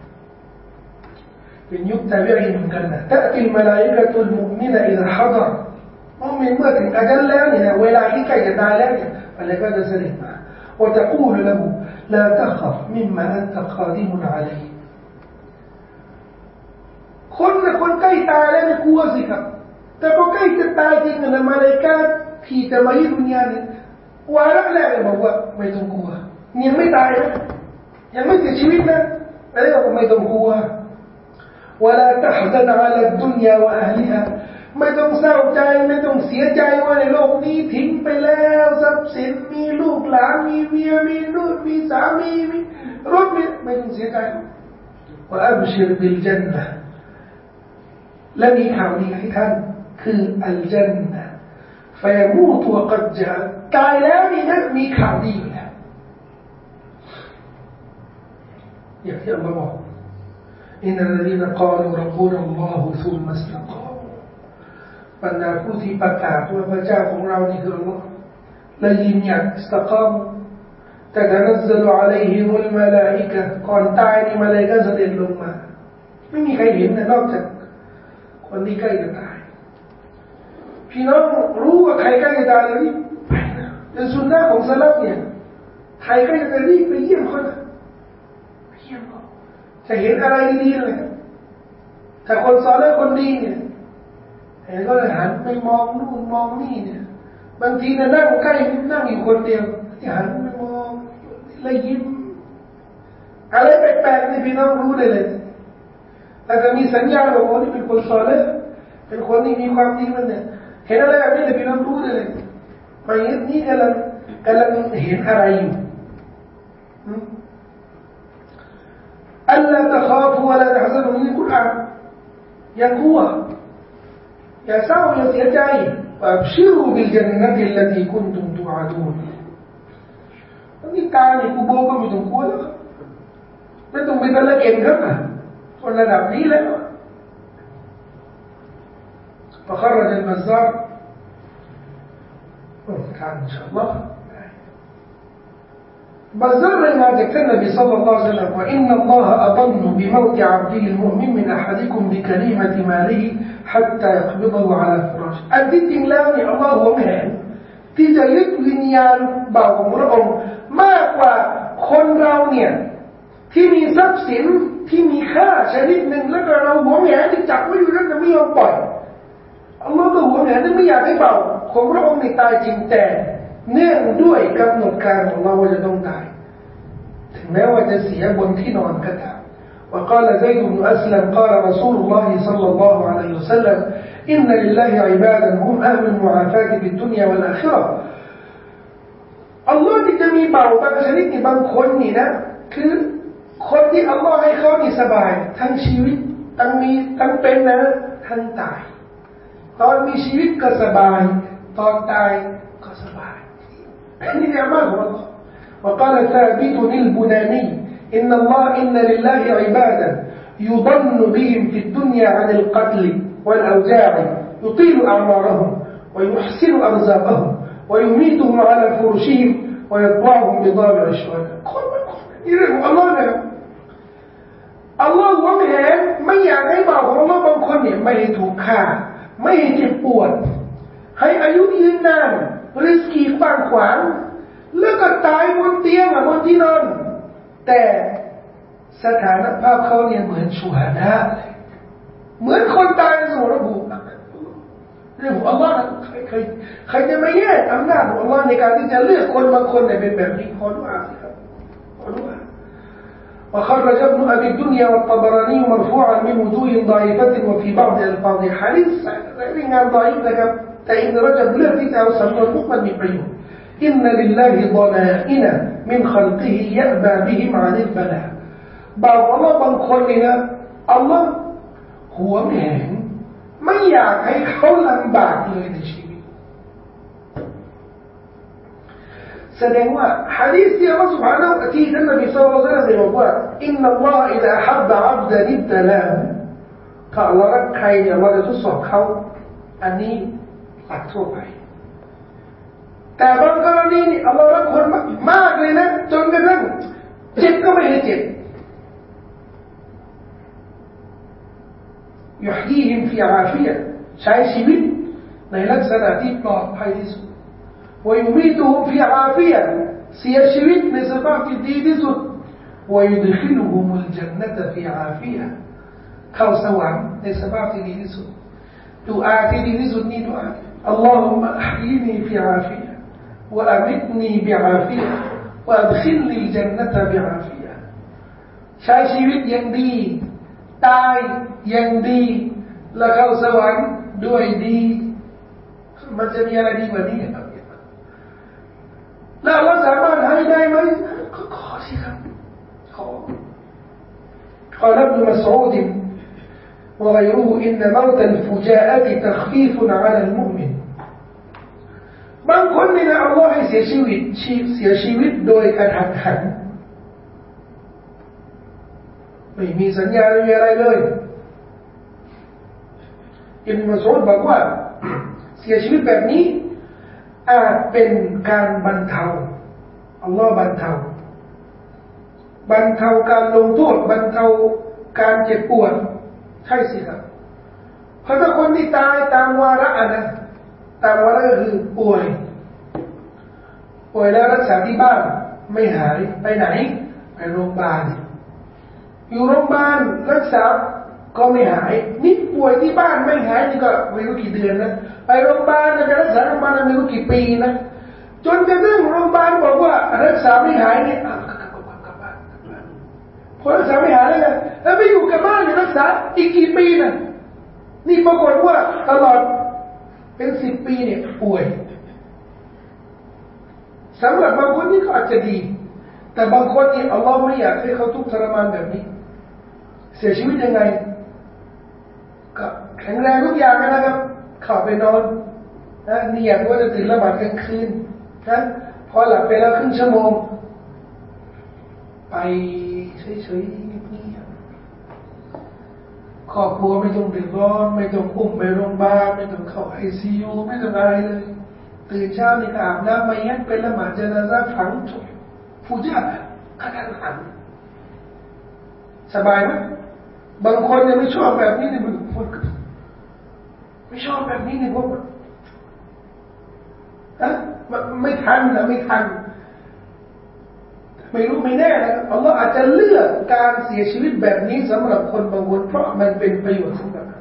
เป็นยุคตาบีอีนเหมือนกันนะ تأتي الملائكة المؤمنة إذا حضر มุมินเมื่อถึงอาญัลแล้วเนี่ยเวลาที่ใกล้จะตายแล้วเนี่ยมลาอิกะฮ์จะเสด็จมา وتقول له لا تخف مما أنت قادم عليه คนใกล้ตายแล้วเนี่ยกลัวสิครับแต่พอใกล้จะตายจริงนะมลาอิกะฮ์ที่จะมายึดวิญญาณเนี่ยวาระแรกเลยบอกว่าไม่ต้องกลัวยังไม่ตายนะยังไม่เสียชีวิตนะอะไรบอกไม่ต้องกลัว ولا تحزن على الدنيا وأهلها ไม่ต้องเศร้าใจไม่ต้องเสียใจว่าในโลกนี้ทิ้งไปแล้วทรัพย์สินมีลูกหลานมีเมียมีลูกมีสามีมีรถมีไม่ต้องเสียใจว่าอับชิรบิลจันนะและมีข่าวดีให้ท่านคืออัลจันนะฟยมูตวกัดจาตายแล้วนี่นะมีข่าวดีแล้วอย่างที่อัลลอฮ์บอกอินนัลลดีนกาลูร็อบบุนัลลอฮุซุมมัสตะกามูบรรดาผู้ที่ประกาศว่าพระเจ้าของเรานี่คืออัลลอฮ์และยืนหยัดอิสตะกามูتتنزل عليهم الملائكة ก่อนตายนี่มาเลยก็เสด็จลงมาไม่มีใครเห็นนะนอกจากคนที่ใกล้จะตายพี่น้องรู้ว่าใครใกล้จะตายแล้วรีบไปนะเป็นสุนนะของสลับเนี่ยใครใกล้จะตายรีบไปเยี่ยมคนนะไปเยี่ยมเขาจะเห็นอะไรดีๆเลยถ้าคนสอนแล้วคนดีเนี่ยเห็นก็เลยหันไปมองนู่นมองนี่เนี่ยบางทีเนี่ยนั่งใกล้นั่งอยู่คนเดียวที่หันไปมองแล้วยิ้มอะไรแปลกๆนี่พี่น้องรู้ได้เลยแต่จะมีสัญญาณบอกว่านี่เป็นคนสอนแล้วเป็นคนที่มีความดีมันเนี่ยเห็นอะไรแบบนี้เลยพี่น้องรู้ได้เลยมาเห็นนี่กำลังเห็นอะไรอยู่อัลลาตะคาฟูวะลาตะฮะซันูนี่กุรอานอย่ากลัวอย่าเศร้าอย่าเสียใจفابشروا بالجنة التي كنتم توعدون นี่ตายนี่กูโบก็ไม่ต้องกลัวแล้วไม่ต้องไปตะละเก่งครับคนระดับนี้แล้วفخرج البزار كان إن شاء الله بزار رأينا ذكر النبي صلى الله عليه وسلم وإن الله أظن بموت عبده المؤمن من أحدكم بكلمة ماله حتى يقبضه على فراش อันที่จริงแล้วเนี่ยอัลลอฮ์หวงแหนที่จะยึดวิญญาณบ่าวของพระองค์มากกว่าคนเราเนี่ยที่มีทรัพย์สินที่มีค่าชนิดหนึ่งแล้วก็เราหวงแหนที่จับไว้อยู่นั่นจะไม่ยอมปล่อยอัลลอฮ์ก็หวงแหนที่ไม่อยากให้บ่าวของพระองค์ในตายจริงแต่เนื่องด้วยกำหนดการของเราว่าจะต้องตายถึงแม้ว่าจะเสียบนที่นอนก็ตามوقال زيد بن أسلم قال رسول الله صلى الله عليه وسلم إن لله عبادا هم أهل المعافاة في الدنيا والآخرة อัลลอฮ์ที่จะมีบ่าวบางชนิดนี่บางคนนี่นะคือคนที่อัลลอฮ์ให้เขานี่สบายทั้งชีวิตทั้งเป็นนะทั้งตายตอนมีชีวิตก็สบายตอนตายก็สบายนี่เนี่ยมากของอัลลอฮ์ وقال ثابت البناني إن لله عبادا يضن بهم في الدنيا عن القتل والأوجاع يطيل أعمارهم ويحسن أرزاقهم ويميتهم على فرشهم ويطلعهم بضابع الشهداء นี่เรื่องของอัลลอฮ์นะครับอัลลอฮ์หวงแหนไม่อยากให้บ่าวของอัลลอฮ์บางคนเนี่ยไม่ให้ถูกฆ่าไม่ให้เจ็บปวดให้อายุยืนนานริสกีกว้างขวางแล้วก็ตายบนเตียงบนที่นอนแต่สถานภาพเขาเนี่ยเหมือนชูฮาดะเหมือนคนตายในสมรภูมิเรื่องของอัลลอฮ์ใครจะไม่แยกอำนาจของอัลลอฮ์ในการที่จะเลือกคนบางคนเนี่ยเป็นแบบนี้ขอดุอาสิครับขอดุอาوخرج ابن أبي الدنيا والطبراني مرفوعا من وجوه ضعيفة وفي بعض ألفاظ حديث رجال ضعيف لكن ابن رجب الذي أوصل المقبل من قيوم إن لله ضنائن من خلقه يأبى بهم عن البلاء บอกว่าบางคนนี่นะอัลลอฮ์หวงแหนไม่อยากให้เขาลำบากเลยในชีวิตแสดงว่าหะดีษที่อัลลอฮ์ سبحانه และ تعالى ที่ท่านนบีศ็อลลัลลอฮุอะลัยฮิวะซัลลัมบอกว่าอินนัลลอฮะอิซาฮับะอับดันอิบตะลาฮูถ้าอัลลอฮ์รักใครเนี่ยอัลลอฮ์จะทดสอบเขาอันนี้หลักทั่วไปแต่บางกรณีนี่อัลลอฮ์รักคนมากเลยนะจนกระทั่งเจ็บก็ไม่ให้เจ็บيحييهم في عافية ใช้ชีวิตในลักษณะที่ปลอดภัยที่สุด ويميتهم في عافية เสียชีวิตในสภาพที่ดีที่สุด ويدخلهم الجنة في عافية เข้าสวรรค์ในสภาพที่ดีที่สุดดุอาที่ดีที่สุดนี่ดุอา اللهم أحيني في عافية وأمتني بعافية وأدخلني الجنة بعافية ใช้ชีวิตอย่างดีตายยังดีและเข้าสวรรค์ด้วยดีมันจะมีอะไรดีกว่านี้ครับแล้วเราสามารถให้ได้ไหมก็ขอสิครับขอقال ابن مسعود وغيره إن موت الفجاءة تخفيف على المؤمن บางคนนี่นะอัลลอฮ์ให้เสียชีวิตโดยกระทันหันไม่มีสัญญาณอะไรเลยอิบนุมัสอูดบอกว่าเสียชีวิตแบบนี้อาจเป็นการบรรเทาอัลลอฮ์บรรเทาการลงโทษบรรเทาการเจ็บปวดใช่สิครับเพราะถ้าคนที่ตายตามวาระนะตามวาระก็คือป่วยแล้วรักษาที่บ้านไม่หายไปไหนไปโรงพยาบาลอยู่โรงพยาบาลรักษาก็ไม่หายนี่ป่วยที่บ้านไม่หายนี่ก็ไม่รู้กี่เดือนนะไปโรงพยาบาลจะไปรักษาโรงพยาบาลไม่รู้กี่ปีนะจนกระทั่งโรงพยาบาลบอกว่ารักษาไม่หายเนี่ยกลับบ้านพอรักษาไม่หายแล้วไงแล้วไปอยู่กับบ้านอยู่รักษาอีกกี่ปีนะนี่ปรากฏว่าตลอดเป็น10 ปีเนี่ยป่วยสำหรับบางคนนี่ก็อาจจะดีแต่บางคนนี่อัลลอฮ์ไม่อยากให้เขาทุกข์ทรมานแบบนี้เสียชีวิตยังไงก็แข็งแรงทุกอย่างนะครับเข้าไปนอนนะนี่อยากว่าจะตื่นละหมาดกลางคืนนะพอหลับไปแล้วครึ่งชั่วโมงไปเฉยๆเงียบๆครอบครัวไม่ต้องเดือดร้อนไม่ต้องอุ้มไปโรงพยาบาลไม่ต้องเข้าICUไม่ต้องอะไรเลยตื่นเช้านี่ก็อาบน้ำมายันเป็นละหมาดญะนาซะห์ฝังจบฟูญาตกระทันหันสบายไหมบางคนยังไม่ชอบแบบนี้เนี่ยมันไม่ชอบแบบนี้เนี่ยเพราะไม่ทันไม่รู้ไม่แน่นะอัลลอฮ์อาจจะเลือกการเสียชีวิตแบบนี้สำหรับคนบางคนเพราะมันเป็นประโยชน์สำหรับเขา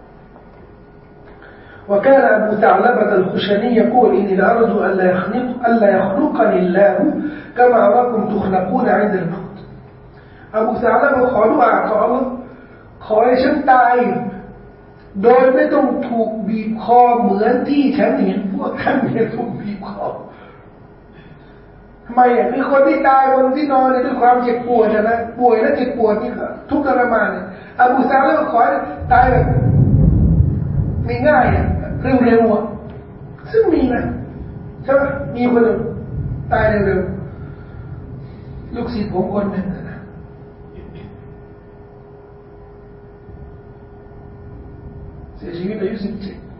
وكان أبو ثعلبة الخشني يقول إني لأرجو ألا يخلقني الله كما أراكم تخلقون عند الموت أبو ثعلبة ขอดุอาต่อ Allah ขอให้ฉันตายโดยไม่ต้องถูกบีบคอเหมือนที่ฉันเห็นพวกท่านเนี่ยถูกบีบคอทำไมอ่ะคือคนที่ตายบนที่นอนเนี่ยด้วยความเจ็บปวดนะป่วยแล้วเจ็บปวดนี่ก็ทุกข์ทรมานเนี่ยอบูซาแล้วก็ขอตายแบบง่ายๆอ่ะเร็วๆอ่ะซึ่งมีนะใช่ไหมมีคนตายเร็วๆลูกศิษย์ผมคนหนึ่งนะเสียชีวิตอายุ17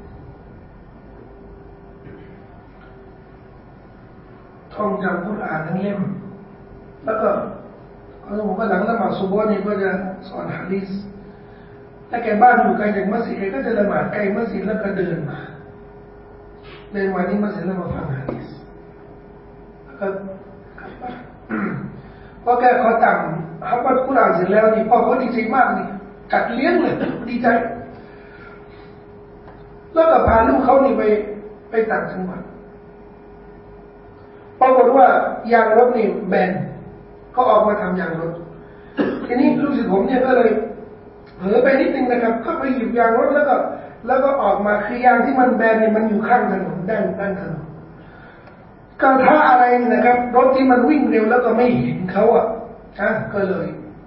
ท่องจำกุรอานทั้งเล่มแล้วก็ผมก็หลังละหมาดซุบฮ์นี่ก็จะสอนหะดีษถ้าแกบ้านอยู่ไกลจากมัสยิดแกก็จะละหมาดใกล้มัสยิดแล้วก็เดินมานี่มัสยิดแล้วมาฟังหะดีษแล้วก็กลับบ้านพอแกขอต่ำฮับบัตกุรอานเสร็จแล้วนี่พ่อเขาดีใจมากนี่กัดเลี้ยงเลยดีใจแล้วก็พาลูกเขานี่ไปต่างจังหวัดปรากฏว่ายางรถนี่แบนเขาออกมาทำยางรถทีนี้ลูกศิษย์ผมเนี่ยก็เลยเผลอไปนิดนึงนะครับเข้าไปหยิบยางรถแล้วก็ออกมาคือยางที่มันแบนเนี่ยมันอยู่ข้างถนนด้านถนนก็ถ้าอะไรนะครับรถที่มันวิ่งเร็วแล้วก็ไม่เห็นเขาก็เลย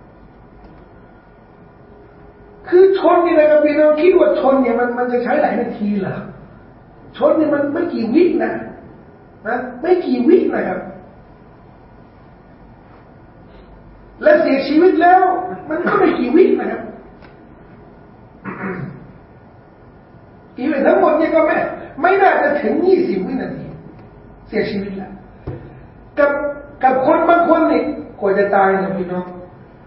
คือชนนี่นะครับพี่น้องคิดว่าชนเนี่ยมันจะใช้หลายนาทีเหรอชนเนี่ยมันไม่กี่วินะไม่กี่วินะครับและเสียชีวิตแล้วมันก็ไม่กี่วินะครับกี่วิทั้งหมดเนี่ยก็ไม่น่าจะถึง20 วินาทีเสียชีวิตแล้วกับคนบางคนนี่กว่าจะตายเนี่ยพี่น้อง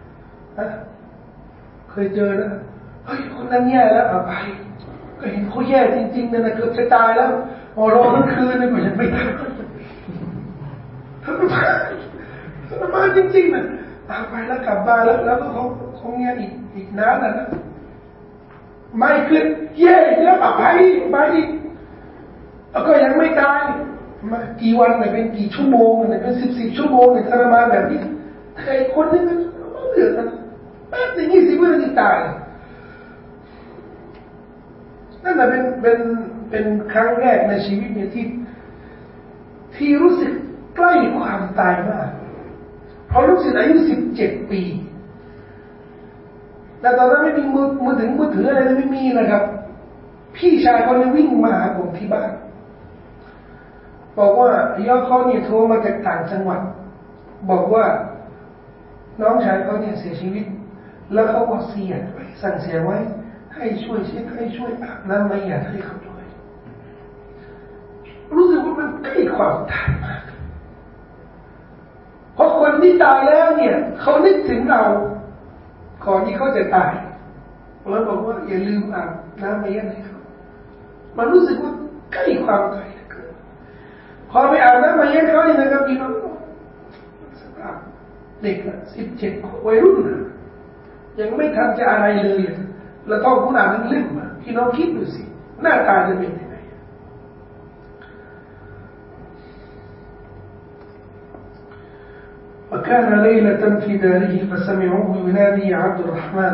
เคยเจอนะเฮ้ยคนนั้นแย่แล้วไปก็เห็นเขาแย่จริงๆนะเกือบจะตายแล้วรอทั้งคืนเลยก็ยังไม่ตายทรมานจริงๆนะไปแล้วกลับบ้านแล้วก็คงเงี้ยอีกนานนะไม่ขึ้นแย่แล้วไปอีกแล้วก็ยังไม่ตายมากี่วันเนี่ยเป็นกี่ชั่วโมงเนี่ยเป็น10 ชั่วโมงเนี่ยทรมานแบบนี้ใครคนนึงมันเหลือกันแป๊บนึง20 วินาทีตายในนั่นแหละเป็นครั้งแรกในชีวิตเนี่ยที่รู้สึกใกล้ความตายมากเพราะรู้สึกอายุ17 ปีแต่ตอนนั้นไม่มีมือถืออะไรไม่มีนะครับพี่ชายเขาเลยวิ่งมาหาผมที่บ้านบอกว่าย่อเขาเนี่ยโทรมาจากต่างจังหวัดบอกว่าน้องชายเขาเนี่ยเสียชีวิตแล้วเขาวอเสียไว้สั่งเสียไว้ให้ช่วยเช็ดให้ช่วยอาบน้ำไม่อยากให้เขาด้วยรู้สึกว่ามันใกล้ความตายมากเพราะคนที่ตายแล้วเนี่ยเขานึกถึงเราก่อนที่เขาจะตายแล้วบอกว่าอย่าลืมอาบน้ำไม่ยันให้เขามันรู้สึกว่าใกล้ความตายเกินพอไปอาบน้ำไม่ยันเขาเนี่ยนะครับพี่น้องสภาพเด็ก17วัยรุ่นยังไม่ทันจะอะไรเลยแล้วต้องคุณอ่านเล่มพี่น้องคิดดูสิหน้าตาจะเป็นยังไงوكان ليلة في داره فسمعوه ينادي عبد الرحمن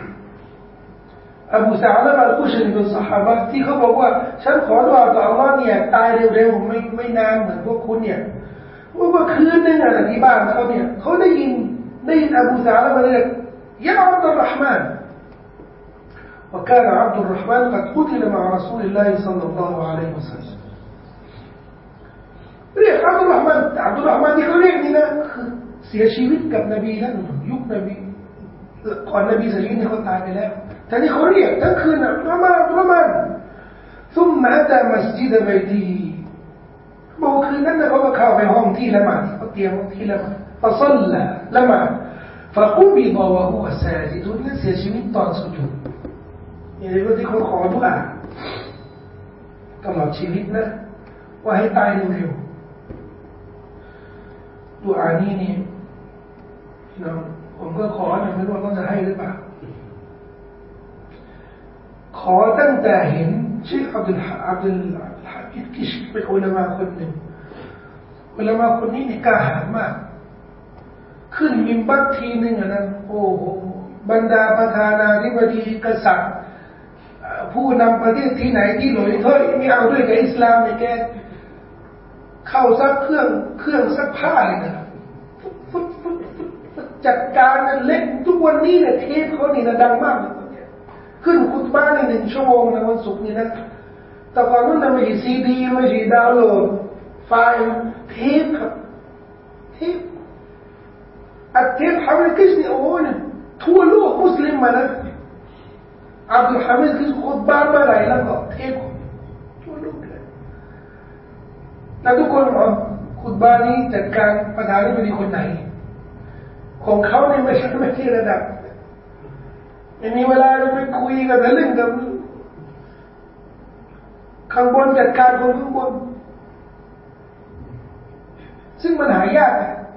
อบูซะอ์ละบะ อัลกุชรีเป็นซอฮาบะห์ที่เขาบอกว่าฉันขอดุอาต่ออัลเลาะห์เนี่ยตายเร็วๆไม่นานเหมือนพวกคุณเนี่ยว่าคืนนึงอ่ะที่บ้านเขาเนี่ยเขาได้ยินอบูซะอ์ละบะเรียกยาอับดุลรห์มาน وكان عبد الرحمن قد قتل مع رسول الله صلى الله عليه وسلم เรียกอับดุลรห์มานที่เขาเรียกนี่นะคือเสียชีวิตกับนบีแล้วยุคนบีก่อนนบีเสียชีวิตเนี่ยเขาตายไปแล้วแต่นี่เขาเรียกทั้งคืนประมาณثم أتى مسجد بيته บอกคืนนั้นเขาก็เข้าไปห้องที่ละหมาดเขาเตรียมที่ละหมาด فصلى ละหมาด فقبض وهو ساجد และเสียชีวิตตอนสุญูดอย่างนี้ก็ที่เขาขอดุอาตลอดชีวิตนะว่าให้ตายเร็วๆดุอานี้นี่พี่น้องผมก็ขอนะไม่รู้ว่าเขาจะให้หรือเปล่าขอตั้งแต่เห็นเชคอับดุลฮามิดกิชเป็นอุลามะคนหนึ่งอุลามะคนนี้นี่กล้าหาญมากขึ้นมิมบัตทีหนึ่งนะโอ้โหบรรดาประธานาธิบดีกษัตริย์ผู้นำประเทศที่ไหนที่หลอยถ้อยไม่เอาด้วยกับอิสลามเนี่ยแกเข้าซักเครื่องซักผ้าเลยนะจัดการนั่นเล่นทุกวันนี้เนี่ยเทปเขานี่นะดังมากเลยขึ้นคุตบะห์ใน1 ชั่วโมงในวันศุกร์นี่นะแต่ก่อนนั้นไม่ใช่ซีดีไม่ใช่ดาวน์โหลดไฟล์เทปครับเทปอัดเทปฮามิดกิชนี่โอ้ยทั่วโลกมุสลิมมานะอับดุลฮามิดกิชคุตบะห์เมื่อไหร่แล้วก็เทปทั่วโลกเลยแล้วทุกคนบอกคุตบะห์นี้จัดการประธานาธิบดีคนไหนของเขาเนี่ยไม่ใช่ระดับไม่มีเวลาจะไปคุยกันเรื่องกับข้างบนจัดการคนข้างบนซึ่งมันหายาก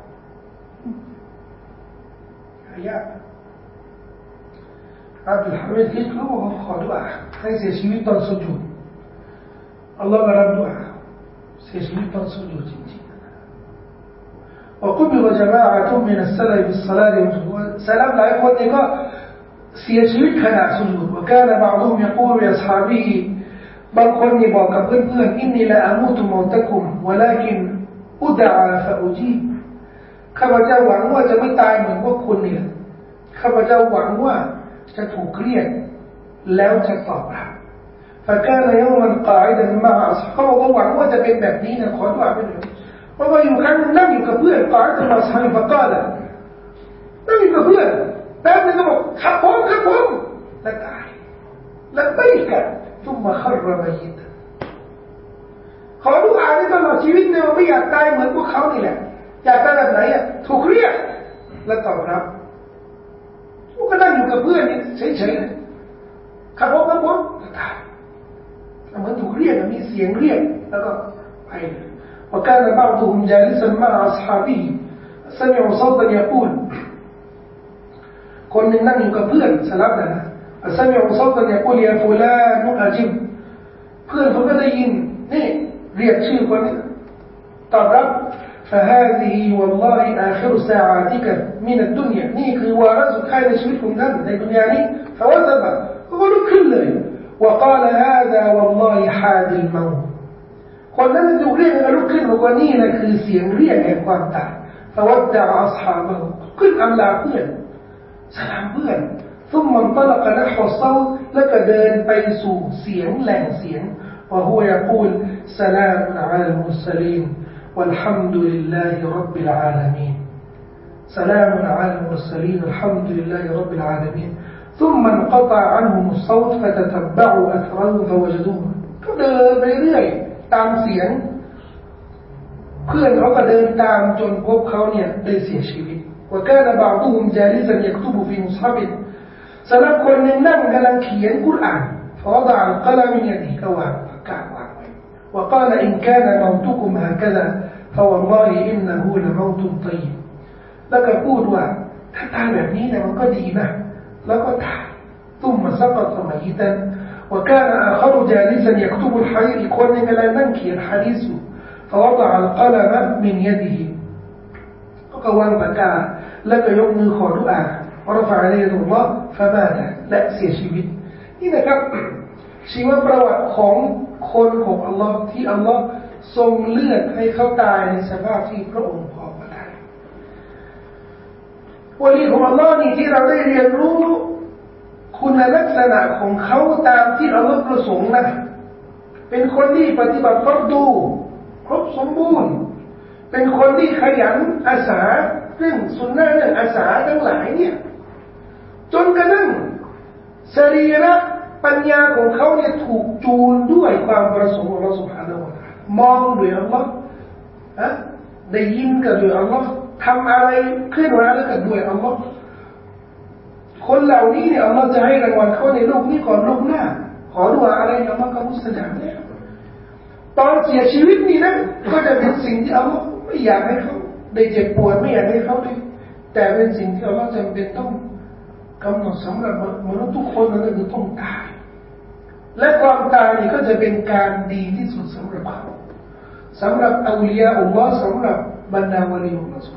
อับดุลฮามิดคิดรู้ว่าขอดุอาให้เสียชีวิตตอนสุญูดอัลลอฮฺก็รับดุอาเสียชีวิตตอนสุญูดจริงๆوقبض جماعة من السلف بالصلاة سلام لا يكون نقاءเสียชีวิตขณะสุญูด وكان بعضهم يقول لأصحابه บางคนนี่บอกกับเพื่อนๆ إني لا أموت موتكم ولكن أدعى فأجيب ข้าพเจ้าหวังว่าจะไม่ตายเหมือนพวกคุณนี่แหละข้าพเจ้าหวังว่าจะถูกเรียกแล้วจะตอบรับ فكان يوما قاعدا مع أصحابه เขาหวังว่าจะเป็นแบบนี้นะขอดุอาเป็นแบบนี้เพราะว่าอยู่ครั้งนั่งอยู่กับเพื่อนقاعدا مع أصحابه فقال นั่งอยู่กับเพื่อนแป๊บนึงก็บอกครับผมแล้วตายแล้วไปกันทุกมาขรมายิดขอดุอาในตลอดชีวิตเนี่ยไม่อยากตายเหมือนพวกเขานี่แหละอยากตายแบบไหนอ่ะถูกเรียกแล้วตอบรับก็นั่งอยู่กับเพื่อนนี่เฉยๆครับผมแล้วตายเหมือนถูกเรียกมีเสียงเรียกแล้วก็ไปوكان بعضهم جالسا مع أصحابه سمعوا صوتا يقولคนหนึ่งนั่งอยู่กับเพื่อนสลับนะسمعوا صوتا يقول يا فلان أجب เพื่อนเขาก็ได้ยินนี่เรียกชื่อคนนี้ตอบรับ فهذه والله آخر ساعاتك من الدنيا นี่คือวาระสุดท้ายในชีวิตของท่านในดุนยานี้ فوثب เขาก็ลุกขึ้นเลย وقال هذا والله حاد الموت คนนั้นถูกเรียกให้ลุกขึ้นบอกว่านี่นะคือเสียงเรียกแห่งความตายفودع أصحابه ขึ้นอำลาเพื่อนสลามเพื่อน ثم انطلق نحو الصوت แล้วก็เดินไปสู่เสียงแหล่งเสียง وهو يقول سلام على المرسلين والحمد لله رب العالمين سلام على المرسلين الحمد لله رب العالمين ثم انقطع عنهم الصوت فتتبعوا أثره فوجدوه ก็เดินไปเรื่อยตามเสียงเพื่อนเขาก็เดินตามจนพบเขาเนี่ยได้เสียชีวิตوكان بعضهم جالسا يكتب في مصحف สำหรับคนหนึ่งนั่งกำลังเขียนกุรอานفوضع القلم من يده ก็วางปากกาวางไว้ وقال إن كان موتكم هكذا فوالله إنه لموت طيب แล้วก็พูดว่าถ้าตายแบบนี้เนี่ยมันก็ดีนะแล้วก็ตาย ثم سقط ميتا وكان آخر جالسا يكتب الحديث อีกคนหนึ่งกำลังนั่งเขียนหะดีษ فوضع القلم من يده ก็วางปากกาแล้วก็ยกมือขอดุอาورفع يده الله فمات และเสียชีวิตนี่นะครับชีวประวัติของคนของอัลลอฮ์ที่อัลลอฮ์ทรงเลือกให้เขาตายในสภาพที่พระองค์พอพระทัยวลีของอัลลอฮ์นี่ที่เราได้เรียนรู้คุณลักษณะของเขาตามที่อัลลอฮ์ประสงค์นะเป็นคนที่ปฏิบัติฟัรดูครบสมบูรณ์เป็นคนที่ขยันอาสาเรื่องสุนนะเรื่องอาสาทั้งหลายเนี่ยจนกระทั่งสรีระปัญญาของเขาเนี่ยถูกจูนด้วยความประสงค์ของอัลลอฮฺ سبحانه และ تعالى มองด้วยอัลลอฮฺได้ยินกับด้วยอัลลอฮฺทำอะไรเคลื่อนไหวอะไรกับด้วยอัลลอฮฺคนเหล่านี้เนี่ยอัลลอฮฺจะให้รางวัลเขาในโลกนี้ก่อนโลกหน้าขอดุอาอะไรอัลลอฮฺก็มุสลิมแล้วตอนเสียชีวิตนี่นะก็จะเป็นสิ่งที่อัลลอฮฺไม่อยากให้เขาได้เจ็บปวดไม่อยากให้เขาได้แต่เป็นสิ่งที่อัลลอฮฺจำเป็นต้องกำหนดสำหรับมนุษย์ทุกคนนั่นคือต้องตายและความตายนี่ก็จะเป็นการดีที่สุดสำหรับเขาสำหรับอัลลียาอัลลอฮ์สำหรับบรรดาวะลีอัลลอฮ์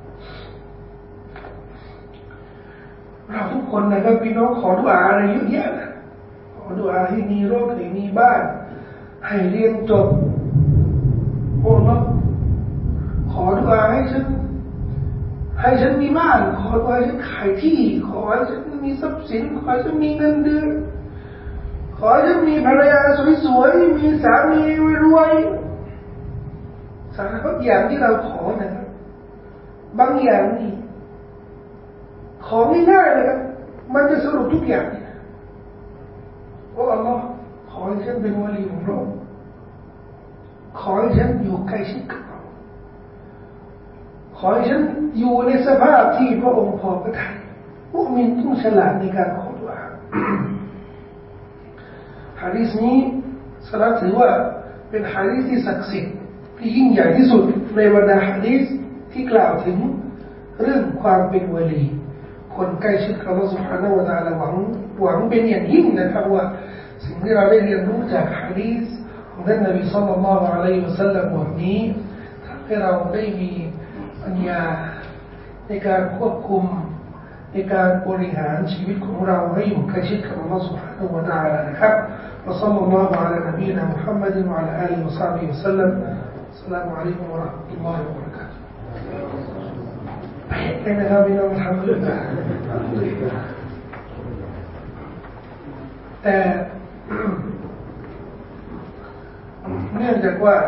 เราทุกคนนะครับพี่น้องขอดุอาอะไรเยอะแยะนะขอดุอาให้มีรถให้มีบ้านให้เรียนจบโอ้เนาะขอดุอาให้ฉันมีบ้านขอดุอาให้ฉันขายที่ขอให้ฉันมีทรัพย์สินขอให้ฉันมีเงินเดือนขอให้ฉันมีภรรยาสวยๆมีสามีรวยๆสารพัดอย่างที่เราขอนะครับบางอย่างนี่ของง่ายๆเลยครับมันจะสรุปทุกอย่างโอ้อัลลอฮ์ขอให้ฉันเป็นวะลีของพระองค์ขอให้ฉันอยู่ใกล้ชิดกับพระองค์ขอให้ฉันอยู่ในสภาพที่พระองค์พอพระทัยมุมินต้องฉลาดในการขอดุอาหะดีษนี้สลับถือว่าเป็นหะดีษที่ศักดิ์สิทธิ์ที่ยิ่งใหญ่ที่สุดในบรรดาหะดีษที่กล่าวถึงเรื่องความเป็นวะลีคนใกล้ชิดกับอัลลอฮฺ سبحانه และ تعالى หวังเป็นอย่างยิ่งนะครับว่าสิ่งที่เราได้เรียนรู้จากหะดีษของท่านนบีศ็อลลัลลอฮุอะลัยฮิวะซัลลัมบทนี้ทำให้เราได้มีปัญญาในการควบคุมในการบริหารชีวิตของเราให้อยู่ใกล้ชิดกับอัลลอฮฺ سبحانه และ تعالى นะครับوصلى الله على نبينا محمد وعلى آله وصحبه وسلم السلام عليكم ورحمة الله وبركاته เป็นนะครับพี่น้องทำด้วยกันแต่เนื่องจากว่า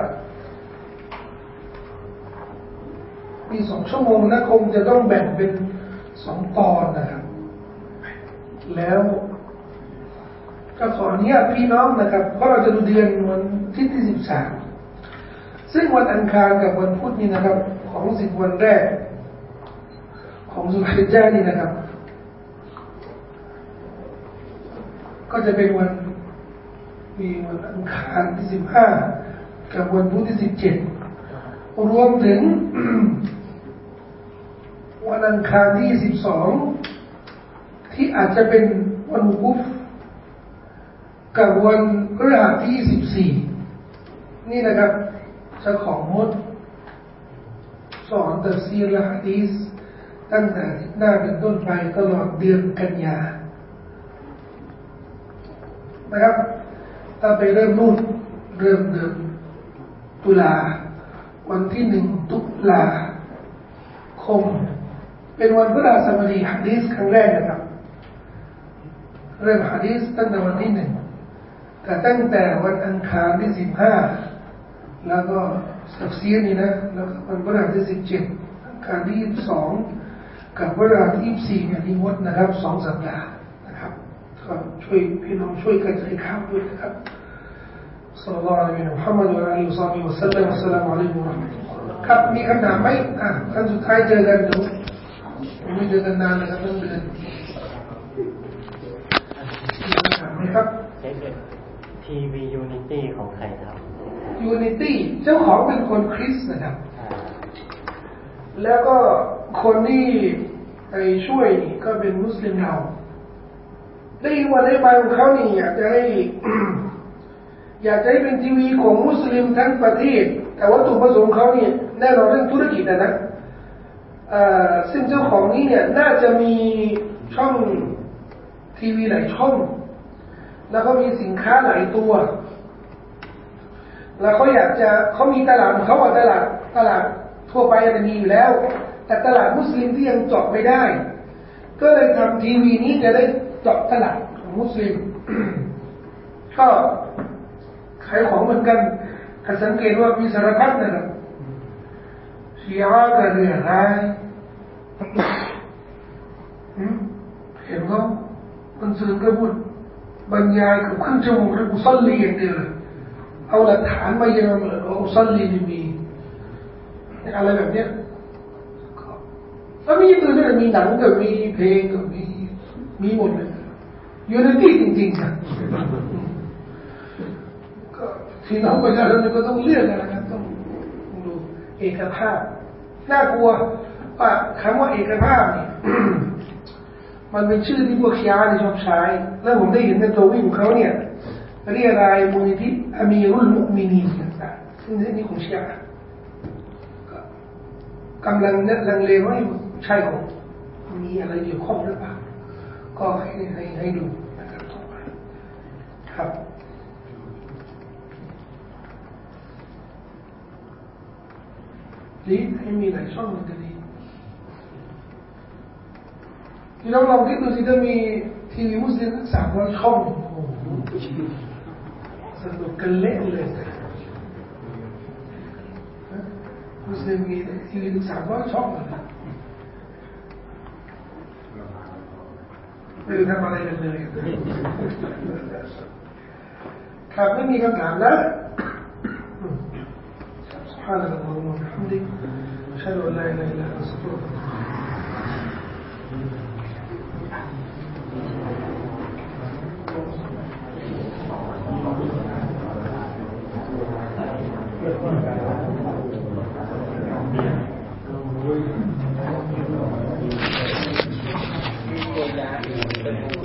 มี2 ชั่วโมงนะคงจะต้องแบ่งเป็น2 ตอนนะครับแล้วก็ขออนุญาตพี่น้องนะครับเพราะเราจะดูเดือนวันที่13ซึ่งวันอังคารกับวันพุธนี่นะครับของ10 วันแรกของซุลฮิจญะห์นี่นะครับก็จะเป็นวันมีวันอังคารที่15กับวันพุธที่17รวมถึง วันอังคารที่12ที่อาจจะเป็นวันวุกุฟกับวันพฤหัสที่24นี่นะครับจะของงดสอนตัฟซีรและหะดีษตั้งแต่หน้าเป็นต้นไปตลอดเดือนกันยานะครับถ้าไปเริ่มนู่นเริ่มเดือนตุลาวันที่1 ตุลาคมเป็นวันพฤหัสบดีหะดีษครั้งแรกนะครับเริ่มหะดีษตั้งแต่วันที่1แต่ตั้งแต่วันอังคารที่15แล้วก็ตัฟซีรนี่นะแล้วก็วันพฤหัสที่17อังคารที่22กับพฤหัสที่24เนี่ยที่งดนะครับ2 สัปดาห์นะครับก็ช่วยพี่น้องช่วยกันใจข้าวด้วยนะครับصلى الله على نبينا محمد وعلى اله وصحبه وسلم والسلام عليكم ورحمه الله ครับมีคำถามไหมครั้งสุดท้ายเจอกันเดี๋ยวไม่เจอกันนานเลยครับตั้งเดือนมีคำถามไหมครับทีวียูนิตี้ของใครครับยูนิตี้เจ้าของเป็นคนคริสต์นะครับแล้วก็คนที่ไปช่วยนี่ก็เป็นมุสลิมเราได้ยินว่านโยบายของเขานี่อยากจะให้เป็นทีวีของมุสลิมทั้งประเทศแต่ว่าตัวประสงค์เขาเนี่ยแน่นอนเรื่องธุรกิจนะซึ่งเจ้าของนี้เนี่ยน่าจะมีช่องทีวีหลายช่องแล้วก็มีสินค้าหลายตัวแล้วเขามีตลาดเขาว่าตลาดทั่วไปจะมีอยู่แล้วแต่ตลาดมุสลิมที่ยังเจาะไม่ได้ก็เลยทำทีวีนี้จะได้เจาะตลาดของมุสลิม ก็ขายของเหมือนกันถ้าสังเกตว่ามีสารพัดนะครับชีอะห์ก็เรื่องร้ายเห็นเขาคนสื่อก็พูดบรรยายกับครึ่งชั่วโมงแล้วอุซัลลีอย่างเดียวเลยเอาหลักฐานมายังอุซัลลีนี่มีอะไรแบบเนี้ยแล้วมีอื่นด้วยมีหนังก็มีเพลงก็มีหมดเลยยูนิตี้จริงๆครับก็ที่น้องประชาชนก็ต้องเลือกนะครับต้องดูเอกภาพน่ากลัวว่าคำว่าเอกภาพนี่ มันเป็นชื่อที่พวกชีอะห์ชอบใช้แล้วผมได้เห็นในตัววิ่งของเขาเนี่ยเรียกรายมูลนิธิอามีรุลมุมินีนต่างๆซึ่งนี่ของชีอะห์กำลังลังเลว่าใช่ของมีอะไรเกี่ยวข้องหรือเปล่าก็ให้ดูนะครับต่อไปครับดีให้มีหลายช่องมันจะดีที่เราลองคิดดูสิถ้ามีทีวีมุสลิม300 ช่องโอ้โหสนุกกันเละเลยมุสลิมมีทีวี300 ช่องเลยไม่รู้ทำอะไรกันเลยครับไม่มีคำถามแล้วسبحانك اللهم وبحمدك أشهد أن لا إله إلا أنت أستغفرك